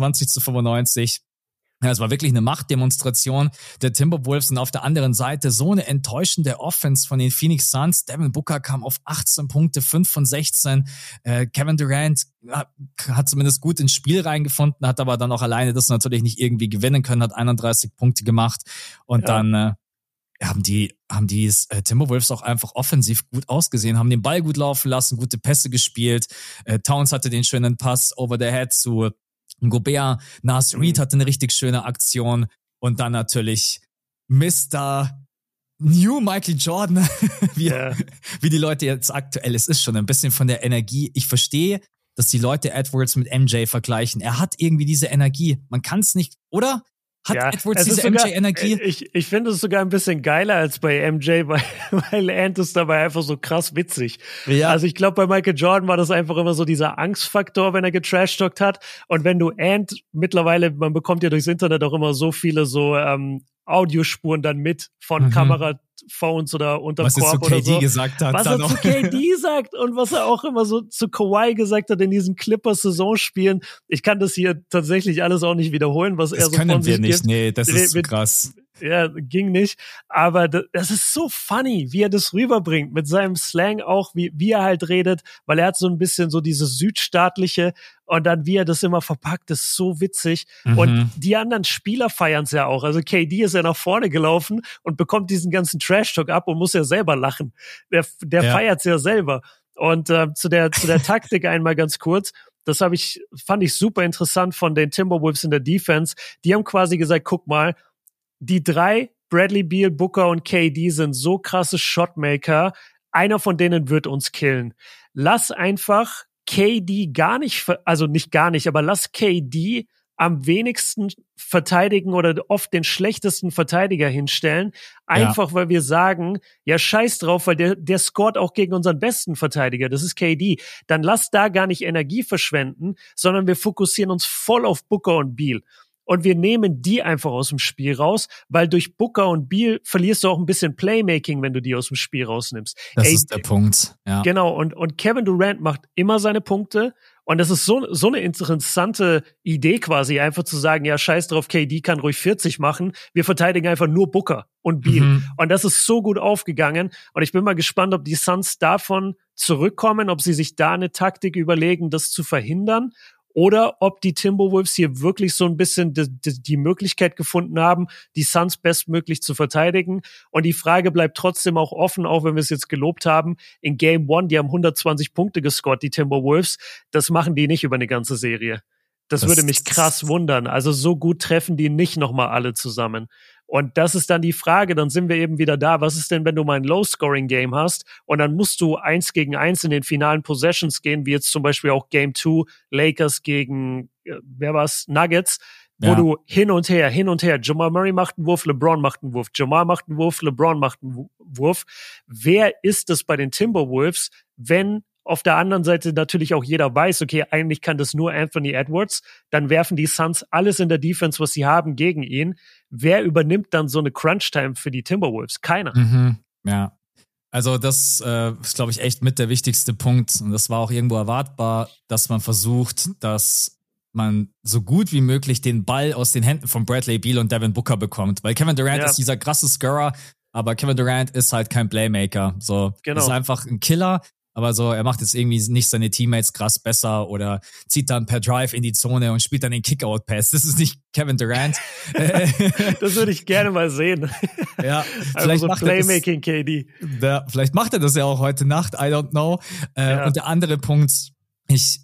120-95. Ja, es war wirklich eine Machtdemonstration der Timberwolves und auf der anderen Seite so eine enttäuschende Offense von den Phoenix Suns. Devin Booker kam auf 18 Punkte, 5 von 16. Kevin Durant hat zumindest gut ins Spiel reingefunden, hat aber dann auch alleine das natürlich nicht irgendwie gewinnen können, hat 31 Punkte gemacht und dann haben die Timberwolves auch einfach offensiv gut ausgesehen, haben den Ball gut laufen lassen, gute Pässe gespielt. Towns hatte den schönen Pass over the head zu Gobert, Nas Reed hatte eine richtig schöne Aktion und dann natürlich Mr. New Michael Jordan, wie die Leute jetzt aktuell, es ist schon ein bisschen von der Energie. Ich verstehe, dass die Leute Edwards mit MJ vergleichen. Er hat irgendwie diese Energie. Man kann es nicht, oder? Hat Edwards diese MJ-Energie? Ich finde es sogar ein bisschen geiler als bei MJ, weil Ant ist dabei einfach so krass witzig. Ja. Also ich glaube, bei Michael Jordan war das einfach immer so dieser Angstfaktor, wenn er getrashtalkt hat. Und wenn du Ant mittlerweile, man bekommt ja durchs Internet auch immer so viele so Audiospuren dann mit von Kameraphones oder unterm Korb oder so. Was er zu KD gesagt hat. Was er zu KD sagt und was er auch immer so zu Kawhi gesagt hat in diesen Clippers-Saisonspielen. Ich kann das hier tatsächlich alles auch nicht wiederholen, was er so von sich gibt. Nee, das ist zu krass. Ja, ging nicht. Aber das ist so funny, wie er das rüberbringt, mit seinem Slang auch, wie er halt redet, weil er hat so ein bisschen so dieses südstaatliche und dann wie er das immer verpackt, ist so witzig. Und die anderen Spieler feiern es ja auch. Also KD ist ja nach vorne gelaufen und bekommt diesen ganzen Trash-Talk ab und muss ja selber lachen. Der feiert es ja selber. Und zu der Taktik einmal ganz kurz. Das fand ich super interessant von den Timberwolves in der Defense. Die haben quasi gesagt, guck mal, die drei, Bradley Beal, Booker und KD, sind so krasse Shotmaker. Einer von denen wird uns killen. Lass einfach KD aber lass KD am wenigsten verteidigen oder oft den schlechtesten Verteidiger hinstellen. Einfach, weil wir sagen, ja, scheiß drauf, weil der scoret auch gegen unseren besten Verteidiger. Das ist KD. Dann lass da gar nicht Energie verschwenden, sondern wir fokussieren uns voll auf Booker und Beal. Und wir nehmen die einfach aus dem Spiel raus, weil durch Booker und Beal verlierst du auch ein bisschen Playmaking, wenn du die aus dem Spiel rausnimmst. Das ist der Punkt, ja. Genau, und Kevin Durant macht immer seine Punkte Und das ist so eine interessante Idee quasi, einfach zu sagen, ja, scheiß drauf, KD kann ruhig 40 machen. Wir verteidigen einfach nur Booker und Beal. Und das ist so gut aufgegangen. Und ich bin mal gespannt, ob die Suns davon zurückkommen, ob sie sich da eine Taktik überlegen, das zu verhindern. Oder ob die Timberwolves hier wirklich so ein bisschen die Möglichkeit gefunden haben, die Suns bestmöglich zu verteidigen. Und die Frage bleibt trotzdem auch offen, auch wenn wir es jetzt gelobt haben. In Game 1, die haben 120 Punkte gescored, die Timberwolves. Das machen die nicht über eine ganze Serie. Das würde mich krass wundern. Also so gut treffen die nicht nochmal alle zusammen. Und das ist dann die Frage, dann sind wir eben wieder da. Was ist denn, wenn du mal ein Low-Scoring-Game hast und dann musst du 1 gegen 1 in den finalen Possessions gehen, wie jetzt zum Beispiel auch Game 2, Lakers gegen, Nuggets, wo du hin und her, Jamal Murray macht einen Wurf, LeBron macht einen Wurf, Jamal macht einen Wurf, LeBron macht einen Wurf. Wer ist es bei den Timberwolves, wenn auf der anderen Seite natürlich auch jeder weiß, okay, eigentlich kann das nur Anthony Edwards, dann werfen die Suns alles in der Defense, was sie haben, gegen ihn. Wer übernimmt dann so eine Crunch-Time für die Timberwolves? Keiner. Ja, also das ist, glaube ich, echt mit der wichtigste Punkt. Und das war auch irgendwo erwartbar, dass man versucht, dass man so gut wie möglich den Ball aus den Händen von Bradley Beal und Devin Booker bekommt. Weil Kevin Durant ist dieser krasse Scorer, aber Kevin Durant ist halt kein Playmaker. So, ist einfach ein Killer. Aber so, er macht jetzt irgendwie nicht seine Teammates krass besser oder zieht dann per Drive in die Zone und spielt dann den Kickout-Pass. Das ist nicht Kevin Durant. Das würde ich gerne mal sehen. Ja, vielleicht so Playmaking KD. Vielleicht macht er das ja auch heute Nacht, I don't know. Und der andere Punkt, ich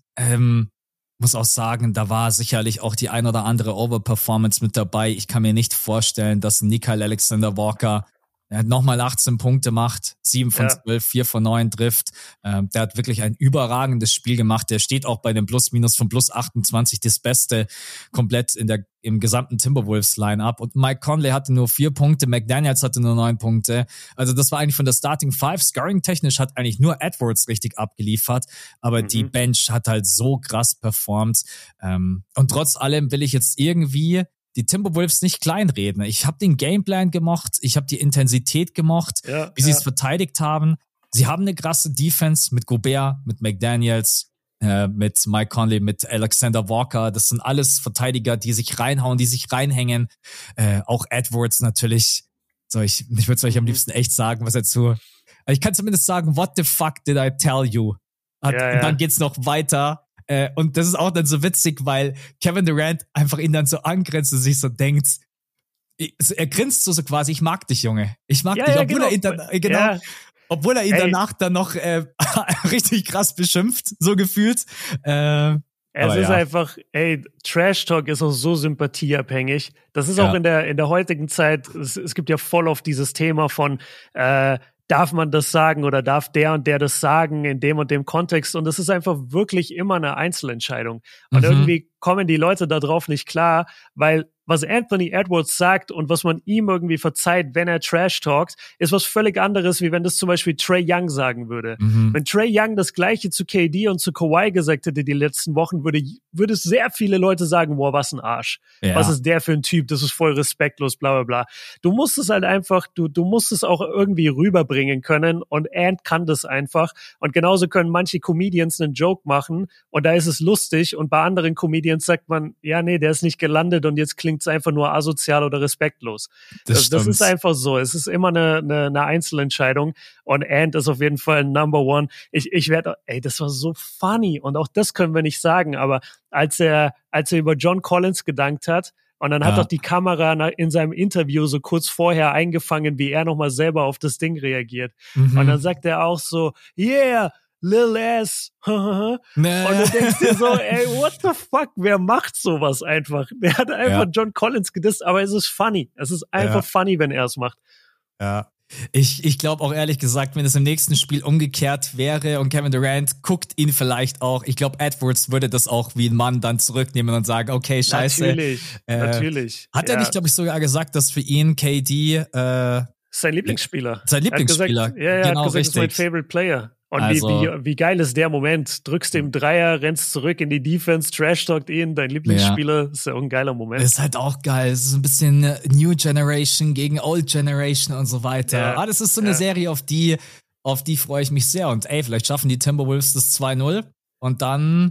muss auch sagen, da war sicherlich auch die ein oder andere Overperformance mit dabei. Ich kann mir nicht vorstellen, dass Nickeil Alexander-Walker nochmal 18 Punkte macht, 7 von 12, 4 von 9 trifft. Der hat wirklich ein überragendes Spiel gemacht. Der steht auch bei dem Plus-Minus von plus 28 das Beste komplett im gesamten Timberwolves-Line-Up. Und Mike Conley hatte nur 4 Punkte, McDaniels hatte nur 9 Punkte. Also das war eigentlich von der Starting Five. Scoring-technisch hat eigentlich nur Edwards richtig abgeliefert, aber die Bench hat halt so krass performt. Und trotz allem will ich jetzt irgendwie die Timberwolves nicht kleinreden. Ich habe den Gameplan gemocht, ich habe die Intensität gemocht, wie sie es verteidigt haben. Sie haben eine krasse Defense mit Gobert, mit McDaniels, mit Mike Conley, mit Alexander Walker. Das sind alles Verteidiger, die sich reinhauen, die sich reinhängen. Auch Edwards natürlich. So, ich würde es euch am liebsten echt sagen, was dazu. Ich kann zumindest sagen, what the fuck did I tell you? Und dann geht's noch weiter. Und das ist auch dann so witzig, weil Kevin Durant einfach ihn dann so angrenzt und sich so denkt, er grinst so quasi, ich mag dich, Junge. Ich mag dich, obwohl er ihn dann, obwohl er ihn danach dann noch richtig krass beschimpft, so gefühlt. Es ist einfach, Trash Talk ist auch so sympathieabhängig. Das ist auch in der heutigen Zeit, es gibt ja voll auf dieses Thema von, darf man das sagen oder darf der und der das sagen in dem und dem Kontext? Und es ist einfach wirklich immer eine Einzelentscheidung. Und irgendwie kommen die Leute da drauf nicht klar, weil was Anthony Edwards sagt und was man ihm irgendwie verzeiht, wenn er Trash talkt, ist was völlig anderes, wie wenn das zum Beispiel Trae Young sagen würde. Wenn Trae Young das Gleiche zu KD und zu Kawhi gesagt hätte die letzten Wochen, würde es sehr viele Leute sagen, boah, was ein Arsch. Ja. Was ist der für ein Typ? Das ist voll respektlos, bla bla bla. Du musst es halt einfach, du musst es auch irgendwie rüberbringen können und Ant kann das einfach. Und genauso können manche Comedians einen Joke machen und da ist es lustig und bei anderen Comedians sagt man, ja, nee, der ist nicht gelandet und jetzt klingt es einfach nur asozial oder respektlos. Das ist einfach so. Es ist immer eine Einzelentscheidung und Ant ist auf jeden Fall Number One. Ich werde, das war so funny und auch das können wir nicht sagen, aber als er über John Collins gedankt hat und dann hat doch die Kamera in seinem Interview so kurz vorher eingefangen, wie er nochmal selber auf das Ding reagiert. Und dann sagt er auch so, yeah, Lil Ass. Und du denkst dir so, what the fuck, wer macht sowas einfach? Der hat einfach John Collins gedisst, aber es ist funny. Es ist einfach funny, wenn er es macht. Ja. Ich glaube auch ehrlich gesagt, wenn es im nächsten Spiel umgekehrt wäre und Kevin Durant guckt ihn vielleicht auch, ich glaube Edwards würde das auch wie ein Mann dann zurücknehmen und sagen, okay, scheiße. Natürlich. Hat er nicht, glaube ich, sogar gesagt, dass für ihn KD sein Lieblingsspieler. Er hat gesagt, genau, hat gesagt, richtig. Ist mein Favorite Player. Und also, wie geil ist der Moment? Drückst dem Dreier, rennst zurück in die Defense, trash-talkt ihn, dein Lieblingsspieler. Ist ja auch ein geiler Moment. Ist halt auch geil. Es ist ein bisschen New Generation gegen Old Generation und so weiter. Das ist so eine Serie, auf die freue ich mich sehr. Und vielleicht schaffen die Timberwolves das 2-0 und dann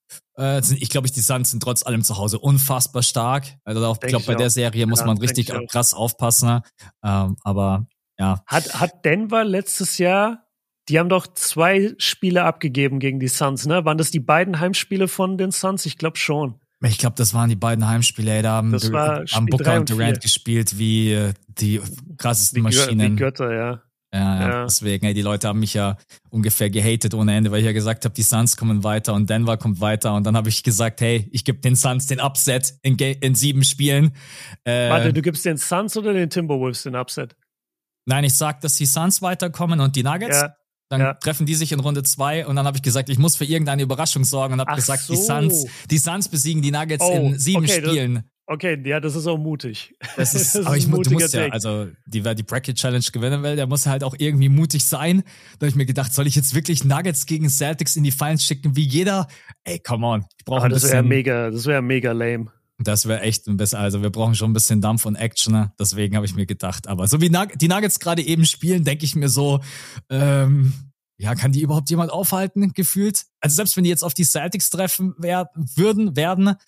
Ich glaube, die Suns sind trotz allem zu Hause unfassbar stark. Also ich glaube, bei der Serie muss man richtig krass aufpassen. Aber ja. Hat Denver letztes Jahr, die haben doch 2 Spiele abgegeben gegen die Suns, ne? Waren das die beiden Heimspiele von den Suns? Ich glaube schon. Ich glaube, das waren die beiden Heimspiele. Ey, da haben Booker und Durant gespielt wie die krassesten Maschinen. Wie Götter, ja. Ja, deswegen, die Leute haben mich ja ungefähr gehatet ohne Ende, weil ich ja gesagt habe, die Suns kommen weiter und Denver kommt weiter und dann habe ich gesagt, hey, ich gebe den Suns den Upset in 7 Spielen. Warte, du gibst den Suns oder den Timberwolves den Upset? Nein, ich sag, dass die Suns weiterkommen und die Nuggets. Ja. Dann treffen die sich in Runde 2 und dann habe ich gesagt, ich muss für irgendeine Überraschung sorgen und habe gesagt, so. die Suns besiegen die Nuggets in 7 Spielen. Okay, ja, das ist auch mutig. Das ist aber du musst ja, also wer die Bracket Challenge gewinnen will, der muss halt auch irgendwie mutig sein. Da habe ich mir gedacht, soll ich jetzt wirklich Nuggets gegen Celtics in die Finals schicken, wie jeder? Ey, come on. Ich brauche ein bisschen. Das wäre mega lame. Das wäre echt ein bisschen, also wir brauchen schon ein bisschen Dampf und Action, ne? Deswegen habe ich mir gedacht. Aber so wie die Nuggets gerade eben spielen, denke ich mir so, ja, kann die überhaupt jemand aufhalten, gefühlt? Also selbst wenn die jetzt auf die Celtics treffen werden,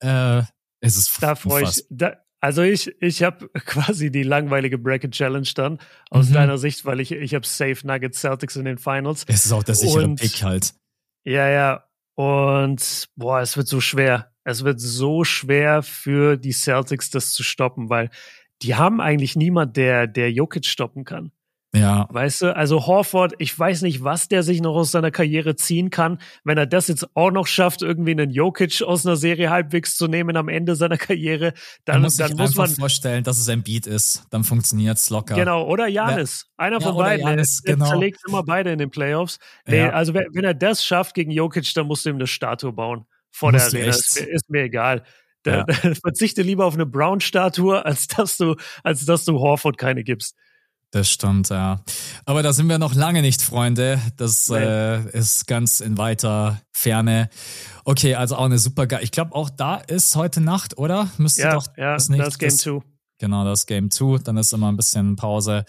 es ist da freue ich. Also ich habe quasi die langweilige Bracket Challenge dann aus deiner Sicht, weil ich habe safe Nuggets Celtics in den Finals. Es ist auch der sichere Pick halt. Ja. Und es wird so schwer. Es wird so schwer für die Celtics, das zu stoppen, weil die haben eigentlich niemand, der Jokic stoppen kann. Ja. Weißt du, also Horford, ich weiß nicht, was der sich noch aus seiner Karriere ziehen kann. Wenn er das jetzt auch noch schafft, irgendwie einen Jokic aus einer Serie halbwegs zu nehmen am Ende seiner Karriere, dann muss man vorstellen, dass es ein Beat ist. Dann funktioniert's locker. Genau, oder Giannis. Einer von beiden. Giannis, der zerlegt immer beide in den Playoffs. Nee, also wenn er das schafft gegen Jokic, dann musst du ihm eine Statue bauen vor der Arena. Ist mir egal. Verzichte lieber auf eine Brown-Statue, als dass du Horford keine gibst. Das stimmt, ja. Aber da sind wir noch lange nicht, Freunde. Das ist ganz in weiter Ferne. Okay, also auch eine super geil. Ich glaube, auch da ist heute Nacht, oder? Müsste doch das Game 2. Genau, das Game 2. Dann ist immer ein bisschen Pause.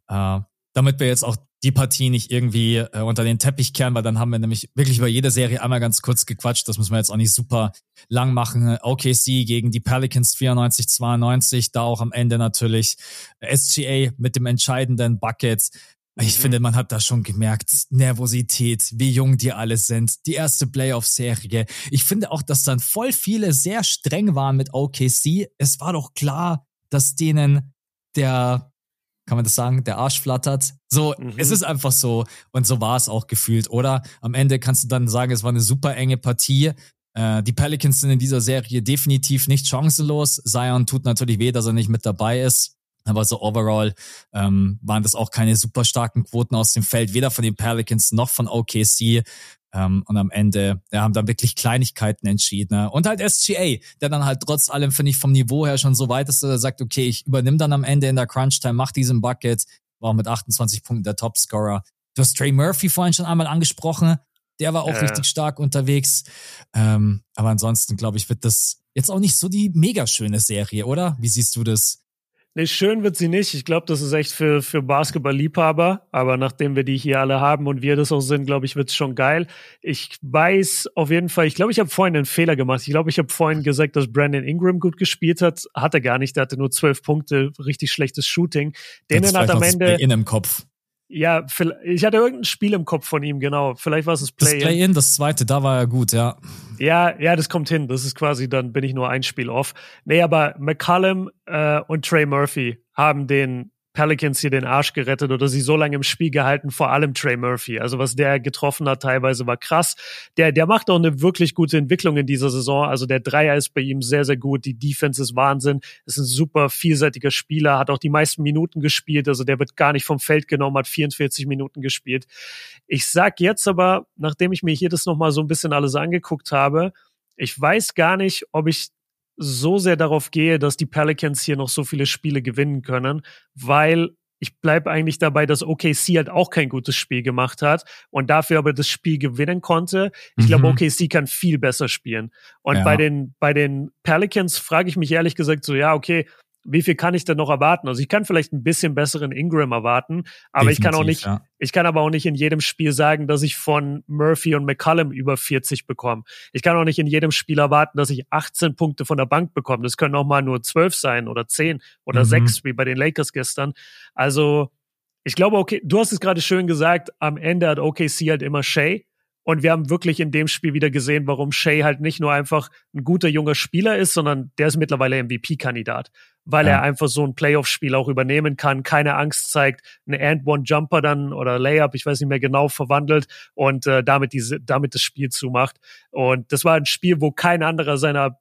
Damit wir jetzt auch die Partie nicht irgendwie unter den Teppich kehren, weil dann haben wir nämlich wirklich über jede Serie einmal ganz kurz gequatscht. Das müssen wir jetzt auch nicht super lang machen. OKC gegen die Pelicans 94-92. Da auch am Ende natürlich SGA mit dem entscheidenden Bucket. Ich finde, man hat da schon gemerkt, Nervosität, wie jung die alle sind. Die erste Playoff-Serie. Ich finde auch, dass dann voll viele sehr streng waren mit OKC. Es war doch klar, dass denen kann man das sagen, der Arsch flattert. So, es ist einfach so. Und so war es auch gefühlt, oder? Am Ende kannst du dann sagen, es war eine super enge Partie. Die Pelicans sind in dieser Serie definitiv nicht chancenlos. Zion tut natürlich weh, dass er nicht mit dabei ist. Aber so overall waren das auch keine super starken Quoten aus dem Feld, weder von den Pelicans noch von OKC. Und am Ende haben dann wirklich Kleinigkeiten entschieden. Ne? Und halt SGA, der dann halt trotz allem, finde ich, vom Niveau her schon so weit ist, dass er sagt, okay, ich übernehme dann am Ende in der Crunch-Time, mach diesen Bucket, war auch mit 28 Punkten der Topscorer. Du hast Trey Murphy vorhin schon einmal angesprochen, der war auch richtig stark unterwegs. Aber ansonsten, glaube ich, wird das jetzt auch nicht so die mega schöne Serie, oder? Wie siehst du das? Nee, schön wird sie nicht. Ich glaube, das ist echt für Basketball-Liebhaber. Aber nachdem wir die hier alle haben und wir das auch sind, glaube ich, wird's schon geil. Ich weiß auf jeden Fall, ich glaube, ich habe vorhin einen Fehler gemacht. Ich glaube, ich habe vorhin gesagt, dass Brandon Ingram gut gespielt hat. Hat er gar nicht. Der hatte nur 12 Punkte, richtig schlechtes Shooting. Denen hat am Ende... Das Play-in im Kopf. Ja, ich hatte irgendein Spiel im Kopf von ihm, genau. Vielleicht war es das Play-in. Das Play-in, das zweite, da war er gut, ja. Ja, das kommt hin. Das ist quasi, dann bin ich nur ein Spiel off. Nee, aber McCollum und Trey Murphy haben den Pelicans hier den Arsch gerettet oder sie so lange im Spiel gehalten, vor allem Trey Murphy. Also was der getroffen hat teilweise war krass. Der macht auch eine wirklich gute Entwicklung in dieser Saison. Also der Dreier ist bei ihm sehr, sehr gut. Die Defense ist Wahnsinn. Ist ein super vielseitiger Spieler, hat auch die meisten Minuten gespielt. Also der wird gar nicht vom Feld genommen, hat 44 Minuten gespielt. Ich sag jetzt aber, nachdem ich mir hier das nochmal so ein bisschen alles angeguckt habe, ich weiß gar nicht, ob ich so sehr darauf gehe, dass die Pelicans hier noch so viele Spiele gewinnen können, weil ich bleibe eigentlich dabei, dass OKC halt auch kein gutes Spiel gemacht hat und dafür aber das Spiel gewinnen konnte. Ich glaube, OKC kann viel besser spielen. Und bei den Pelicans frage ich mich ehrlich gesagt so, ja, okay, wie viel kann ich denn noch erwarten? Also ich kann vielleicht ein bisschen besseren Ingram erwarten, aber ich kann aber auch nicht in jedem Spiel sagen, dass ich von Murphy und McCollum über 40 bekomme. Ich kann auch nicht in jedem Spiel erwarten, dass ich 18 Punkte von der Bank bekomme. Das können auch mal nur 12 sein oder 10 oder 6, wie bei den Lakers gestern. Also ich glaube, okay, du hast es gerade schön gesagt, am Ende hat OKC halt immer Shea. Und wir haben wirklich in dem Spiel wieder gesehen, warum Shea halt nicht nur einfach ein guter junger Spieler ist, sondern der ist mittlerweile MVP-Kandidat, weil er einfach so ein Playoff-Spiel auch übernehmen kann, keine Angst zeigt, einen And-One-Jumper dann oder Layup, ich weiß nicht mehr genau, verwandelt und damit das Spiel zumacht. Und das war ein Spiel, wo kein anderer seiner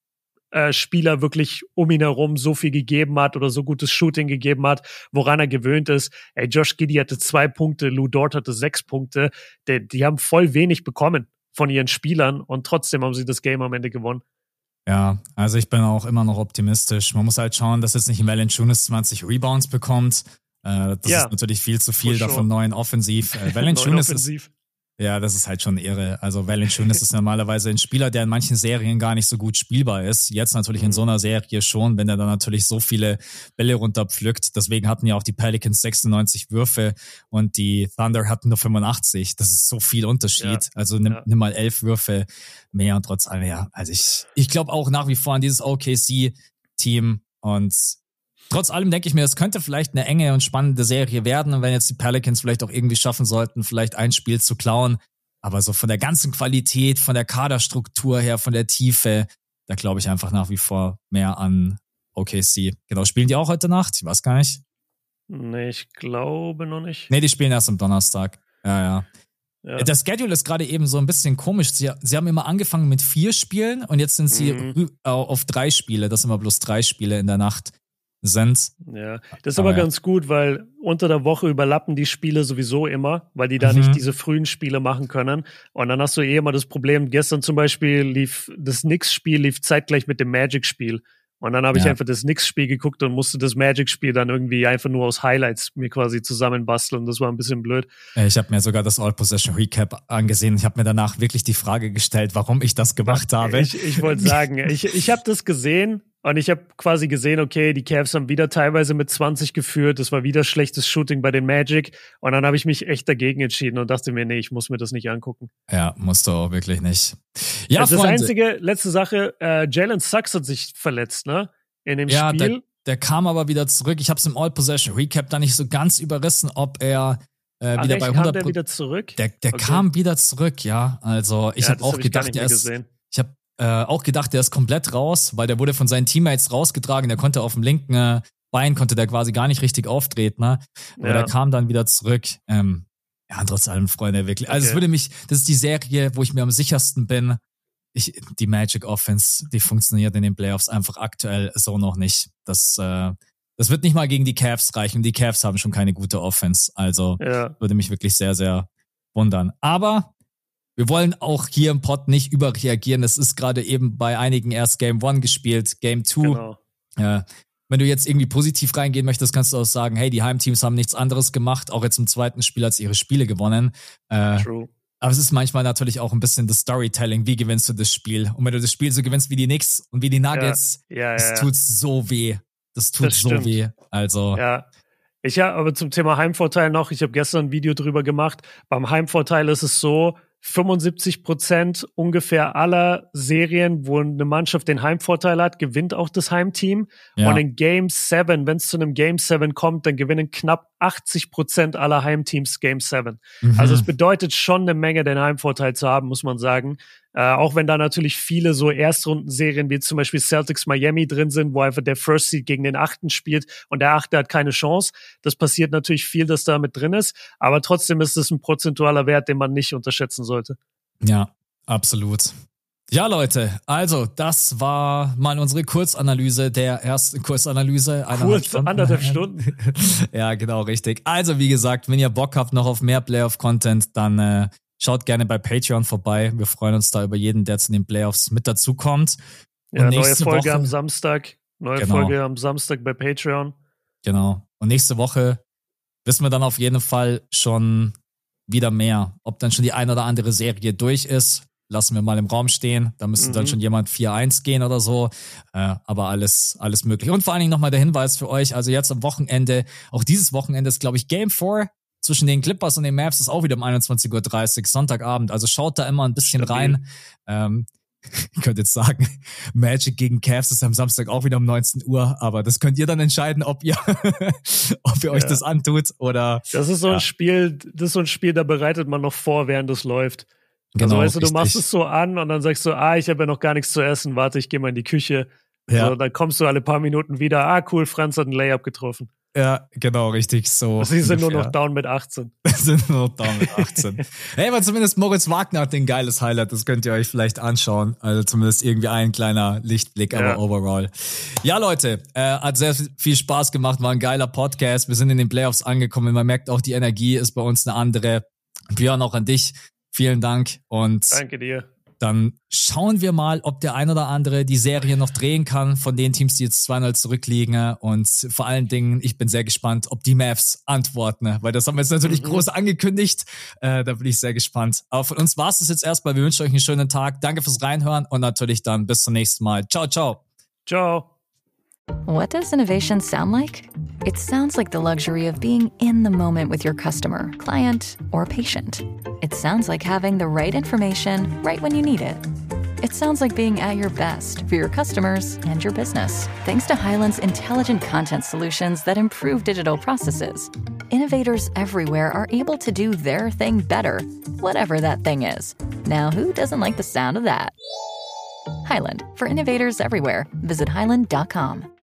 Spieler wirklich um ihn herum so viel gegeben hat oder so gutes Shooting gegeben hat, woran er gewöhnt ist. Josh Giddey hatte 2 Punkte, Lou Dort hatte 6 Punkte. Die haben voll wenig bekommen von ihren Spielern und trotzdem haben sie das Game am Ende gewonnen. Ja, also ich bin auch immer noch optimistisch. Man muss halt schauen, dass jetzt nicht Valanciunas 20 Rebounds bekommt. Das ist natürlich viel zu viel davon neuen offensiv. Valanciunas ist... Ja, das ist halt schon irre. Also Valanciunas ist normalerweise ein Spieler, der in manchen Serien gar nicht so gut spielbar ist. Jetzt natürlich in so einer Serie schon, wenn er dann natürlich so viele Bälle runterpflückt. Deswegen hatten ja auch die Pelicans 96 Würfe und die Thunder hatten nur 85. Das ist so viel Unterschied. Ja. Also nimm mal 11 Würfe mehr und trotz allem, ja. Also ich glaube auch nach wie vor an dieses OKC-Team und trotz allem denke ich mir, es könnte vielleicht eine enge und spannende Serie werden, und wenn jetzt die Pelicans vielleicht auch irgendwie schaffen sollten, vielleicht ein Spiel zu klauen. Aber so von der ganzen Qualität, von der Kaderstruktur her, von der Tiefe, da glaube ich einfach nach wie vor mehr an OKC. Genau, spielen die auch heute Nacht? Ich weiß gar nicht. Nee, ich glaube noch nicht. Nee, die spielen erst am Donnerstag. Ja. Der Schedule ist gerade eben so ein bisschen komisch. Sie haben immer angefangen mit 4 Spielen und jetzt sind sie auf 3 Spiele. Das sind immer bloß 3 Spiele in der Nacht sind. Ja, das ist aber ganz gut, weil unter der Woche überlappen die Spiele sowieso immer, weil die da nicht diese frühen Spiele machen können. Und dann hast du immer das Problem, gestern zum Beispiel lief das Knicks-Spiel zeitgleich mit dem Magic-Spiel. Und dann habe ich einfach das Knicks-Spiel geguckt und musste das Magic-Spiel dann irgendwie einfach nur aus Highlights mir quasi zusammenbasteln. Das war ein bisschen blöd. Ich habe mir sogar das All-Possession-Recap angesehen. Ich habe mir danach wirklich die Frage gestellt, warum ich das gemacht habe. Ich wollte sagen, ich habe das gesehen und ich habe quasi gesehen, okay, die Cavs haben wieder teilweise mit 20 geführt. Das war wieder schlechtes Shooting bei den Magic. Und dann habe ich mich echt dagegen entschieden und dachte mir, nee, ich muss mir das nicht angucken. Ja, musst du auch wirklich nicht. Ja, das einzige, letzte Sache, Jalen Suggs hat sich verletzt, ne? In dem Spiel. Der kam aber wieder zurück. Ich habe es im All-Possession-Recap da nicht so ganz überrissen, ob er wieder bei 100%. Kam der wieder zurück? Der kam wieder zurück, ja. Also ich habe auch gedacht, auch gedacht, der ist komplett raus, weil der wurde von seinen Teammates rausgetragen. Der konnte auf dem linken Bein, konnte der quasi gar nicht richtig auftreten, ne? Aber der kam dann wieder zurück. Ja, trotz allem, Freunde, wirklich. Also das ist die Serie, wo ich mir am sichersten bin. Die Magic Offense, die funktioniert in den Playoffs einfach aktuell so noch nicht. Das wird nicht mal gegen die Cavs reichen. Die Cavs haben schon keine gute Offense. Also würde mich wirklich sehr, sehr wundern. Aber wir wollen auch hier im Pod nicht überreagieren. Es ist gerade eben bei einigen erst Game 1 gespielt, Game 2. Genau. Wenn du jetzt irgendwie positiv reingehen möchtest, kannst du auch sagen, hey, die Heimteams haben nichts anderes gemacht, auch jetzt im zweiten Spiel als ihre Spiele gewonnen. True. Aber es ist manchmal natürlich auch ein bisschen das Storytelling. Wie gewinnst du das Spiel? Und wenn du das Spiel so gewinnst wie die Knicks und wie die Nuggets, das tut so weh. Das tut so weh. Also. Ja. Aber zum Thema Heimvorteil noch, ich habe gestern ein Video drüber gemacht. Beim Heimvorteil ist es so, 75% ungefähr aller Serien, wo eine Mannschaft den Heimvorteil hat, gewinnt auch das Heimteam. Ja. Und in Game 7, wenn es zu einem Game 7 kommt, dann gewinnen knapp 80% aller Heimteams Game 7. Also es bedeutet schon eine Menge, den Heimvorteil zu haben, muss man sagen. Auch wenn da natürlich viele so Erstrundenserien wie zum Beispiel Celtics Miami drin sind, wo einfach der First Seed gegen den 8. spielt und der 8. hat keine Chance. Das passiert natürlich viel, dass da mit drin ist. Aber trotzdem ist es ein prozentualer Wert, den man nicht unterschätzen sollte. Ja, absolut. Ja, Leute, also das war mal unsere Kurzanalyse der ersten Kurzanalyse. Anderthalb Stunden. Ja, genau, richtig. Also wie gesagt, wenn ihr Bock habt noch auf mehr Playoff-Content, dann schaut gerne bei Patreon vorbei. Wir freuen uns da über jeden, der zu den Playoffs mit dazukommt. Ja, neue Folge am Samstag. Folge am Samstag bei Patreon. Genau. Und nächste Woche wissen wir dann auf jeden Fall schon wieder mehr. Ob dann schon die ein oder andere Serie durch ist. lassen wir mal im Raum stehen. Da müsste dann schon jemand 4-1 gehen oder so. Aber alles möglich. Und vor allen Dingen nochmal der Hinweis für euch. Also jetzt am Wochenende, auch dieses Wochenende ist, glaube ich, Game 4 zwischen den Clippers und den Mavs ist auch wieder um 21:30 Uhr, Sonntagabend. Also schaut da immer ein bisschen rein. Ich könnte jetzt sagen, Magic gegen Cavs ist am Samstag auch wieder um 19 Uhr, aber das könnt ihr dann entscheiden, ob ihr euch das antut oder. Das ist so ein Spiel, da bereitet man noch vor, während es läuft. Genau, also weißt du machst es so an und dann sagst du, ich habe ja noch gar nichts zu essen, warte, ich gehe mal in die Küche. Ja. So, dann kommst du alle paar Minuten wieder, cool, Franz hat einen Layup getroffen. Ja, genau, richtig so. Sie sind nur noch down mit 18. Hey, aber zumindest Moritz Wagner hat ein geiles Highlight, das könnt ihr euch vielleicht anschauen. Also zumindest irgendwie ein kleiner Lichtblick, aber overall. Ja, Leute, hat sehr viel Spaß gemacht, war ein geiler Podcast. Wir sind in den Playoffs angekommen. Man merkt auch, die Energie ist bei uns eine andere. Björn, auch an dich. Vielen Dank und danke dir. Dann schauen wir mal, ob der ein oder andere die Serie noch drehen kann von den Teams, die jetzt 2-0 zurückliegen. Und vor allen Dingen, ich bin sehr gespannt, ob die Mavs antworten, weil das haben wir jetzt natürlich groß angekündigt. Da bin ich sehr gespannt. Aber von uns war es das jetzt erstmal. Wir wünschen euch einen schönen Tag. Danke fürs Reinhören und natürlich dann bis zum nächsten Mal. Ciao, ciao. Ciao. What does innovation sound like? It sounds like the luxury of being in the moment with your customer, client, or patient. It sounds like having the right information right when you need it. It sounds like being at your best for your customers and your business. Thanks to Hyland's intelligent content solutions that improve digital processes, innovators everywhere are able to do their thing better, whatever that thing is. Now, who doesn't like the sound of that? Hyland, for innovators everywhere. Visit hyland.com.